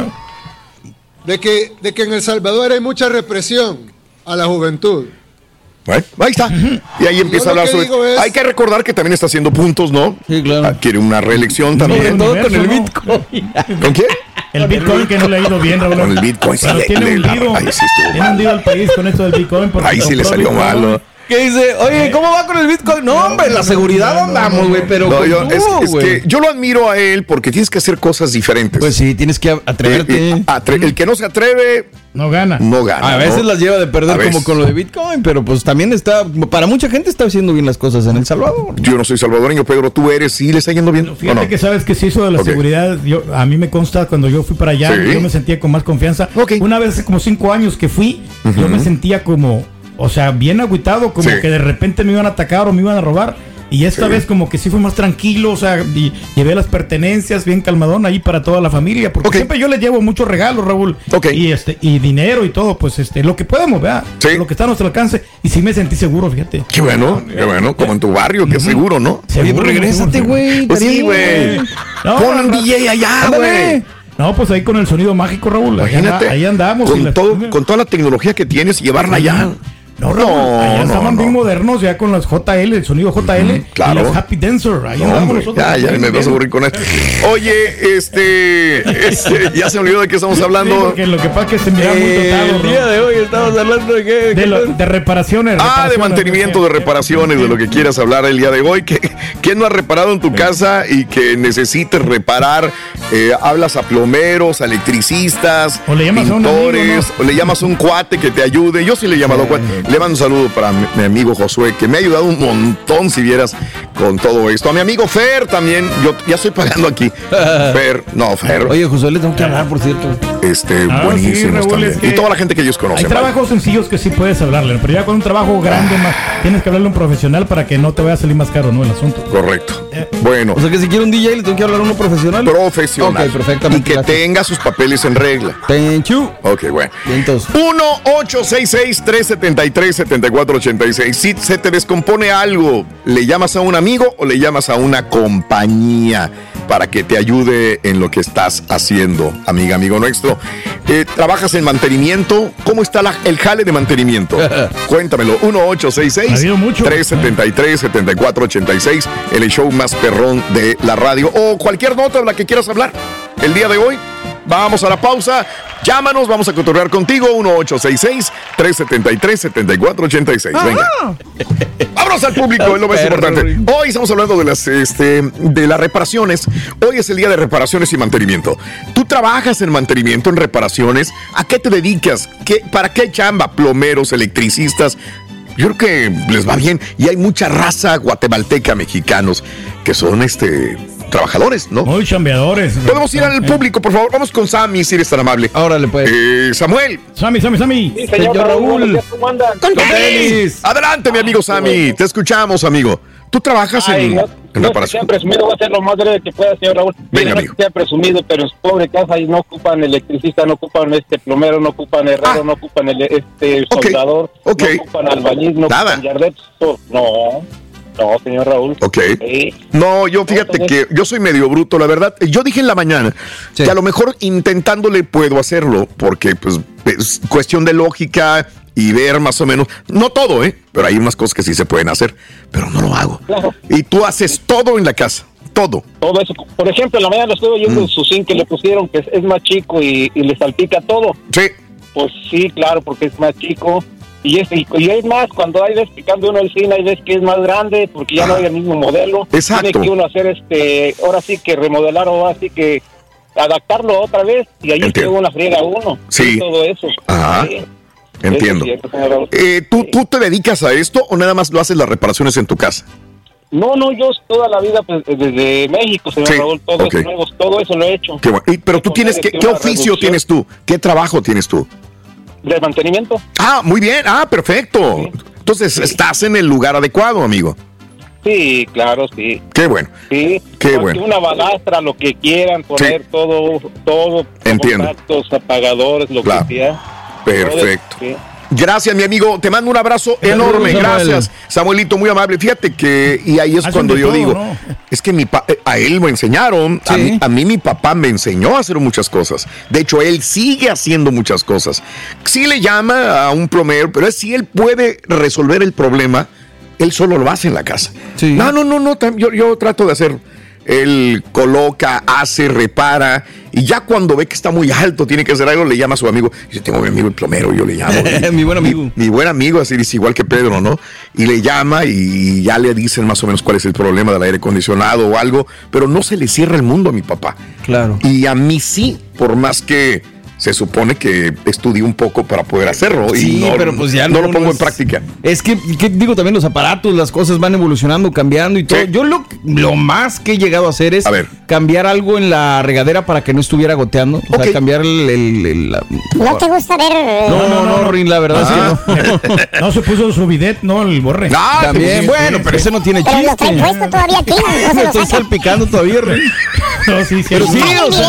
Speaker 21: de que, de que en El Salvador hay mucha represión a la juventud.
Speaker 18: Bueno, ahí está. Y ahí empieza
Speaker 21: Yo
Speaker 18: a
Speaker 21: lo
Speaker 18: hablar
Speaker 21: que
Speaker 18: sobre.
Speaker 21: digo es-
Speaker 18: Hay que recordar que también está haciendo puntos, ¿no?
Speaker 8: Sí, claro.
Speaker 18: Ah, quiere una reelección
Speaker 8: Sobre
Speaker 18: también.
Speaker 8: todo con el
Speaker 7: ¿no?
Speaker 8: Bitcoin.
Speaker 18: ¿Con quién?
Speaker 7: El Bitcoin que no le ha ido bien, Raúl.
Speaker 18: Con el Bitcoin sí
Speaker 7: Pero
Speaker 18: le-
Speaker 7: tiene
Speaker 18: le-
Speaker 7: hundido,
Speaker 18: ahí sí estuvo
Speaker 7: tiene
Speaker 18: mal.
Speaker 7: hundido al país con esto del Bitcoin. porque
Speaker 18: Ahí sí le
Speaker 7: compró
Speaker 18: salió
Speaker 7: Bitcoin.
Speaker 18: malo.
Speaker 8: ¿Qué dice? Oye, ¿cómo va con el Bitcoin? No, hombre, la seguridad andamos, güey, pero
Speaker 18: No,
Speaker 8: con
Speaker 18: yo, es,
Speaker 8: todo,
Speaker 18: es
Speaker 8: güey.
Speaker 18: que yo lo admiro a él porque tienes que hacer cosas diferentes.
Speaker 8: Pues sí, tienes que atreverte.
Speaker 18: Eh, eh, atre- el que no se atreve,
Speaker 7: No gana.
Speaker 18: no gana.
Speaker 8: A veces
Speaker 18: ¿no?
Speaker 8: las lleva de
Speaker 18: A
Speaker 8: perder
Speaker 18: veces.
Speaker 8: como con lo de Bitcoin, pero pues también está, para mucha gente está haciendo bien las cosas en El Salvador.
Speaker 18: Yo no soy salvadoreño, Pedro, tú eres, ¿sí le está yendo bien? ¿O
Speaker 7: Fíjate
Speaker 18: no?
Speaker 7: que sabes que se hizo de la
Speaker 18: Ok.
Speaker 7: seguridad. Yo, a mí me consta cuando yo fui para allá,
Speaker 18: Sí.
Speaker 7: yo me sentía con más confianza.
Speaker 18: Ok.
Speaker 7: Una vez hace como cinco años que fui, yo
Speaker 18: Ujú.
Speaker 7: me sentía como, o sea, bien agüitado, como
Speaker 18: Sí.
Speaker 7: que de repente me iban a atacar o me iban a robar. Y esta
Speaker 18: Sí.
Speaker 7: vez como que sí fue más tranquilo, o sea, y llevé las pertenencias bien calmadón ahí para toda la familia, porque
Speaker 18: Ok.
Speaker 7: siempre yo les llevo muchos regalos, Raúl,
Speaker 18: Ok.
Speaker 7: y este y dinero y todo, pues este lo que podemos, ¿verdad?
Speaker 18: Sí.
Speaker 7: Lo que está a nuestro alcance, y sí me sentí seguro, fíjate.
Speaker 18: Qué bueno, qué bueno, como en tu barrio, que seguro, ¿no?
Speaker 8: Oye,
Speaker 7: Seguro,
Speaker 8: pues regrésate,
Speaker 7: seguro.
Speaker 8: güey.
Speaker 18: Pues sí, güey.
Speaker 7: No,
Speaker 18: Pon un
Speaker 7: no,
Speaker 18: D J allá,
Speaker 7: Ándale.
Speaker 18: güey.
Speaker 7: No, pues ahí con el sonido mágico, Raúl. Ahí,
Speaker 18: Imagínate.
Speaker 7: anda- ahí andamos. y
Speaker 18: Con,
Speaker 7: la-
Speaker 18: todo, con toda la tecnología que tienes, llevarla allá.
Speaker 7: No, Raúl, allá
Speaker 18: no,
Speaker 7: estaban
Speaker 18: no.
Speaker 7: bien modernos, ya con las J L, el sonido J L,
Speaker 18: claro.
Speaker 7: y las Happy Dancer. Ahí
Speaker 18: No,
Speaker 7: andamos
Speaker 18: hombre,
Speaker 7: nosotros.
Speaker 18: ya, ya me vas a aburrir con esto. Oye, este, este, ya se me olvidó de qué estamos
Speaker 7: Sí,
Speaker 18: hablando.
Speaker 7: porque lo que pasa es que se mira muy
Speaker 8: Eh,
Speaker 7: totado,
Speaker 8: el
Speaker 7: ¿no?
Speaker 8: día de hoy estamos hablando de qué.
Speaker 7: de, lo- de reparaciones.
Speaker 18: Ah, de
Speaker 7: reparaciones,
Speaker 18: mantenimiento, de reparaciones, de lo que quieras hablar el día de hoy. ¿Qué- ¿Quién no ha reparado en tu casa y que necesites reparar? Eh, hablas a plomeros, a electricistas,
Speaker 7: O le llamas a un amigo,
Speaker 18: pintores, o le llamas a un cuate que te ayude. Yo sí le he llamado a cuate. Le mando un saludo para mi, mi amigo Josué, que me ha ayudado un montón, si vieras, con todo esto. A mi amigo Fer también, yo ya estoy pagando aquí. Fer, no, Fer.
Speaker 8: Oye, José, le tengo que hablar, por cierto.
Speaker 18: Este,
Speaker 7: Ah, sí,
Speaker 18: buenísimos
Speaker 7: Raúl,
Speaker 18: también.
Speaker 7: es que
Speaker 18: Y toda la gente que ellos conocen.
Speaker 7: Hay
Speaker 18: ¿vale?
Speaker 7: trabajos sencillos que sí puedes hablarle, pero ya con un trabajo grande más, tienes que hablarle a un profesional para que no te vaya a salir más caro, ¿no? El asunto.
Speaker 18: Correcto. Bueno.
Speaker 8: O sea que si quiero un D J le tengo que hablar a uno profesional.
Speaker 18: Profesional.
Speaker 8: Ok, perfectamente.
Speaker 18: Y que
Speaker 8: gracias.
Speaker 18: tenga sus papeles en regla.
Speaker 8: Thank you.
Speaker 18: Ok, bueno.
Speaker 8: Y entonces,
Speaker 18: uno ocho seis seis, tres siete tres, siete cuatro ocho seis. Si se te descompone algo, ¿le llamas a un amigo o le llamas a una compañía para que te ayude en lo que estás haciendo, amiga, amigo nuestro? Eh, ¿Trabajas en mantenimiento? ¿Cómo está la- el jale de mantenimiento? Cuéntamelo. uno ocho seis seis,
Speaker 7: Ha habido mucho.
Speaker 18: tres siete tres, siete cuatro ocho seis, el show más perrón de la radio. O cualquier nota de la que quieras hablar el día de hoy. Vamos a la pausa. Llámanos, vamos a cotorrear contigo. uno ocho seis seis, tres siete tres, siete cuatro ocho seis. Venga. Vámonos al público, es lo más importante. Hoy estamos hablando de las, este, de las reparaciones. Hoy es el día de reparaciones y mantenimiento. ¿Tú trabajas en mantenimiento, en reparaciones? ¿A qué te dedicas? ¿Qué, ¿Para qué chamba? Plomeros, electricistas. Yo creo que les va bien. Y hay mucha raza guatemalteca, mexicanos, que son este trabajadores, ¿no?
Speaker 7: Muy chambeadores.
Speaker 18: Podemos ir al público, por favor. Vamos con Sammy, si eres tan amable.
Speaker 8: órale, pues.
Speaker 18: Eh, Samuel.
Speaker 7: Sammy, Sammy, Sammy.
Speaker 22: Sí, señor,
Speaker 8: Señor
Speaker 22: Raúl.
Speaker 8: Raúl.
Speaker 22: ¿Cómo andan?
Speaker 8: Con tenis.
Speaker 18: Adelante, mi amigo Sammy. Te escuchamos, amigo. ¿Tú trabajas
Speaker 22: Ay,
Speaker 18: en,
Speaker 22: no,
Speaker 18: en
Speaker 22: no es que
Speaker 18: reparación?
Speaker 22: sea presumido, va a ser lo más breve que pueda, señor Raúl.
Speaker 18: Venga,
Speaker 22: Mire, no es
Speaker 18: amigo.
Speaker 22: que sea presumido, pero en su pobre casa y no ocupan electricista, no ocupan este plomero, no ocupan herrero,
Speaker 18: Ah.
Speaker 22: no ocupan el, este
Speaker 18: Ok,
Speaker 22: soldador,
Speaker 18: ok.
Speaker 22: no ocupan albañil, no
Speaker 18: Nada.
Speaker 22: ocupan yarderos. No, no, señor Raúl.
Speaker 18: Ok.
Speaker 22: Sí.
Speaker 18: No, yo fíjate que yo soy medio bruto, la verdad. Yo dije en la mañana
Speaker 8: Sí.
Speaker 18: que a lo mejor intentándole puedo hacerlo, porque pues es cuestión de lógica y ver más o menos, no todo, ¿eh? Pero hay unas cosas que sí se pueden hacer, pero no lo hago.
Speaker 22: Claro.
Speaker 18: Y tú haces todo en la casa. Todo.
Speaker 22: Todo eso. Por ejemplo, en la mañana estuve oyendo mm. su zinc que le pusieron, que es, es más chico y, y le salpica todo.
Speaker 18: Sí.
Speaker 22: Pues sí, claro, porque es más chico. Y es, y, y es más, cuando hay vez picando uno el zinc, hay vez que es más grande, porque ya ah. no hay el mismo modelo.
Speaker 18: Exacto.
Speaker 22: Tiene que uno hacer, este, ahora sí que remodelar o así que adaptarlo otra vez, y ahí tiene una friega uno.
Speaker 18: Sí.
Speaker 22: Todo eso.
Speaker 18: Ajá.
Speaker 22: Sí.
Speaker 18: Entiendo. Eh, ¿tú, ¿Tú te dedicas a esto o nada más lo haces las reparaciones en tu casa?
Speaker 22: No, no, yo toda la vida, pues, desde México, señor sí. Raúl, todo, okay. eso, todo eso lo he hecho.
Speaker 18: Qué bueno. Y, pero tú tienes, ¿qué, ¿qué oficio reducción. tienes tú? ¿Qué trabajo tienes tú?
Speaker 22: De mantenimiento.
Speaker 18: Ah, muy bien. Ah, perfecto. Sí. Entonces, sí. estás en el lugar adecuado, amigo.
Speaker 22: Sí, claro, sí.
Speaker 18: Qué bueno.
Speaker 22: Sí.
Speaker 18: Qué bueno.
Speaker 22: Una balastra, lo que quieran, poner sí. todo, todo.
Speaker 18: Entiendo.
Speaker 22: Contactos, apagadores, lo claro. que sea.
Speaker 18: Perfecto.
Speaker 22: Sí.
Speaker 18: Gracias, mi amigo. Te mando un abrazo enorme. Gracias, Samuelito, muy amable. Fíjate que, y ahí es cuando yo todo, digo, ¿no? Es que mi pa- a él lo enseñaron. Sí. A, mí, a mí mi papá me enseñó a hacer muchas cosas. De hecho, él sigue haciendo muchas cosas. Sí le llama a un plomero, pero es si él puede resolver el problema, él solo lo hace en la casa. Sí. No, no, no, no. Yo, yo trato de hacer. Él coloca, hace, repara, y ya cuando ve que está muy alto, tiene que hacer algo, le llama a su amigo. Dice, tengo a mi amigo el plomero, yo le llamo.
Speaker 8: mi buen amigo.
Speaker 18: Mi, mi buen amigo, así dice, igual que Pedro, ¿no? Y le llama y ya le dicen más o menos cuál es el problema del aire acondicionado o algo, pero no se le cierra el mundo a mi papá.
Speaker 8: Claro.
Speaker 18: Y a mí sí, por más que se supone que estudié un poco para poder hacerlo.
Speaker 8: Sí,
Speaker 18: y no,
Speaker 8: pero pues ya
Speaker 18: no,
Speaker 8: no
Speaker 18: lo pongo
Speaker 8: no
Speaker 18: en
Speaker 8: es,
Speaker 18: práctica.
Speaker 8: Es que, que, digo, también los aparatos, las cosas van evolucionando, cambiando y todo. Sí. Yo lo, lo más que he llegado a hacer es
Speaker 18: a ver.
Speaker 8: cambiar algo en la regadera para que no estuviera goteando. O
Speaker 18: okay.
Speaker 8: sea, cambiar el... el, el la...
Speaker 10: ¿No te gusta ver...? Eh...
Speaker 8: No, no, no, no, Rin, la verdad ah.
Speaker 7: es que no. No se puso su bidet, no, el borre.
Speaker 18: No,
Speaker 8: también,
Speaker 18: sí,
Speaker 8: bueno,
Speaker 18: sí,
Speaker 8: pero
Speaker 18: sí.
Speaker 8: ese no tiene
Speaker 10: pero
Speaker 8: chiste.
Speaker 10: Pero lo trae puesto todavía aquí. No
Speaker 8: me estoy salpicando todavía, Rin.
Speaker 7: No, sí, sí.
Speaker 8: Pero sí, o sea,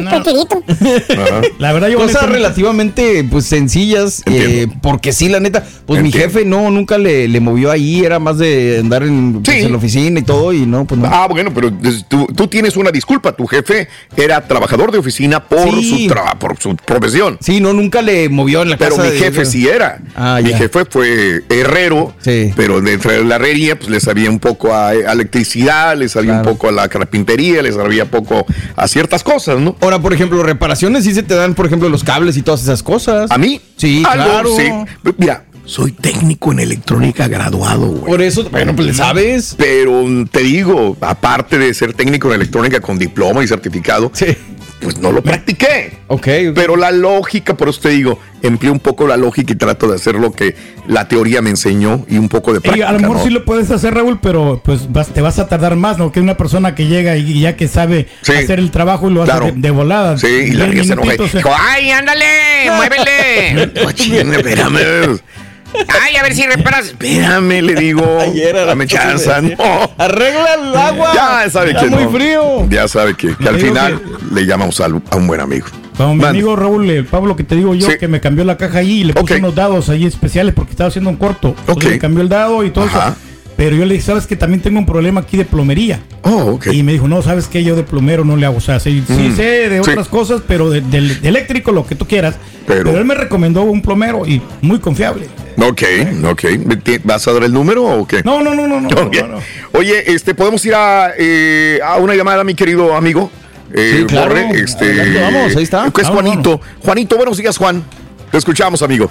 Speaker 10: no.
Speaker 7: La verdad yo
Speaker 8: cosas relativamente pues sencillas, eh, porque sí, la neta, pues Entiendo. mi jefe no, nunca le, le movió ahí, era más de andar en, pues, sí. en la oficina y todo, y no, pues no.
Speaker 18: Ah, bueno, pero tú, tú tienes una disculpa, tu jefe era trabajador de oficina por, sí. su, tra- por su profesión.
Speaker 8: Sí, no, nunca le movió en la
Speaker 18: pero
Speaker 8: casa.
Speaker 18: Pero mi jefe de... sí era. Ah, mi ya. jefe fue herrero, sí. pero dentro de la herrería, pues le sabía un poco a, a electricidad, le sabía claro. un poco a la carpintería, le sabía poco a ciertas cosas, ¿no?
Speaker 8: Ahora, por ejemplo, reparaciones sí se te dan, por ejemplo, los cables y todas esas cosas.
Speaker 18: ¿A mí?
Speaker 8: Sí,
Speaker 18: ¿Algo?
Speaker 8: claro.
Speaker 18: Sí. Mira, soy técnico en electrónica graduado, güey.
Speaker 8: Por eso, bueno, pues le sabes.
Speaker 18: Pero te digo, aparte de ser técnico en electrónica con diploma y certificado, sí. pues no lo practiqué.
Speaker 8: Okay, ok.
Speaker 18: Pero la lógica, por eso te digo, empleo un poco la lógica y trato de hacer lo que la teoría me enseñó y un poco de práctica.
Speaker 7: Y a lo mejor
Speaker 18: ¿no?
Speaker 7: sí lo puedes hacer, Raúl, pero pues vas, te vas a tardar más, ¿no? Que una persona que llega y ya que sabe sí. hacer el trabajo y lo
Speaker 18: claro.
Speaker 7: hace de, de volada.
Speaker 18: Sí, y la ría se enoja. ¡Ay, ándale! ¡Muévele! Cochín, espérame. Ay, a ver si reparas. Espérame, le digo. Ayer dame chance. No.
Speaker 8: Arregla el agua.
Speaker 18: Ya sabe
Speaker 8: Está
Speaker 18: que
Speaker 8: muy
Speaker 18: no.
Speaker 8: frío.
Speaker 18: Ya sabe que, que al final que... le llamamos a, a un buen amigo.
Speaker 7: Como mi Man. amigo Raúl, el Pablo, que te digo yo, sí. que me cambió la caja ahí y le puso okay. unos dados ahí especiales porque estaba haciendo un corto. Okay. Le cambió el dado y todo Ajá. eso. Pero yo le dije, ¿sabes que también tengo un problema aquí de plomería?
Speaker 18: Oh, ok.
Speaker 7: Y me dijo, no, ¿sabes qué? Yo de plomero no le hago. O sea, sí, mm. sí sé de otras sí. cosas, pero de, de, de eléctrico, lo que tú quieras. Pero, pero él me recomendó un plomero y muy confiable.
Speaker 18: Ok, ok. ¿Vas a dar el número o qué?
Speaker 7: No, no, no, no. no,
Speaker 18: okay.
Speaker 7: no, no.
Speaker 18: Oye, este, ¿podemos ir a, eh, a una llamada, mi querido amigo? Eh,
Speaker 8: sí, claro.
Speaker 18: Borre, este,
Speaker 8: vamos, ahí está.
Speaker 18: Es vamos, Juanito. Vamos. Juanito, buenos días, Juan. Te escuchamos, amigo.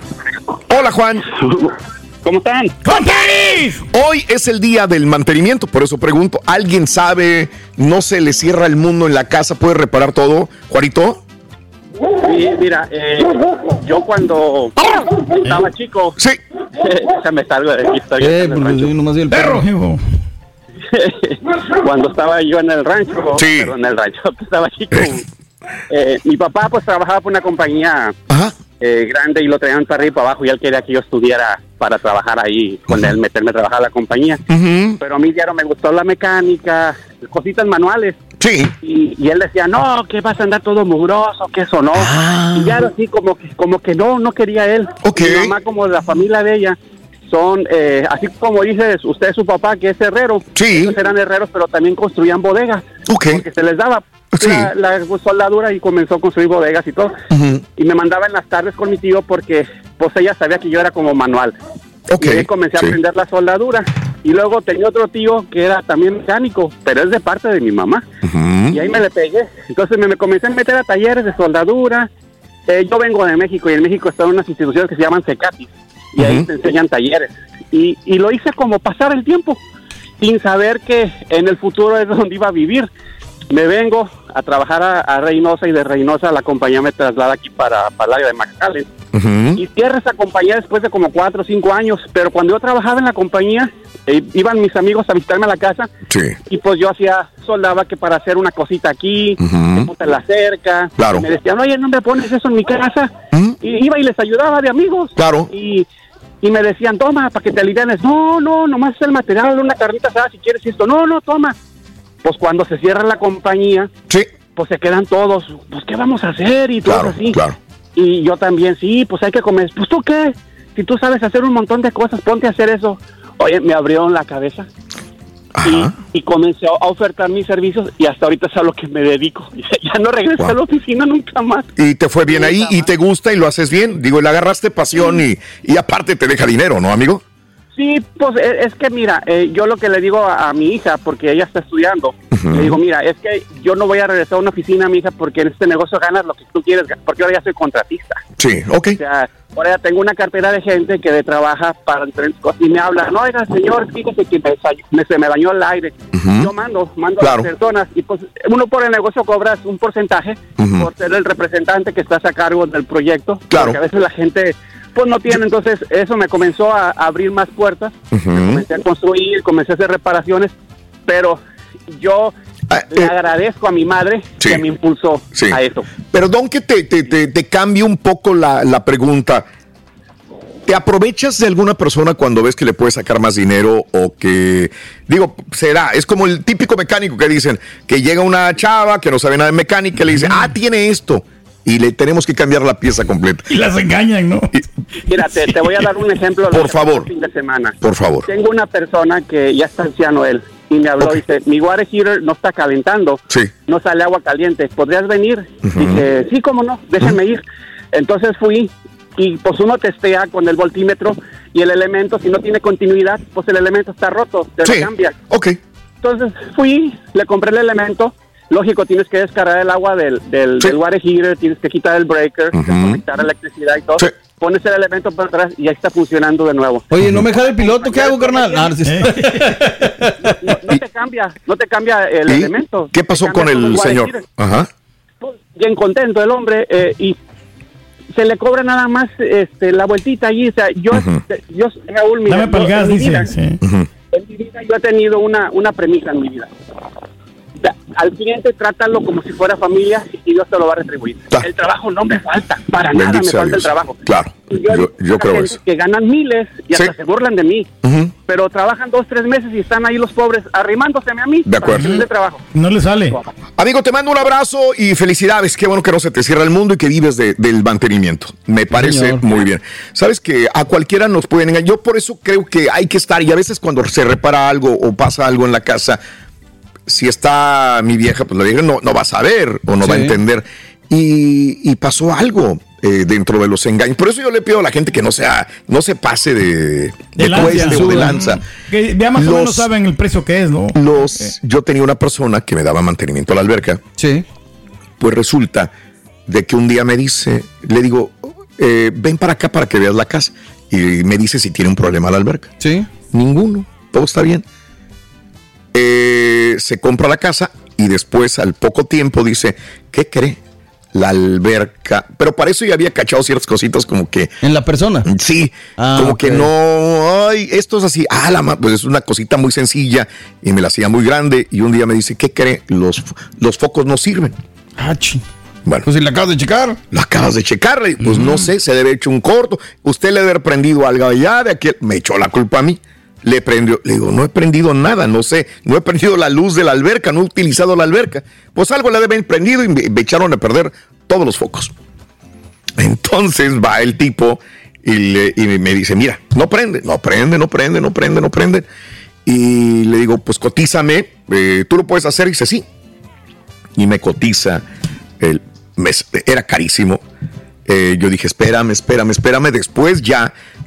Speaker 18: Hola, Juan.
Speaker 22: ¿Cómo están?
Speaker 7: ¡Con tenis!
Speaker 18: Hoy es el día del mantenimiento, por eso pregunto, ¿alguien sabe, no se le cierra el mundo en la casa, puede reparar todo? ¿Juanito?
Speaker 22: Sí, mira, eh, yo cuando estaba chico,
Speaker 18: sí.
Speaker 22: ya me salgo de aquí, estoy
Speaker 8: eh, pues yo nomás vi el perro.
Speaker 22: Cuando estaba yo en el rancho,
Speaker 18: sí.
Speaker 22: pero en el rancho, estaba chico, eh, mi papá pues trabajaba por una compañía eh, grande y lo traían para arriba y para abajo y él quería que yo estudiara para trabajar ahí, con uh-huh. él, meterme a trabajar a la compañía.
Speaker 18: Uh-huh.
Speaker 22: Pero a mí ya no me gustó la mecánica, cositas manuales.
Speaker 18: Sí.
Speaker 22: Y, y él decía, no, que vas a andar todo mugroso, que eso no. Ah. Y ya así como que, como que no, no quería él.
Speaker 18: Okay.
Speaker 22: Mi mamá, como la familia de ella, son, eh, así como dice usted, su papá, que es herrero.
Speaker 18: Sí.
Speaker 22: Ellos eran herreros, pero también construían bodegas.
Speaker 18: Okay.
Speaker 22: Porque se les daba
Speaker 18: sí.
Speaker 22: la, la soldadura y comenzó a construir bodegas y todo.
Speaker 18: Uh-huh.
Speaker 22: Y me mandaba en las tardes con mi tío porque pues ella sabía que yo era como manual.
Speaker 18: Okay.
Speaker 22: Y ahí comencé
Speaker 18: sí.
Speaker 22: a aprender la soldadura. Y luego tenía otro tío que era también mecánico, pero es de parte de mi mamá. Uh-huh. Y ahí me le pegué. Entonces me, me comencé a meter a talleres de soldadura. Eh, yo vengo de México y en México están unas instituciones que se llaman CECATIS. Y uh-huh. ahí te enseñan talleres. Y, y lo hice como pasar el tiempo, sin saber que en el futuro es donde iba a vivir. Me vengo a trabajar a, a Reynosa y de Reynosa la compañía me traslada aquí para, para el área de McAllen. Uh-huh. Y cierra esa compañía después de como cuatro o cinco años. Pero cuando yo trabajaba en la compañía, eh, iban mis amigos a visitarme a la casa. Sí. Y pues yo hacía, soldaba que para hacer una cosita aquí, uh-huh. en la cerca. Claro. Me decían, oye, ¿no me pones eso en mi casa? Uh-huh. Y iba y les ayudaba de amigos. Claro. Y... Y me decían, toma, para que te alivianes. No, no, nomás es el material de una carnita asada, si quieres esto. No, no, toma. Pues cuando se cierra la compañía, sí. pues se quedan todos, pues ¿qué vamos a hacer? Y todo claro, así. Claro. Y yo también, sí, pues hay que comer. Pues ¿tú qué? Si tú sabes hacer un montón de cosas, ponte a hacer eso. Oye, me abrieron la cabeza. Y, y comencé a ofertar mis servicios y hasta ahorita es a lo que me dedico. Ya no regresé wow. a la oficina nunca más.
Speaker 18: Y te fue bien nunca ahí más. Y te gusta y lo haces bien. Digo, le agarraste pasión sí. y, y aparte te deja dinero, ¿no, amigo?
Speaker 22: Sí, pues es que mira, eh, yo lo que le digo a, a mi hija, porque ella está estudiando, uh-huh. le digo, mira, es que yo no voy a regresar a una oficina, mi hija, porque en este negocio ganas lo que tú quieres, porque ahora ya soy contratista.
Speaker 18: Sí, ok.
Speaker 22: O sea, ahora ya tengo una cartera de gente que de trabaja para diferentes cosas y me habla, no, oiga, señor, fíjese que me, me, se me dañó el aire. Uh-huh. Yo mando, mando claro. a las personas y pues uno por el negocio cobras un porcentaje uh-huh. por ser el representante que estás a cargo del proyecto. Claro. Porque a veces la gente... pues no tiene, entonces eso me comenzó a, a abrir más puertas, uh-huh. comencé a construir, comencé a hacer reparaciones, pero yo ah, le eh, agradezco a mi madre sí, que me impulsó sí. a eso.
Speaker 18: Perdón que te, te, te, te cambie un poco la, la pregunta. ¿Te aprovechas de alguna persona cuando ves que le puedes sacar más dinero o que, digo, será, es como el típico mecánico que dicen que llega una chava que no sabe nada de mecánica y le dice, ah, tiene esto. Y le tenemos que cambiar la pieza completa.
Speaker 7: Y las engañan, ¿no?
Speaker 22: Mira, te, te voy a dar un ejemplo.
Speaker 18: Por favor.
Speaker 22: Fin de semana.
Speaker 18: Por favor.
Speaker 22: Tengo una persona que ya está anciano él y me habló y okay. dice, mi water heater no está calentando. Sí. No sale agua caliente. ¿Podrías venir? Uh-huh. Dije, sí, cómo no, déjenme uh-huh. ir. Entonces fui y pues uno testea con el voltímetro y el elemento, si no tiene continuidad, pues el elemento está roto, se sí. cambia.
Speaker 18: Ok.
Speaker 22: Entonces fui, le compré el elemento. Lógico, tienes que descargar el agua del, del, sí. del water heater, tienes que quitar el breaker, uh-huh. conectar electricidad y todo. Sí. Pones el elemento para atrás y ya está funcionando de nuevo.
Speaker 8: Oye, ¿no me jala el piloto? ¿Qué hago, carnal? No, no,
Speaker 22: no, no te cambia, no te cambia el
Speaker 18: ¿Y?
Speaker 22: elemento.
Speaker 18: ¿Qué pasó con el, el señor? Ajá.
Speaker 22: Pues, bien contento el hombre eh, y se le cobra nada más este, la vueltita allí. O sea, yo, uh-huh. yo Raúl, mira,
Speaker 7: Dame para el gas, dice. Vida, sí.
Speaker 22: uh-huh. En mi vida yo he tenido una, una premisa en mi vida. Al cliente trátalo como si fuera familia y Dios te lo va a retribuir. Claro. El trabajo no me falta, para Bendito nada me falta Dios. El trabajo.
Speaker 18: Claro,
Speaker 22: y yo,
Speaker 18: yo, yo creo eso.
Speaker 22: Que ganan miles y hasta sí. se burlan de mí, uh-huh. pero trabajan dos, tres meses y están ahí los pobres arrimándoseme a mí.
Speaker 18: De acuerdo.
Speaker 22: De trabajo.
Speaker 7: No le sale.
Speaker 18: Amigo, te mando un abrazo y felicidades. Qué bueno que no se te cierra el mundo y que vives de, del mantenimiento. Me parece Señor. Muy bien. Sabes que a cualquiera nos pueden engañar. Yo por eso creo que hay que estar, y a veces cuando se repara algo o pasa algo en la casa, si está mi vieja, pues la vieja no, no va a saber o no sí. va a entender. Y, y pasó algo eh, dentro de los engaños. Por eso yo le pido a la gente que no sea, no se pase de, de, de cueste o de lanza.
Speaker 7: Que ya más los, o menos saben el precio que es, ¿no?
Speaker 18: Los, eh. Yo tenía una persona que me daba mantenimiento a la alberca.
Speaker 8: Sí.
Speaker 18: Pues resulta de que un día me dice, le digo, eh, ven para acá para que veas la casa. Y me dice si tiene un problema la alberca.
Speaker 8: Sí.
Speaker 18: Ninguno, todo está bien. Eh, se compra la casa y después al poco tiempo dice, ¿qué cree? La alberca, pero para eso ya había cachado ciertas cositas como que...
Speaker 8: ¿En la persona?
Speaker 18: Sí, ah, como okay. que no, ay, esto es así, ah, la, pues es una cosita muy sencilla y me la hacía muy grande y un día me dice, ¿qué cree? Los, los focos no sirven.
Speaker 8: Ah, ch-
Speaker 18: Bueno,
Speaker 8: pues si la acabas de checar.
Speaker 18: La acabas de checar, pues mm. no sé, se debe haber hecho un corto, usted le debe haber prendido algo allá, de aquí, me echó la culpa a mí. Le prendió, le digo, no he prendido nada, no sé, no he prendido la luz de la alberca, no he utilizado la alberca. Pues algo le deben prendido y me, me echaron a perder todos los focos. Entonces va el tipo y, le, y me dice, mira, no prende, no prende, no prende, no prende, no prende. Y le digo, pues cotízame, eh, tú lo puedes hacer. Y dice, sí. Y me cotiza, el, me, era carísimo. Eh, yo dije, espérame, espérame, espérame. Después ya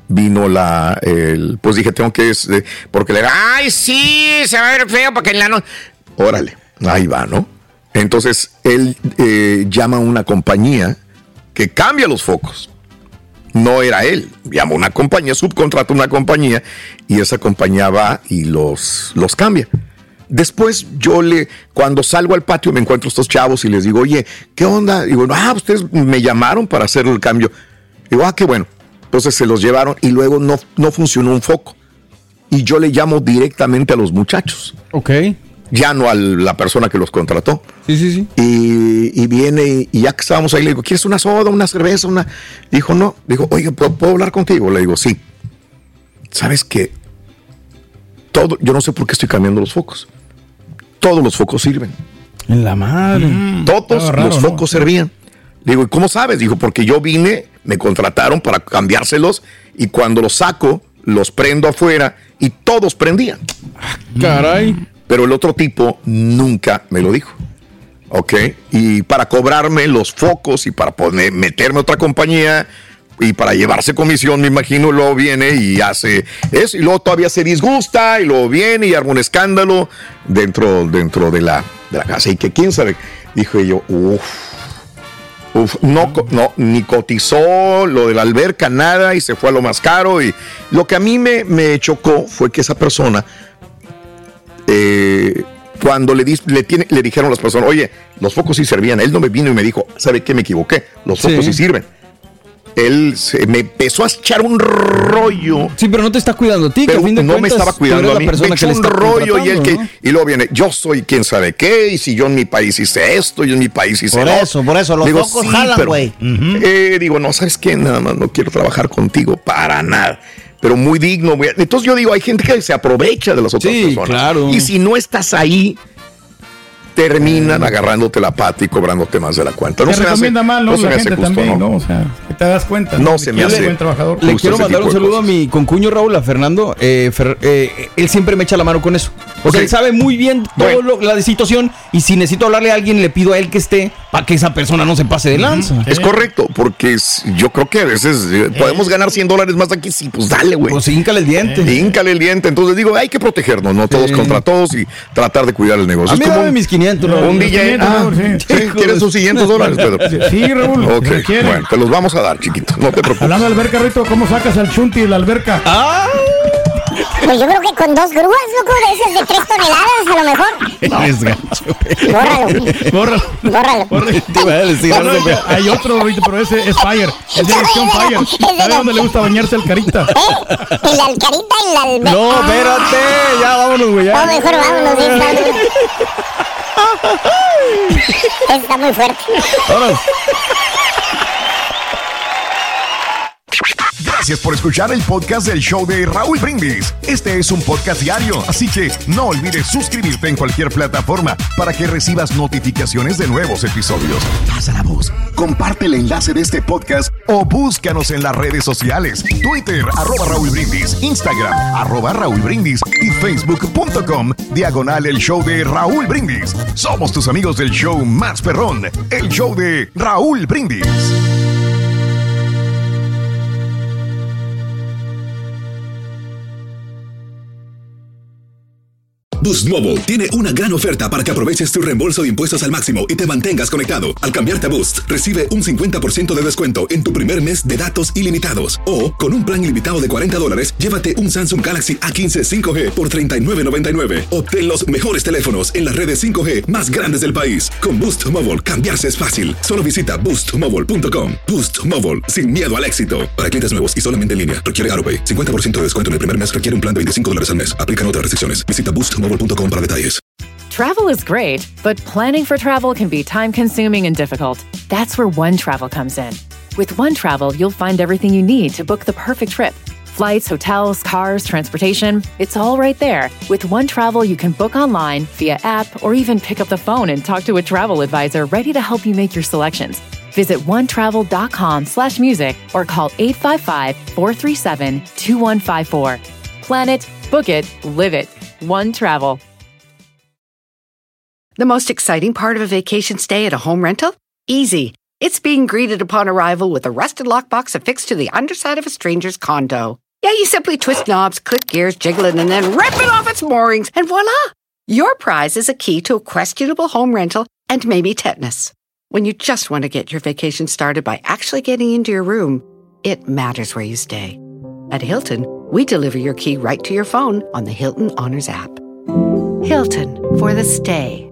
Speaker 18: vino la, el, pues dije, tengo que, eh, porque le ay, sí, se va a ver feo porque en la no, órale, ahí va, ¿no? Entonces, él eh, llama a una compañía que cambia los focos. No era él, llama a una compañía, subcontrata una compañía y esa compañía va y los, los cambia. Después yo le, cuando salgo al patio me encuentro a estos chavos y les digo, oye, ¿qué onda? Digo, ah, ustedes me llamaron para hacer el cambio. Digo, ah, qué bueno. Entonces se los llevaron y luego no, no funcionó un foco. Y yo le llamo directamente a los muchachos.
Speaker 8: Ok.
Speaker 18: Ya no a la persona que los contrató.
Speaker 8: Sí, sí, sí.
Speaker 18: Y, y viene y ya que estábamos ahí le digo, ¿quieres una soda, una cerveza? Una? Dijo, no. Dijo, oye, ¿puedo, ¿puedo hablar contigo? Le digo, sí. ¿Sabes qué? Todo, yo no sé por qué estoy cambiando los focos. Todos los focos sirven.
Speaker 8: En la madre.
Speaker 18: Mm, Todos raro, los focos ¿no? servían. Digo, ¿y cómo sabes? Dijo, porque yo vine, me contrataron para cambiárselos y cuando los saco, los prendo afuera y todos prendían.
Speaker 8: Ah, caray.
Speaker 18: Pero el otro tipo nunca me lo dijo. ¿Ok? Y para cobrarme los focos y para poner, meterme a otra compañía y para llevarse comisión, me imagino, luego viene y hace eso y luego todavía se disgusta y luego viene y arma un escándalo dentro, dentro de, la, de la casa. Y que quién sabe, dije yo, uff. Uf, no, no, ni cotizó lo de la alberca, nada, y se fue a lo más caro. Y lo que a mí me, me chocó fue que esa persona, eh, cuando le, di, le, tiene, le dijeron a las personas, oye, los focos sí servían, él no me vino y me dijo, ¿sabe qué? Me equivoqué, los focos sí, sí sirven. Él se, me empezó a echar un rollo.
Speaker 8: Sí, pero no te está cuidando a ti,
Speaker 18: pero
Speaker 8: que a fin de
Speaker 18: no
Speaker 8: cuentas,
Speaker 18: me estaba cuidando a mí.
Speaker 8: Me
Speaker 18: echó un rollo y él que, ¿no? Y luego viene, yo soy quién sabe qué, y si yo en mi país hice esto, yo en mi país hice
Speaker 9: Por eso, por eso, los focos sí, jalan, güey.
Speaker 18: Uh-huh. eh, digo, no, ¿sabes qué? Nada más no quiero trabajar contigo para nada. Pero muy digno, güey. Entonces yo digo, hay gente que se aprovecha de las otras
Speaker 8: sí,
Speaker 18: personas.
Speaker 8: Claro.
Speaker 18: Y si no estás ahí, terminan agarrándote la pata y cobrándote más de la cuenta. No
Speaker 7: se recomienda mal, ¿no? La gente también, ¿no? O sea, que te das cuenta.
Speaker 18: No se me hace
Speaker 7: buen trabajador.
Speaker 8: Le quiero mandar un saludo a mi concuño Raúl, a Fernando. Eh, Fer, eh, él siempre me echa la mano con eso. O sea, él sabe muy bien toda bueno. la situación y si necesito hablarle a alguien, le pido a él que esté para que esa persona no se pase de lanza.
Speaker 18: Uh-huh. Es correcto, porque es, yo creo que a veces eh, podemos ganar cien dólares más aquí. Sí, pues dale, güey.
Speaker 8: Pues híncale el diente.
Speaker 18: Eh. Híncale el diente. Entonces digo, hay que protegernos, ¿no? Todos eh. contra todos y tratar de cuidar el negocio.
Speaker 8: A mí
Speaker 18: es como
Speaker 8: dame mis quinientos,
Speaker 18: ¿no? Un D J. Ah, sí. ¿Sí? ¿Quieres sus quinientos dólares, Pedro?
Speaker 7: Sí, Raúl.
Speaker 18: Ok, bueno, te los vamos a dar, chiquito. No te preocupes.
Speaker 7: Hablando de alberca, Rito, ¿cómo sacas al chunti de la alberca?
Speaker 8: ¡Ah!
Speaker 10: Pues yo creo que con dos grúas, loco, de esas de tres toneladas, a lo mejor.
Speaker 8: Eres gacho.
Speaker 10: Bórralo.
Speaker 7: Bórralo.
Speaker 10: Bórralo.
Speaker 7: Bórralo. Te iba a decir, no, no, no, hay otro, Rito, pero ese es Fire. Es de edición Fire. ¿Sabes dónde le gusta bañarse el Carita?
Speaker 10: ¿Eh? ¿En la Alcarita? ¿En la alberca?
Speaker 8: No, espérate. Ya, vámonos, güey.
Speaker 10: No, mejor vámonos. Eso está muy fuerte.
Speaker 8: Vámonos.
Speaker 6: Gracias por escuchar el podcast del show de Raúl Brindis. Este es un podcast diario, así que no olvides suscribirte en cualquier plataforma para que recibas notificaciones de nuevos episodios. Pasa la voz, comparte el enlace de este podcast o búscanos en las redes sociales. Twitter, arroba Raúl Brindis, Instagram, arroba Raúl Brindis y Facebook.com, diagonal el show de Raúl Brindis. Somos tus amigos del show más perrón, el show de Raúl Brindis.
Speaker 5: Boost Mobile tiene una gran oferta para que aproveches tu reembolso de impuestos al máximo y te mantengas conectado. Al cambiarte a Boost, recibe un cincuenta por ciento de descuento en tu primer mes de datos ilimitados. O, con un plan ilimitado de cuarenta dólares, llévate un Samsung Galaxy A quince cinco G por treinta y nueve noventa y nueve. Obtén los mejores teléfonos en las redes cinco G más grandes del país. Con Boost Mobile, cambiarse es fácil. Solo visita boost mobile punto com. Boost Mobile, sin miedo al éxito. Para clientes nuevos y solamente en línea, requiere AutoPay. cincuenta por ciento de descuento en el primer mes requiere un plan de veinticinco dólares al mes. Aplican otras restricciones. Visita boost mobile punto com para detalles.
Speaker 13: Travel is great, but planning for travel can be time-consuming and difficult. That's where OneTravel comes in. With OneTravel, you'll find everything you need to book the perfect trip. Flights, hotels, cars, transportation, it's all right there. With OneTravel, you can book online, via app, or even pick up the phone and talk to a travel advisor ready to help you make your selections. Visit onetravel.com slash music or call eight five five, four three seven, two one five four. Plan it, book it, live it. OneTravel.
Speaker 23: The most exciting part of a vacation stay at a home rental? Easy.
Speaker 15: It's being greeted upon arrival with a rusted lockbox affixed to the underside of a stranger's condo. Yeah, you simply twist knobs, click gears, jiggle it, and then rip it off its moorings, and voila! Your prize is a key to a questionable home rental and maybe tetanus. When you just want to get your vacation started by actually getting into your room, it matters where you stay. At Hilton, we deliver your key right to your phone on the Hilton Honors app. Hilton for the stay.